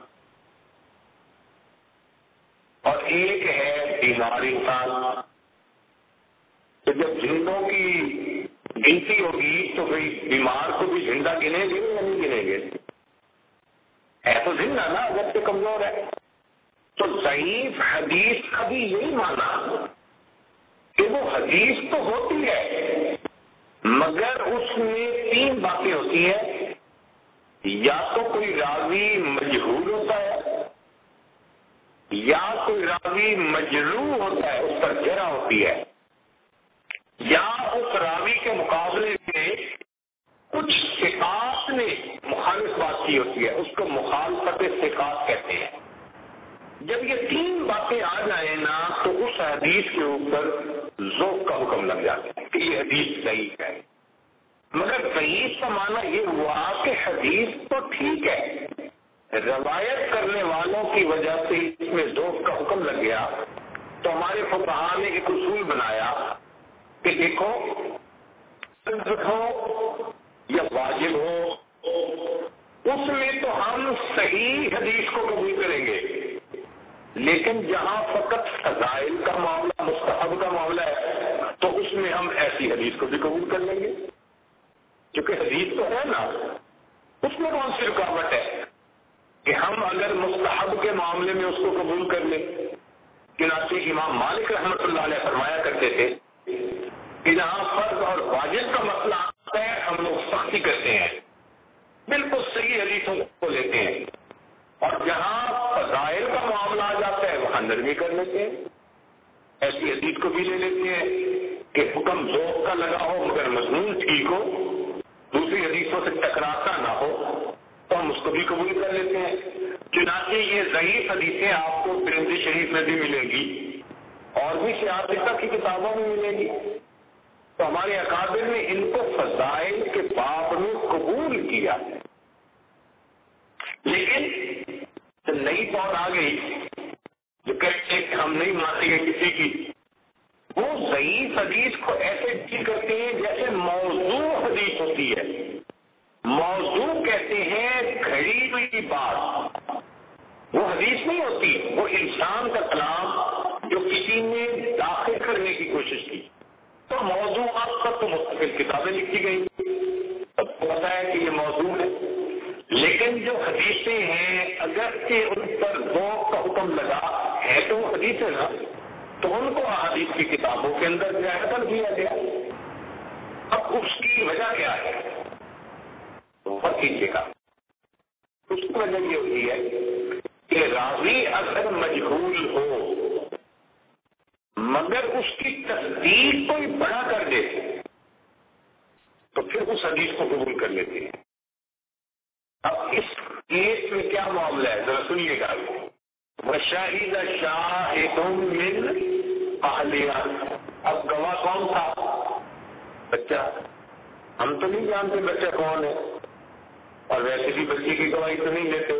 اور ایک ہے بیمار انسان۔ تو جب جھنڈوں کی گنتی ہوگی تو بھائی بیمار کو بھی جھنڈا گنے گے یا نہیں گنے گے؟ ہے تو زندہ نا، اگر سے کمزور ہے۔ تو ضعیف حدیث کا بھی یہی مانا کہ وہ حدیث تو ہوتی ہے مگر اس میں تین باتیں ہوتی ہیں، یا تو کوئی راوی مجہول ہوتا ہے، یا کوئی راوی مجروح ہوتا ہے، اس پر جرح ہوتی ہے، یا اس راوی کے مقابلے میں کچھ ثقات نے مخالف بات کی ہوتی ہے، اس کو مخالفت ثقات کہتے ہیں۔ جب یہ تین باتیں آ جائیں نا تو اس حدیث کے اوپر ذوق کا حکم لگ جاتا ہے کہ یہ حدیث صحیح ہے۔ مگر ضعیف کا معنی یہ ہوا کہ حدیث تو ٹھیک ہے، روایت کرنے والوں کی وجہ سے اس میں ذوق کا حکم لگ گیا۔ تو ہمارے فقہاء نے ایک اصول بنایا کہ دیکھو ہو یا واجب ہو، اس میں تو ہم صحیح حدیث کو قبول کریں گے، لیکن جہاں فقط فضائل کا معاملہ، مستحب کا معاملہ ہے، تو اس میں ہم ایسی حدیث کو بھی قبول کر لیں گے، کیونکہ حدیث تو ہے نا، اس میں کون سی رکاوٹ ہے کہ ہم اگر مستحب کے معاملے میں اس کو قبول کر لیں۔ چنانچہ امام مالک رحمۃ اللہ علیہ فرمایا کرتے تھے کہ جہاں فرض اور واجب کا مسئلہ آتا ہے ہم لوگ سختی کرتے ہیں، بالکل صحیح حدیثوں کو لیتے ہیں، اور جہاں فضائل کا معاملہ آ جاتا ہے وہاں نرمی کر لیتے ہیں، ایسی حدیث کو بھی لے لیتے ہیں کہ حکم ذوق کا لگا ہو مگر مضمون ٹھیک ہو، دوسری حدیثوں سے ٹکراتا نہ ہو، تو ہم اس کو بھی قبول کر لیتے ہیں۔ چنانچہ یہ ضعیف حدیثیں آپ کو ترمذی شریف میں بھی ملے گی اور بھی سیاستہ کی کتابوں میں ملے گی۔ تو ہمارے اکابر نے ان کو فضائل کے باب میں قبول کیا ہے، لیکن نئی بات آ گئی جو کہتے ہیں کہ ہم نہیں مانیں گے کسی کی، وہ ضعیف حدیث کو ایسے ڈیل کرتے ہیں جیسے موضوع حدیث ہوتی ہے۔ موضوع کہتے ہیں کی بات وہ حدیث نہیں ہوتی، وہ انسان کا کلام جو کسی نے داخل کرنے کی کوشش کی. تو موضوعات پر تو مستقل کتابیں لکھی گئی، سب کو پتا ہے کہ یہ موضوع ہے. لیکن جو حدیثیں ہیں اگر کہ ان پر ذوق کا حکم لگا ہے تو وہ حدیث ہے نا، تو ان کو احادیث کی کتابوں کے اندر جائز کر دیا گیا. اب اس کی وجہ کیا ہے؟ غور کیجیے گا. اس کی وجہ یہ ہوتی ہے کہ راوی اگر مجہول ہو مگر اس کی تصدیق کوئی بڑا کر دے تو پھر اس حدیث کو قبول کر لیتے ہیں. اب اس کیس میں کیا معاملہ ہے ذرا سنیے گا. وشاہد شاہد من اہلہا، اب گواہ کون تھا؟ بچہ. ہم تو نہیں جانتے بچہ کون ہے، اور ویسے بھی بچے کی گواہی تو نہیں لیتے.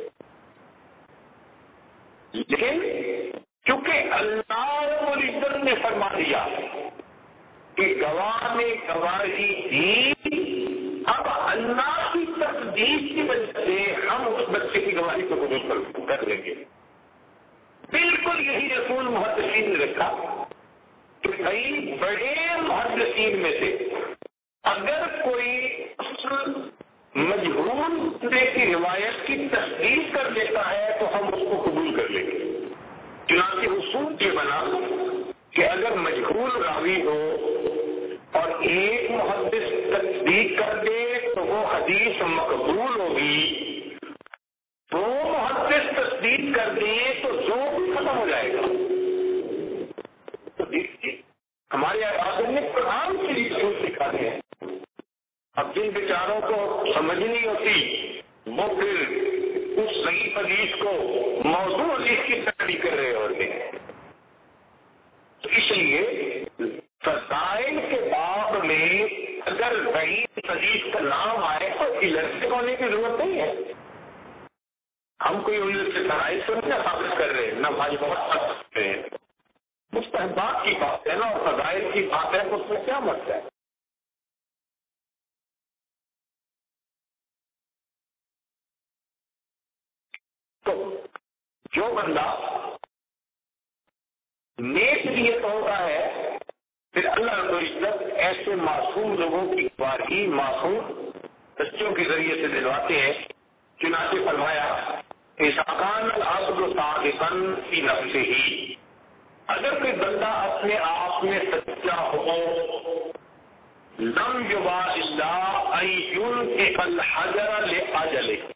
لیکن کیونکہ اللہ رب العزت نے فرما دیا کہ گواہ نے گواہی دی، اب اللہ کی تصدیق کی وجہ سے ہم اس بچے کی گواہی کو قبول کر لیں گے. بالکل یہی رسول محدثین نے رکھا کہ کئی بڑے محدثین میں سے اگر کوئی مجہول کی روایت کی تصدیق کر دیتا ہے تو ہم اس کو قبول کر لیں گے. چنانچہ اصول یہ بنا کہ اگر مجہول راوی ہو اور ایک محدث تصدیق کر دے تو وہ حدیث مقبول ہوگی، دو محدث تصدیق کر دیں تو ذوق ختم ہو جائے گا. تو دیکھیے ہمارے اعظم نے قرآن کے لیے اصول سکھاتے ہیں. اب جن بیچاروں کو سمجھ نہیں ہوتی وہ پھر اس صحیح حدیث کو موضوع حدیث کی تقریر کر رہے ہوتے ہیں. تو اس لیے فضائل کے باب میں اگر صحیح حدیث کا نام آئے تو الرجک ہونے کی ضرورت نہیں ہے. ہم کوئی ان سے فرائض کو نہیں ثابت کر رہے، نہ بھائی بہت سکتے ہیں. مستحبات کی بات ہے نا، اور فضائل کی بات ہے تو اس میں کیا مسئلہ ہے؟ تو جو بندہ نیک نیت ہوتا ہے پھر اللہ رب العزت ایسے معصوم لوگوں کی گواہی معصوم بچوں کے ذریعے سے دلواتے ہیں. چنانچہ فرمایا اِسَقَانَ الْعَبْدُ صَادِقًا فِي نَفْسِهِ، اگر کوئی بندہ اپنے آپ میں سچا ہو لم يُبَالِ اللَّهُ أَن يُنْفِقَ الْحَجَرَ لِأَجَلِهِ،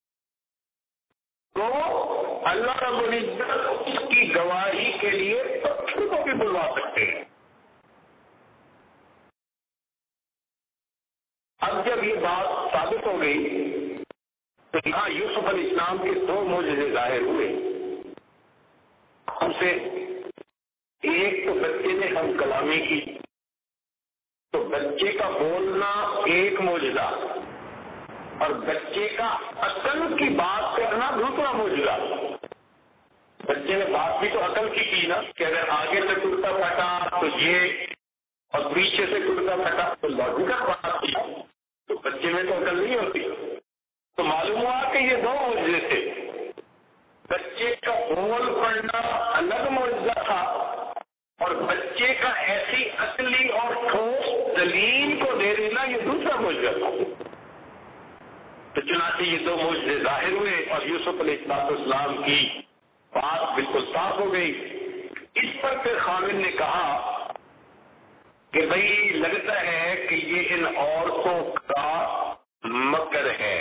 تو اللہ رب العزت اس کی گواہی کے لیے پتھر کو بھی بلوا سکتے ہیں. اب جب یہ بات ثابت ہو گئی تو یہاں یوسف علیہ السلام کے دو معجزے ظاہر ہوئے. ہم سے ایک تو بچے نے ہم کلامی کی، تو بچے کا بولنا ایک معجزہ اور بچے کا عقل کی بات کرنا دوسرا معجزہ. بچے نے بات بھی تو عقل کی کی نا کہ اگر آگے سے ٹوٹتا پھٹا تو یہ اور پیچھے سے ٹوٹتا پھٹا تو لاجیکل بات کی. تو بچے میں تو عقل نہیں ہوتی. تو معلوم ہوا کہ یہ دو معجزے تھے. بچے کا بول پڑنا الگ معجزہ تھا اور بچے کا ایسی عقلی اور ٹھوس دلیل کو دے دینا یہ دوسرا معجزہ تھا. تو چنانچہ یہ دو معجزے ظاہر ہوئے اور یوسف علیہ السلام کی بات بالکل صاف ہو گئی. اس پر پھر خامد نے کہا کہ بھئی لگتا ہے کہ یہ ان عورتوں کا مکر ہے.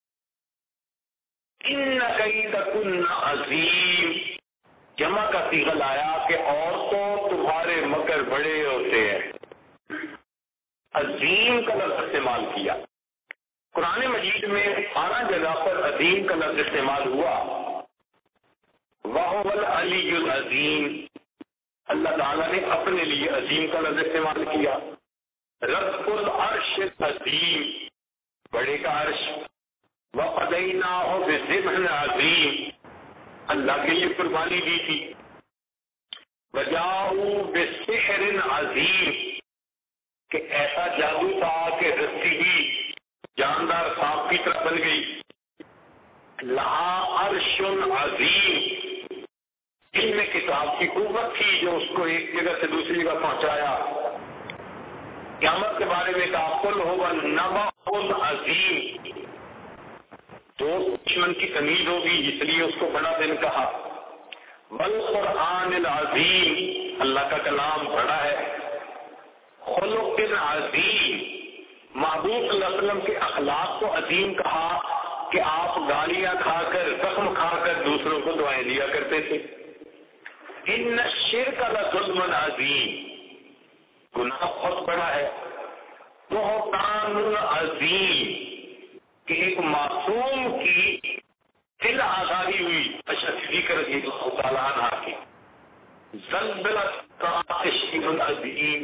ان کیدکن عظیم، جمع کا صیغہ لایا کہ عورتوں تمہارے مکر بڑے ہوتے ہیں. عظیم کا لفظ استعمال کیا. قرآن مجید میں بارہ جگہ پر عظیم کا لفظ استعمال ہوا. وَهُوَ الْعَلِيُّ الْعَظِيمُ، اللہ تعالیٰ نے اپنے لیے عظیم کا لفظ استعمال کیا. رب العرش عظیم، بڑے کا عرش. وَفَدَيْنَاهُ بِذِبْحٍ عَظِيمٍ، اللہ کے لیے قربانی دی تھی. وَجَاءُوا بِسِحْرٍ عَظِيمٍ، کہ ایسا جادو تھا کہ رسی بھی جاندار سانپ کی طرح بن گئی. لہا عرش عظیم، علم کتاب کی قوت تھی جو اس کو ایک جگہ سے دوسری جگہ پہنچایا. قیامت کے بارے میں کہا قل هو النبأ عظیم، تو دشمن کی تمیز ہوگی اس لیے اس کو بڑا دن کہا. والقرآن العظیم، اللہ کا کلام بڑا ہے. خلق عظیم، محبوب صلی اللہ علیہ وسلم کے اخلاق کو عظیم کہا کہ آپ گالیاں کھا کر زخم کھا کر دوسروں کو دعائیں دیا کرتے تھے. ان الشرک لظلم عظیم، گناہ بہت بڑا ہے. بہتان عظیم، کہ ایک معصوم کی دل آزادی ہوئی اشد رضی اللہ تعالیٰ عنہ کی. زلزلۃ عظیم،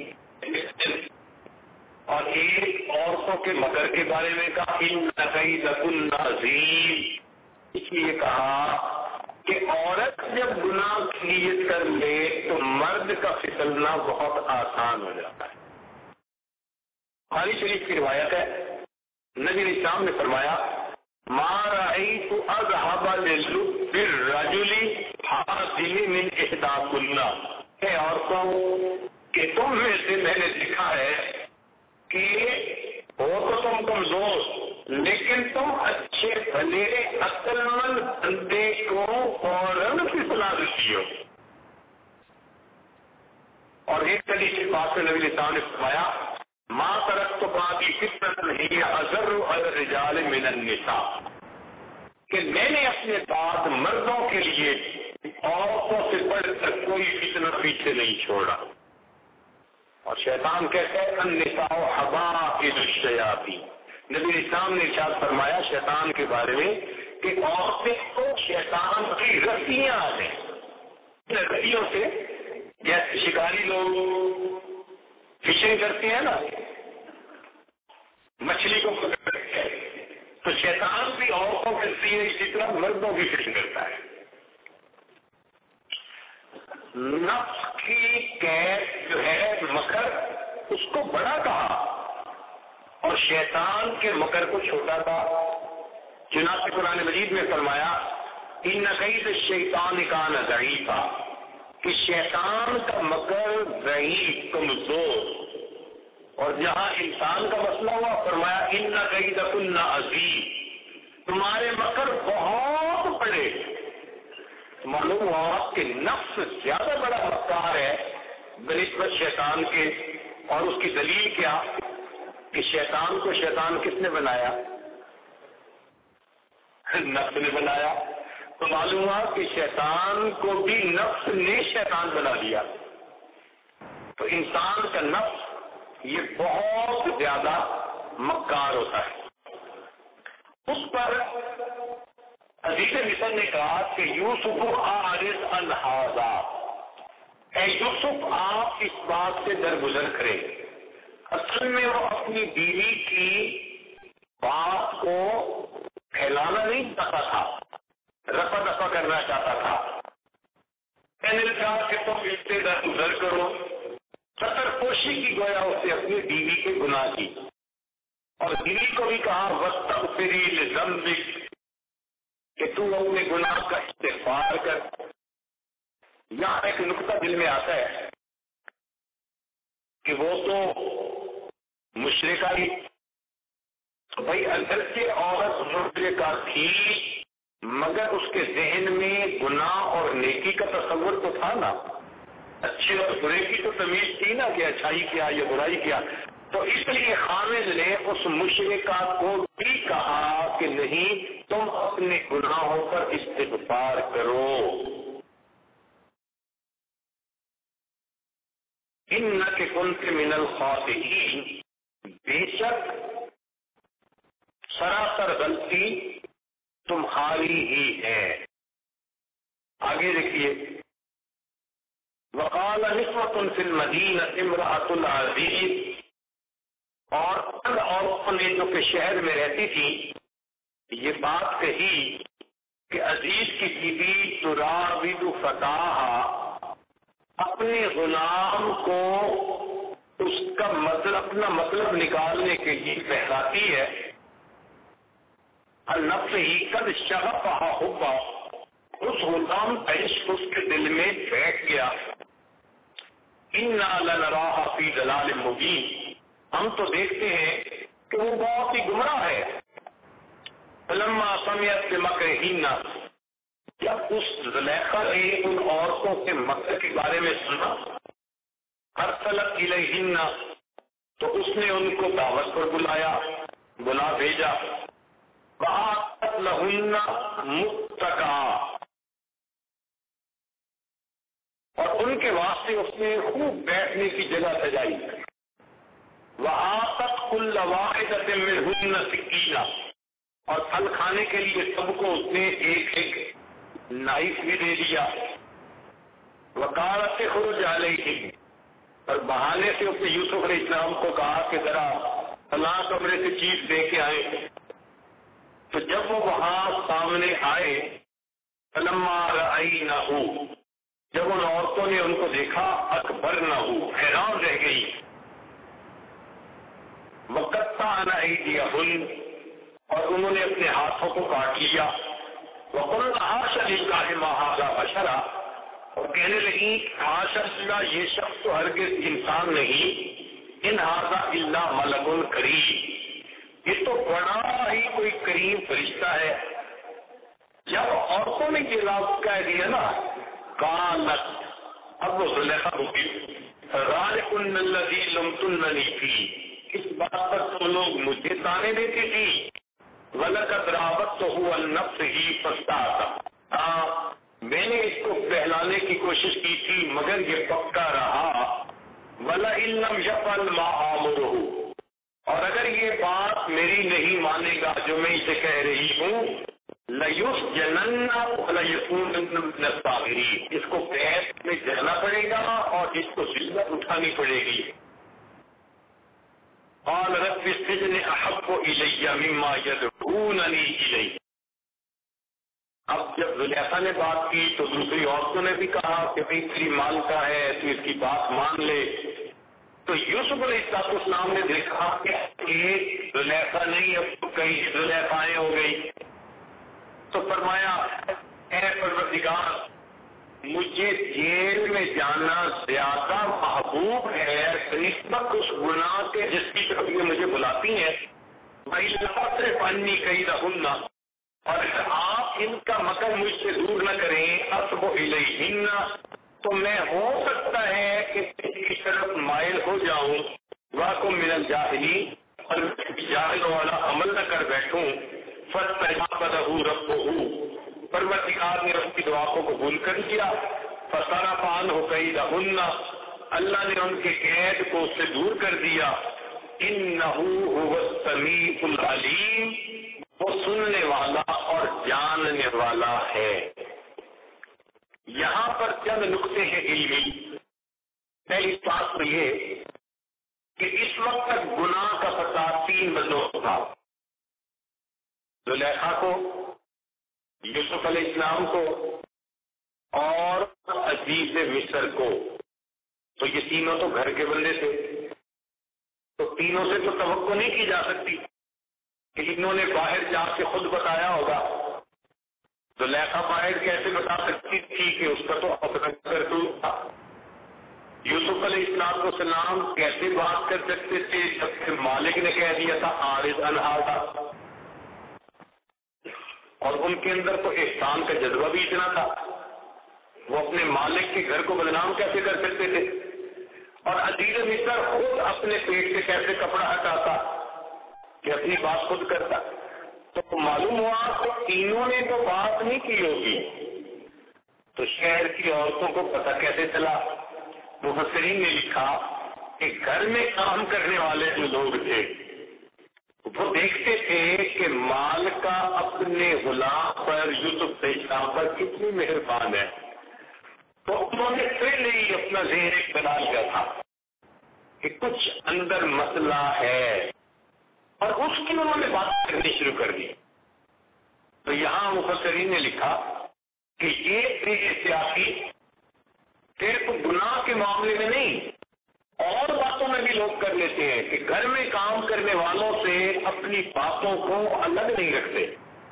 اور ایک عورتوں کے مکر کے بارے میں کہا ان کیدکن عظیم، اس لیے کہا کہ عورت جب گناہ کی نیت کر لے تو مرد کا پھسلنا بہت آسان ہو جاتا ہے. بخاری شریف کی روایت ہے، نبی اسلام نے فرمایا ما رأیت اذهب للب الرجل حاصل من احداکن، اے عورتوں کہ تم میں سے میں نے دیکھا ہے کہ ہو تو تم کمزور لیکن تم اچھے بھلے عقل مند بندے کو فوراً پھسلا دیتی ہو. اور ایک حدیث کی بات میں نبی اسلام نے فرمایا ما ترکت بعدی فتنۃ ہی اضر علی الرجال من النساء، کہ میں نے اپنے بعد مردوں کے لیے عورتوں سے بڑھ کر کوئی فتنہ پیچھے نہیں چھوڑا. اور شیطان کہتے ہیں النساء حبائل الشیاطین، نبی اسلام نے ارشاد فرمایا شیطان کے بارے میں کہ عورتیں کو شیطان کی رسیاں ہیں. رسیوں سے جیسے شکاری لوگ فشنگ کرتے ہیں نا، مچھلی کو پکڑتے ہیں، تو شیطان بھی عورتوں کے ذریعے اسی طرح مردوں کی فشنگ کرتا ہے. نفس کی قید جو ہے مکر، اس کو بڑا کہا اور شیطان کے مکر کو چھوٹا کہا. چنانچہ قرآن مجید میں فرمایا ان کید الشیطان کان ضعیفا، کہ شیطان کا مکر ضعیف کمزور. اور جہاں انسان کا مسئلہ ہوا فرمایا ان کیدکن عظیم، تمہارے مکر بہت بڑے. معلوم ہوا کہ نفس زیادہ بڑا مکار ہے بنسبت شیطان کے. اور اس کی دلیل کیا کہ شیطان کو شیطان کس نے بنایا؟ نفس نے بنایا. تو معلوم ہوا کہ شیطان کو بھی نفس نے شیطان بنا دیا. تو انسان کا نفس یہ بہت زیادہ مکار ہوتا ہے. اس پر حدیث مصر نے کہا کہ یوسف عارض عن ھذا، اے یوسف آپ اس بات سے درگزر کریں. اصل میں وہ اپنی بیوی کی بات کو پھیلانا نہیں چاہتا تھا، رفع دفع کرنا چاہتا تھا. میں نے کہا کہ تم اس سے درگزر کرو. ستر پوشی کی گویا اسے اپنی بیوی کے گناہ کی، اور بیوی کو بھی کہا واستغفری لذنبک، کہ تو اپنے گناہ کا استغفار کر. یہاں ایک نقطہ دل میں آتا ہے کہ وہ تو مشرکہ ہی، بھائی اگر سے عورت مشرکہ تھی مگر اس کے ذہن میں گناہ اور نیکی کا تصور تو تھا نا، اچھے اور برے کی تو تمیز تھی نا کہ اچھائی کیا یا برائی کیا. تو اس لیے خامد نے اس مشرکہ کو بھی کہا کہ نہیں تم اپنے گناہوں پر استغفار کرو. انک کنت من الخاطئین، بے شک سراسر غلطی تمہاری ہی ہے. آگے دیکھیے وقال نسوۃ فی المدینہ امرأۃ العزیز، اور چند عورتوں نے جو کہ شہر میں رہتی تھی یہ بات کہی کہ عزیز کی بیوی تراود فتاہا، اپنے غلام کو اس کا مطلب اپنا مطلب نکالنے کے لیے بہلاتی ہے. النفس ہی قد شغفہا حبا، اس غلام کا عشق اس کے دل میں بیٹھ گیا. انا لنراہا فی ضلال مبین، ہم تو دیکھتے ہیں کہ وہ بہت ہی گمراہ ہے. فلما سمعت بمکرہن، جب اس زلیخا نے ان عورتوں کے مکر کے بارے میں سنا، ارسلت الیہن، تو اس نے ان کو دعوت پر بلایا، بلا بھیجا. وآتت لہن متکئا، اور ان کے واسطے اس نے خوب بیٹھنے کی جگہ سجائی. وآتت کل واحدۃ منہن سکینہ، اور پھل کھانے کے لیے سب کو اس نے ایک ایک نائف بھی دے دیا. وقالت اخرج علیہم، اور بہانے سے اس نے یوسف علیہ السلام کو کہا کہ ذرا فلاں کمرے سے چیز دے کے آئے. تو جب وہ وہاں سامنے آئے، فلما رأینہ، جب ان عورتوں نے ان کو دیکھا، اکبرنہ، حیران رہ گئی. وقطعن ایدیہن، اور انہوں نے اپنے ہاتھوں کو کاٹ لیا. وقلن حاشا للہ ما ھذا بشرا، اور کہنے لگی حاشا للہ، یہ شخص تو ہرگز انسان نہیں، ان ھذا الا ملک کریم، یہ تو بڑا ہی کوئی کریم فرشتہ ہے. جب عورتوں نے یہ لفظ کہہ دیا نا، قالت، اب وہ زلیخا ہوگی، ذالکن الذی لمتننی فیہ، اس بات پر تو لوگ مجھے تانے دیتی تھی. وَلَقَدْ رَاوَدتُّهُ عَن نَفْسِهِ فَاسْتَعْصَمَ، ہاں میں نے اس کو بہلانے کی کوشش کی تھی مگر یہ پکا رہا. وَلَئِن لَّمْ يَفْعَلْ مَا آمُرُهُ، اور اگر یہ بات میری نہیں مانے گا جو میں اسے کہہ رہی ہوں، لَيُسْجَنَنَّ وَلَيَكُونَنَّ مِنَ الصَّاغِرِينَ، اس کو قید میں جانا پڑے گا اور اس کو ذلت اٹھانی پڑے گی. قال رب السجن احب الی مما یدعوننی الیہ، اب جب زلیخا نے بات کی تو دوسری عورتوں نے بھی کہا کہ بھئی تیری مال کا ہے تو اس کی بات مان لے. تو یوسف علیہ السلام نے دیکھا کہ ایک زلیخا نہیں، اب تو کئی زلیخائیں ہو گئی. تو فرمایا اے پروردگار، مجھے جیل میں جانا زیادہ محبوب ہے نسبت اس گناہ کے جس کی طرف یہ مجھے بلاتی ہیں. پانی کئی رہن، اور اگر آپ ان کا مکر مجھ سے دور نہ کریں، اصب الیہن، تو میں ہو سکتا ہے کہ ان کی طرف مائل ہو جاؤں. واکم من الجاہلین، اور جاہل والا عمل نہ کر بیٹھوں. فاستجاب لہ ربہ، پروردگار نے اس کی دعا کو قبول کر دیا. فصرف عنہ کیدہن، اللہ نے ان کے قید کو اس سے دور کر دیا. انہ ھو السمیع العلیم، وہ سننے والا اور جاننے والا ہے. یہاں پر چند نقطے ہیں علمی. پہلی بات تو یہ کہ اس وقت تک گناہ کا فساد تین بندوں کو تھا، زلیخا کو، یوسف علیہ السلام کو اور عزیز مصر کو. تو یہ تینوں تو گھر کے بندے تھے، تو تینوں سے تو توقع نہیں کی جا سکتی کہ انہوں نے باہر جا کے خود بتایا ہوگا. زلیخا باہر کیسے بتا سکتی تھی کہ اس کا تو اپنا کرتوت تھا. یوسف علیہ السلام کو سلام کیسے بات کر سکتے تھے جب مالک نے کہہ دیا تھا عارض انہا تھا، اور ان کے اندر تو احسان کا جذبہ بھی اتنا تھا، وہ اپنے مالک کے گھر کو بدنام کیسے کر سکتے تھے. اور عزیز مصر خود اپنے پیٹ سے کیسے کپڑا ہٹاتا کہ اپنی بات خود کرتا. تو معلوم ہوا کہ تینوں نے تو بات نہیں کی ہوگی، تو شہر کی عورتوں کو پتہ کیسے چلا؟ مفسرین نے لکھا کہ گھر میں کام کرنے والے جو لوگ تھے وہ دیکھتے تھے کہ مال کا اپنے غلام پر، یوسف علیہ السلام پر کتنی مہربان ہے. تو انہوں نے پہلے ہی اپنا ذہن ایک بنا لیا تھا کہ کچھ اندر مسئلہ ہے، اور اس کی انہوں نے بات کرنی شروع کر دی. تو یہاں مفسرین نے لکھا کہ یہ بے احتیاطی صرف گناہ کے معاملے میں نہیں، اور باتوں میں بھی لوگ کر لیتے ہیں کہ گھر میں کام کرنے والوں سے اپنی باتوں کو الگ نہیں رکھتے.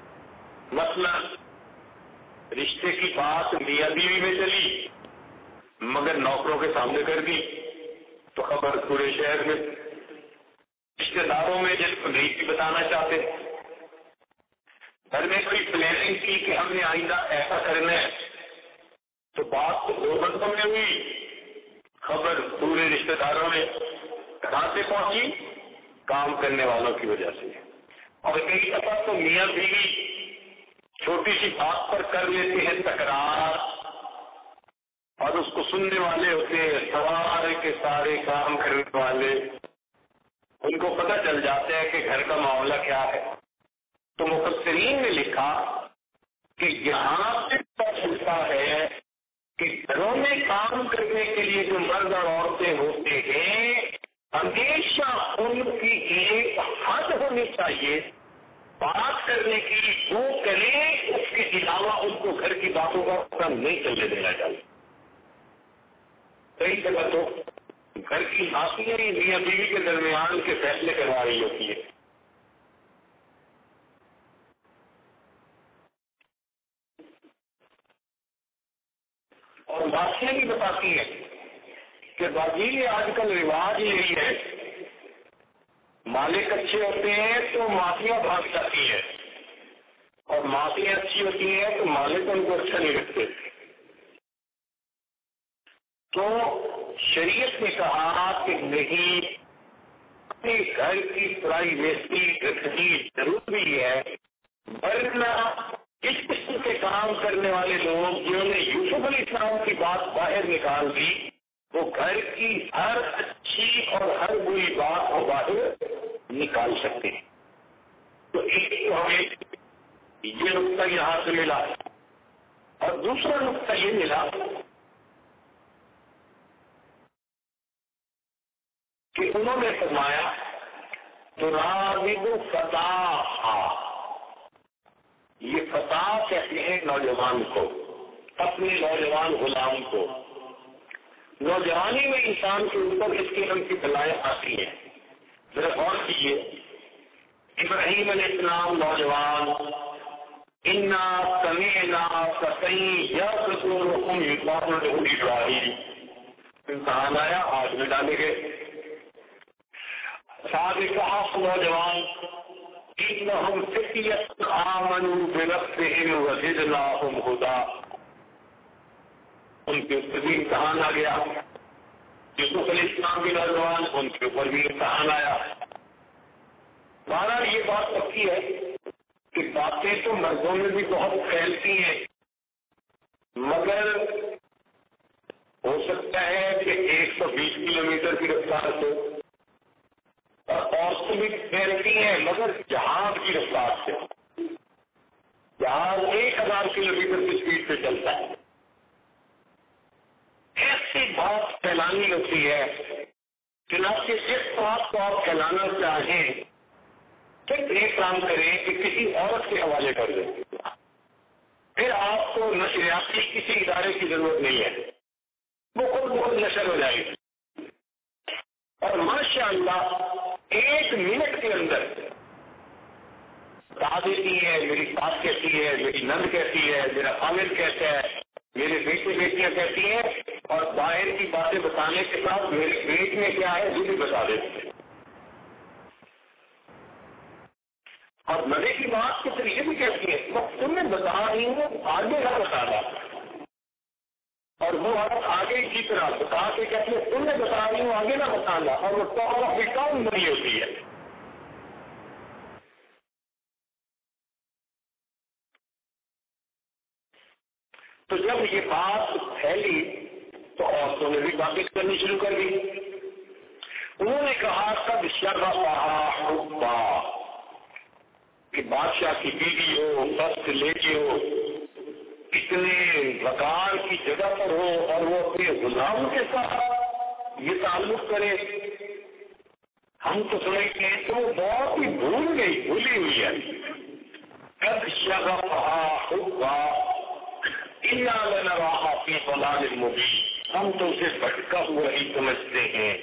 مثلا رشتے کی بات میاں بیوی میں چلی مگر نوکروں کے سامنے کر دی تو خبر پورے شہر میں، رشتے داروں میں جس کو نہیں تھی بتانا چاہتے، گھر میں کوئی پلاننگ کی کہ ہم نے آئندہ ایسا کرنا ہے تو بات تو دو بندوں میں ہوئی، خبر پورے رشتے داروں میں کہاں سے پہنچی؟ کام کرنے والوں کی وجہ سے۔ اور کئی دفعہ تو میاں بیوی چھوٹی سی بات پر کر لیتے ہیں تکرار، اور اس کو سننے والے ہوتے ہیں سارے کے سارے کام کرنے والے، ان کو پتہ چل جاتا ہے کہ گھر کا معاملہ کیا ہے۔ تو مفسرین نے لکھا کہ یہاں سے پتہ چلتا ہے کہ گھروں میں کام کرنے کے لیے جو مرد اور عورتیں ہوتے ہیں ہمیشہ ان کی ایک حد ہونی چاہیے بات کرنے کی، وہ کریں اس کے علاوہ ان کو گھر کی باتوں کا پتہ نہیں چلنے دینا چاہیے۔ کئی جگہ تو گھر کی معافیاں ہی میاں بیوی کے درمیان کے فیصلے کروا رہی ہوتی ہے۔ اور معافیاں بھی بتاتی ہیں کہ باجی آج کل رواج یہی ہے، مالک اچھے ہوتے ہیں تو معافیاں بھاگ جاتی ہیں، اور معافیاں اچھی ہوتی ہیں تو مالک ان کو اچھا نہیں رکھتے۔ تو شریعت نے کہا کہ نہیں، اپنے گھر کی پرائیویسی رکھنی ضروری ہے، ورنہ اس قسم کے کام کرنے والے لوگ جنہوں نے یوسف علیہ السلام کی بات باہر نکال دی، وہ گھر کی ہر اچھی اور ہر بری بات کو باہر نکال سکتے ہیں۔ تو ایک تو ہمیں یہ نقطہ یہاں سے ملا، اور دوسرا نقطہ یہ ملا کہ انہوں نے فرمایا تو راغب فتح، یہ فتح کہتے ہیں نوجوان کو، اپنے نوجوان غلام کو۔ نوجوانی میں انسان کے اوپر اس قسم کی بلائیں آتی ہیں۔ ذرا غور کیجیے، ابراہیم علیہ السلام نوجوان، انا سمعنا فتى يذكرهم يقال له ابراہیم، امتحان آیا، آج میں ڈالے گئے۔ صادق حق نوجوان، انہم فتیۃ آمنوا بربہم وزدناہم ہدی، ان کے اوپر بھی امتحان آ گیا۔ یوسف علیہ السلام کے نوجوان، ان کے اوپر بھی امتحان آیا۔ بہرحال یہ بات پکی ہے کہ باتیں تو مردوں میں بھی بہت پھیلتی ہیں، مگر ہو سکتا ہے کہ ایک سو بیس کلو میٹر کی رفتار سے، اور عورتیں بھی پھیلتی ہیں مگر جہاز کی رفتار سے۔ جہاز ایک ہزار کلو میٹر کی اسپیڈ سے چلتا ہے۔ ایسی بات پھیلانی ہوتی ہے کہ نہ کہ جس بات کو آپ پھیلانا چاہیں صرف ایک کام کریں کہ کسی عورت کے حوالے کر دیں، پھر آپ کو نشریاتی کسی ادارے کی ضرورت نہیں ہے، وہ خود بخود نشر ہو جائے گی۔ اور ماشاء اللہ ایک منٹ کے اندر بتا دیتی ہے، میری ساس کہتی ہے، میری نند کہتی ہے، میرا خالد کہتا ہے، میرے بیٹے بیٹیاں کہتی ہیں، اور باہر کی باتیں بتانے کے ساتھ میرے پیٹ میں کیا ہے وہ بھی بتا دیتے ہیں۔ اور مزے کی بات تو پھر یہ بھی کہتی ہے وہ تمہیں بتا رہی ہوں آگے نہ بتانا، اور وہ عورت آگے کی طرح بتا کے کہتی ہے تمہیں بتا رہی ہوں آگے نہ بتانا، اور وہ ٹاؤن بنی ہوتی ہے۔ تو جب یہ بات پھیلی تو عورتوں نے بھی باتیں کرنی شروع کر دی۔ انہوں نے کہا سب شغفھا حبا، کہ بادشاہ کی بیوی ہو، فرسٹ لیڈی ہو، اتنے وقار کی جگہ پر ہو، اور وہ اپنے غلام کے ساتھ یہ تعلق کرے، ہم تو سمجھتے ہیں کہ وہ بہت ہی بھول گئی، بھولی ہوئی ہے۔ سب شغفھا حبا انا لنراھا فی ضلال مبین، ہم تو اسے بھٹکا ہوا ہی سمجھتے ہیں۔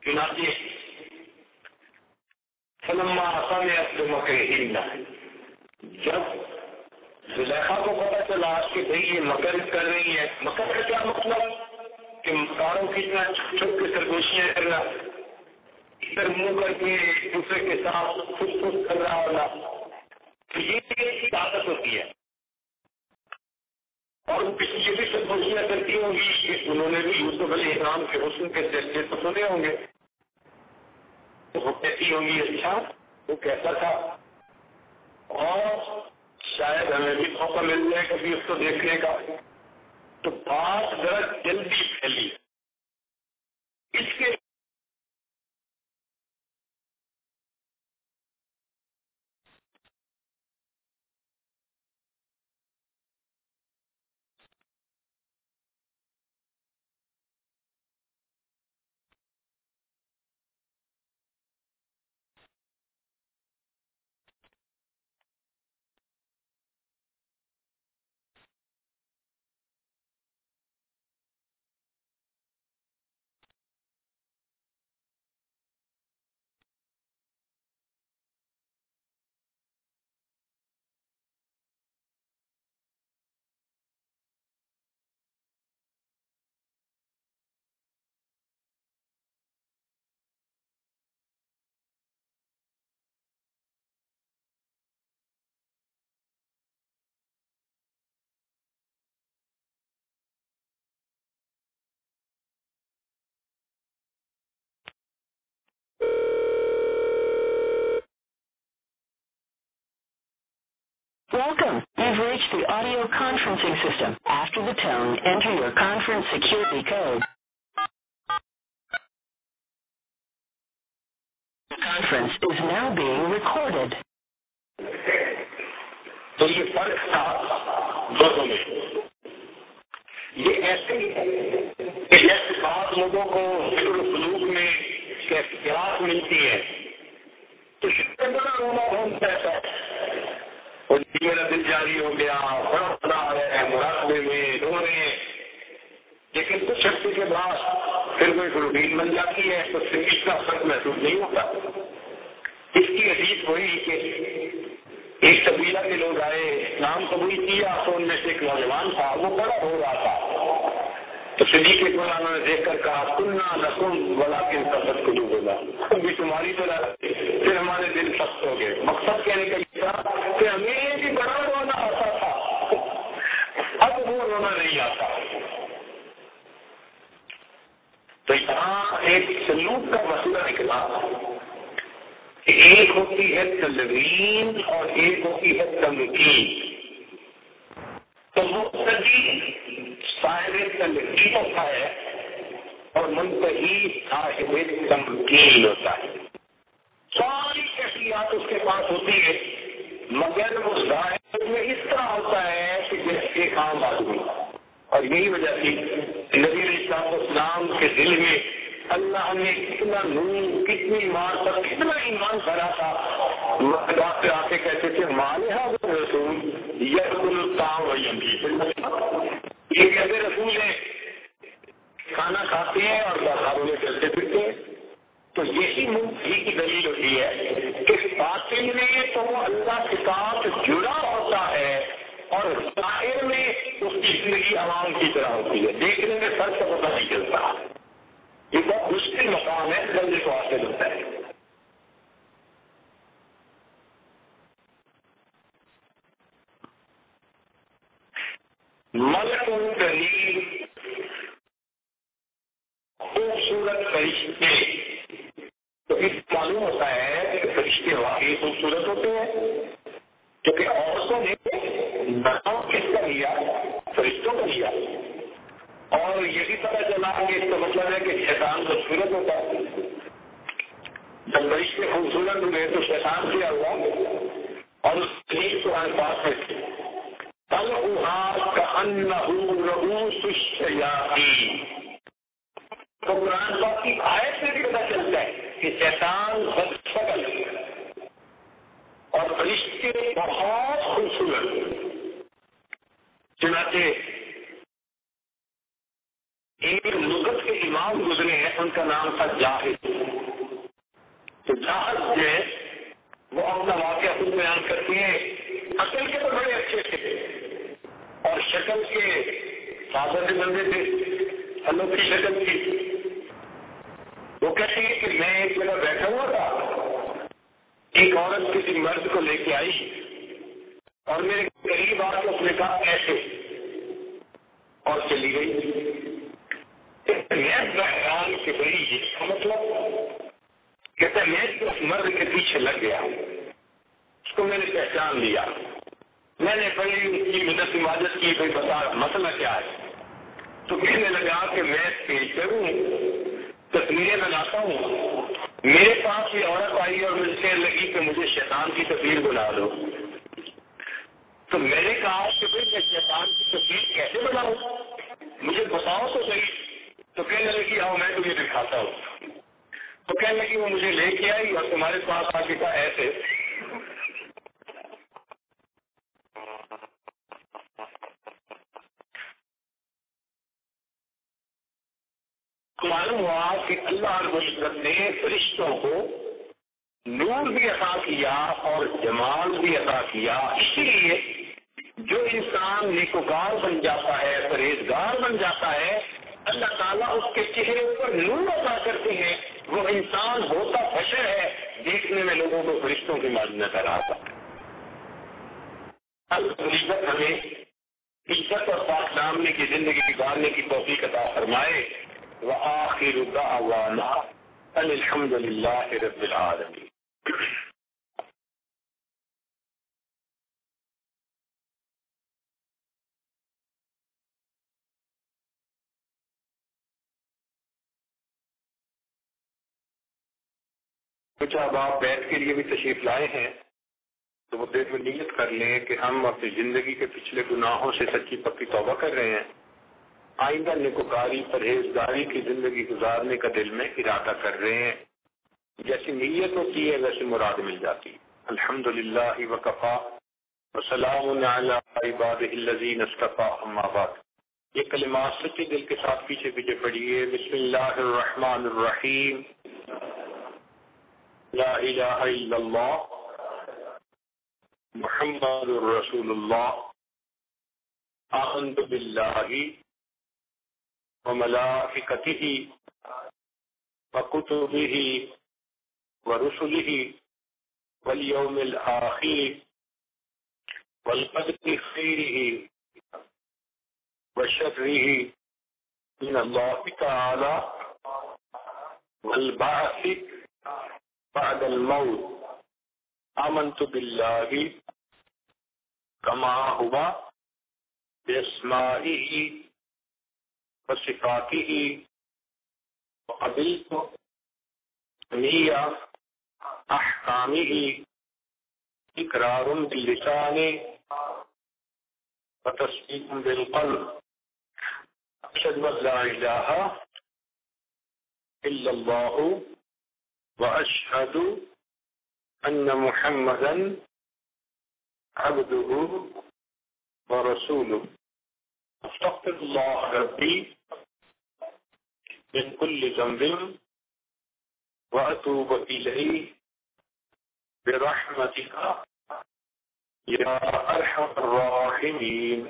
چنانچہ فلما سمعت بمکرہن، جب زلیخا کو پتا چلا کہ بھئی یہ مکر کر رہی ہے، مکر کا کیا مطلب کہ مکاروں کی اتنا چھپ چھپ کے سرگوشیاں کرنا، ادھر منہ کر کے ایک دوسرے کے ساتھ خود خود کر رہا ہونا، تو یہ ایک عادت ہوتی ہے. اور یہ بھی سرگوشیاں کرتی ہوں گی کہ انہوں نے بھی یوسف علیہ السلام کے حسن کے چرچے تو سنے ہوں گے، تو وہ کہتی ہوں گی اچھا وہ کیسا تھا، اور شاید ہمیں بھی موقع مل جائے کبھی اس کو دیکھنے کا. تو بات ذرا جلدی پھیلی اس کے Welcome. You've reached the audio conferencing system. After the tone, enter your conference security code. The conference is now being recorded. تو یہ فرق تھا دونوں میں. یہ ایسے ہی کہ جیسے بعض لوگوں کو فکر و سلوک میں کیفیات ملتی ہے تو شکر بڑا رونا ڈھونڈتا ہے اور میرا دل جاری ہو گیا، بڑا بنا ہے مراقبے میں رو رہے ہیں، لیکن کچھ عرصے کے بعد پھر کوئی روٹین بن جاتی ہے تو پھر اس کا فرق محسوس نہیں ہوتا. اس کی حدیث وہی کہ ایک قبیلہ کے لوگ آئے، اسلام قبول کیا تو ان میں سے ایک نوجوان تھا، وہ بڑا ہو رہا تھا. تو صدیق اکبر نے دیکھ کر کہا کننا لکم ولکن قست قلوبنا، ہم بھی تمہاری طرح. پھر ہمارے دل سخت ہو گئے. مقصد کہنے کا یہ تھا کہ ہمیں بھی بڑا رونا آتا تھا، اب وہ رونا نہیں آتا. تو یہاں ایک سلوک کا مسئلہ نکلا کہ ایک ہوتی ہے تلوین اور ایک ہوتی ہے تمکین. تو مقتدی صاحب تلوین ہوتا ہے اور منتہی صاحب تمکین ہوتا ہے. ساری کیفیات اس کے پاس ہوتی ہے، مگر وہ ظاہر میں اس طرح ہوتا ہے کہ جیسے ایک عام آدمی. اور یہی وجہ تھی نبی علیہ السلام کے دل میں اللہ نے کتنا نور، کتنی ایمان پر کتنا ایمان بھرا تھا. بات پہ آ کے کہتے تھے مالحہ رسول یأکل الطعام ویمشی، یہ کہتے رسول ہیں کھانا کھاتے ہیں اور بازاروں میں چلتے پھرتے ہیں. تو یہی منتہی کی دلیل ہوتی ہے کہ باطن میں تو وہ اللہ کے ساتھ جڑا ہوتا ہے اور ظاہر میں اس کی زندگی عوام کی طرح ہوتی ہے، دیکھنے میں فرق کا پتہ نہیں چلتا. یہ بہت مشکل مقام ہے درجے کو حاصل ہوتا ہے. ملک دلیل خوبصورت فرشتے، تو اس معلوم ہوتا ہے کہ فرشتے واقعی خوبصورت ہوتے ہیں، کیونکہ عورتوں نے نام کس کا لیا؟ فرشتوں کا لیا. اور یہ بھی پتہ چلا کہ اس کا مطلب ہے کہ شیطان خوبصورت ہوتا ہے. جب فرشتے خوبصورت ہوئے تو شیطان کیا ہوا؟ اور اس کی قرآن پاک میں طلعها كأنه رؤوس الشياطين، تو قرآن پاک کی آیت سے بھی پتہ چلتا ہے کہ شیطان بدشکل اور فرشتے بہت خوبصورت. چنانچہ ایک لغت کے امام گزرے ہیں، ان کا نام تھا جاہد. تو جاہد جو ہے وہ اپنا واقعہ خود بیان کرتے ہیں عقل کے تو بڑے اچھے تھے اور شکل کے سادہ سے بندے تھے، اللہ کی شکل تھی. وہ کہتے ہیں کہ میں ایک جگہ بیٹھا ہوا تھا، ایک عورت کسی مرد کو لے کے آئی اور میرے قریب آ کے اس نے کہا ایسے اور چلی گئی. میں بہرحال کہ بڑی جس کا مطلب کہتا ہے میں اس مرد کے پیچھے لگ گیا، اس کو میں نے پہچان لیا، میں نے بڑی اس کی مدد مدد کی، بھائی بتا مسئلہ کیا ہے. تو کہنے لگا کہ میں پیچر ہوں، تصویریں بناتا ہوں، میرے پاس یہ عورت آئی اور مجھ سے کہنے لگی کہ مجھے شیطان کی تصویر بنا دو. تو میں نے کہا کہ بھائی میں شیطان کی تصویر کیسے بناؤں، مجھے بتاؤ تو صحیح. تو کہنے لگی آؤ میں تمہیں دکھاتا ہوں. تو کہنے لگی وہ مجھے لے کے آئی اور تمہارے پاس آ کے کہا ایسے. معلوم ہوا کہ اللہ رب العزت نے فرشتوں کو نور بھی عطا کیا اور جمال بھی عطا کیا. اسی لیے جو انسان نیکوکار بن جاتا ہے، پرہیزگار بن جاتا ہے، اللہ تعالیٰ اس کے چہرے پر نور عطا کرتے ہیں. وہ انسان ہوتا بشر ہے، دیکھنے میں لوگوں کو فرشتوں کی مانند نظر آتا. اللہ ہمیں عزت اور پاک نامنے کی زندگی گزارنے کی توفیق عطا فرمائے. وآخر دعوانا ان الحمد للہ رب العالمین. کچھ اب آپ بیٹھ کے لیے بھی تشریف لائے ہیں تو وہ دل میں نیت کر لیں کہ ہم اپنی زندگی کے پچھلے گناہوں سے سچی پکی توبہ کر رہے ہیں، آئندہ نیکوکاری پرہیزگاری کی زندگی گزارنے کا دل میں ارادہ کر رہے ہیں. جیسی نیت ہوتی ہے ویسے مراد مل جاتی. الحمد للہ وکفا وسلام علی عبادہ الذین اصطفیٰ اما بعد. یہ کلمات سچے دل کے ساتھ پیچھے پیچھے پڑھیے. بسم اللہ الرحمن الرحیم. لا الہ الا اللہ محمد رسول اللہ. آمنت باللہ وملائکتہ وکتبہ ورسلہ والیوم الآخر والقدر خیرہ وشرہ من اللہ تعالی والبعث بعد الموت. آمنت باللہ کما ہوا باسمائہ وصفاتہ وقبلت جمیع احکامہ اقرار باللسان وتصدیق بالقلب. اشہد ان لا الہ الا اللہ واشہد ان محمدا عبدہ ورسولہ. استغفر اللہ ربی من کل ذنب واتوب الیہ برحمتک یا ارحم الراحمین.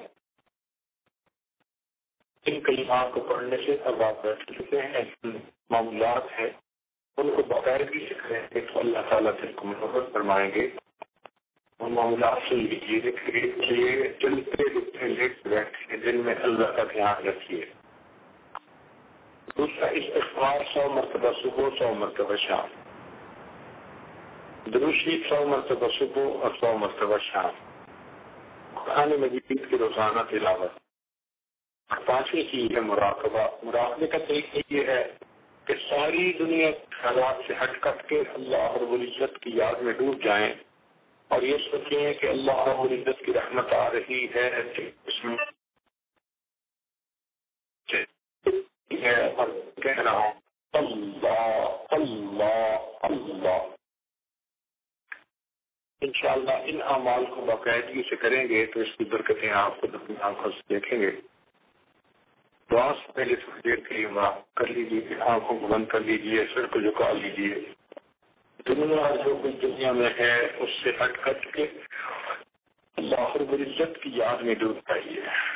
ان کلمات کو پڑھنے سے اب آپ بیٹھ چکے ہیں، معمولات ہیں ان کو باقاعدگی سے کریں گے تو اللہ تعالیٰ دل کو محبت فرمائیں گے. وہ معاملات سے لیجیے دیکھیے، چلتے اٹھتے لیٹ بیٹھے دل میں اللہ کا دھیان رکھیے. دوسرا استغفار سو مرتبہ صبح سو مرتبہ شام، درود شریف سو مرتبہ صبح اور سو مرتبہ شام، قرآن مجید کی روزانہ تلاوت. پانچویں چیز ہے مراقبہ. مراقبے کا طریقہ یہ ہے کہ ساری دنیا حالات سے ہٹ کٹ کے اللہ رب العزت کی یاد میں ڈوب جائیں اور یہ سوچیں کہ اللہ رب العزت کی رحمت آ رہی ہے اس میں اور کہہ رہا ہوں اللہ اللہ اللہ. انشاءاللہ ان اعمال کو باقاعدگی سے کریں گے تو اس کی برکتیں آپ خود اپنی آنکھوں سے دیکھیں گے. دعا سے پہلے تھوڑی دیر کے لیے معاف کر لیجیے، آنکھوں کو بند کر لیجیے، سر کو جھکا لیجیے. دنیا جو کچھ دنیا میں ہے اس سے ہٹ کٹ کے اللہ رب العزت کی یاد میں ڈوب جائیے.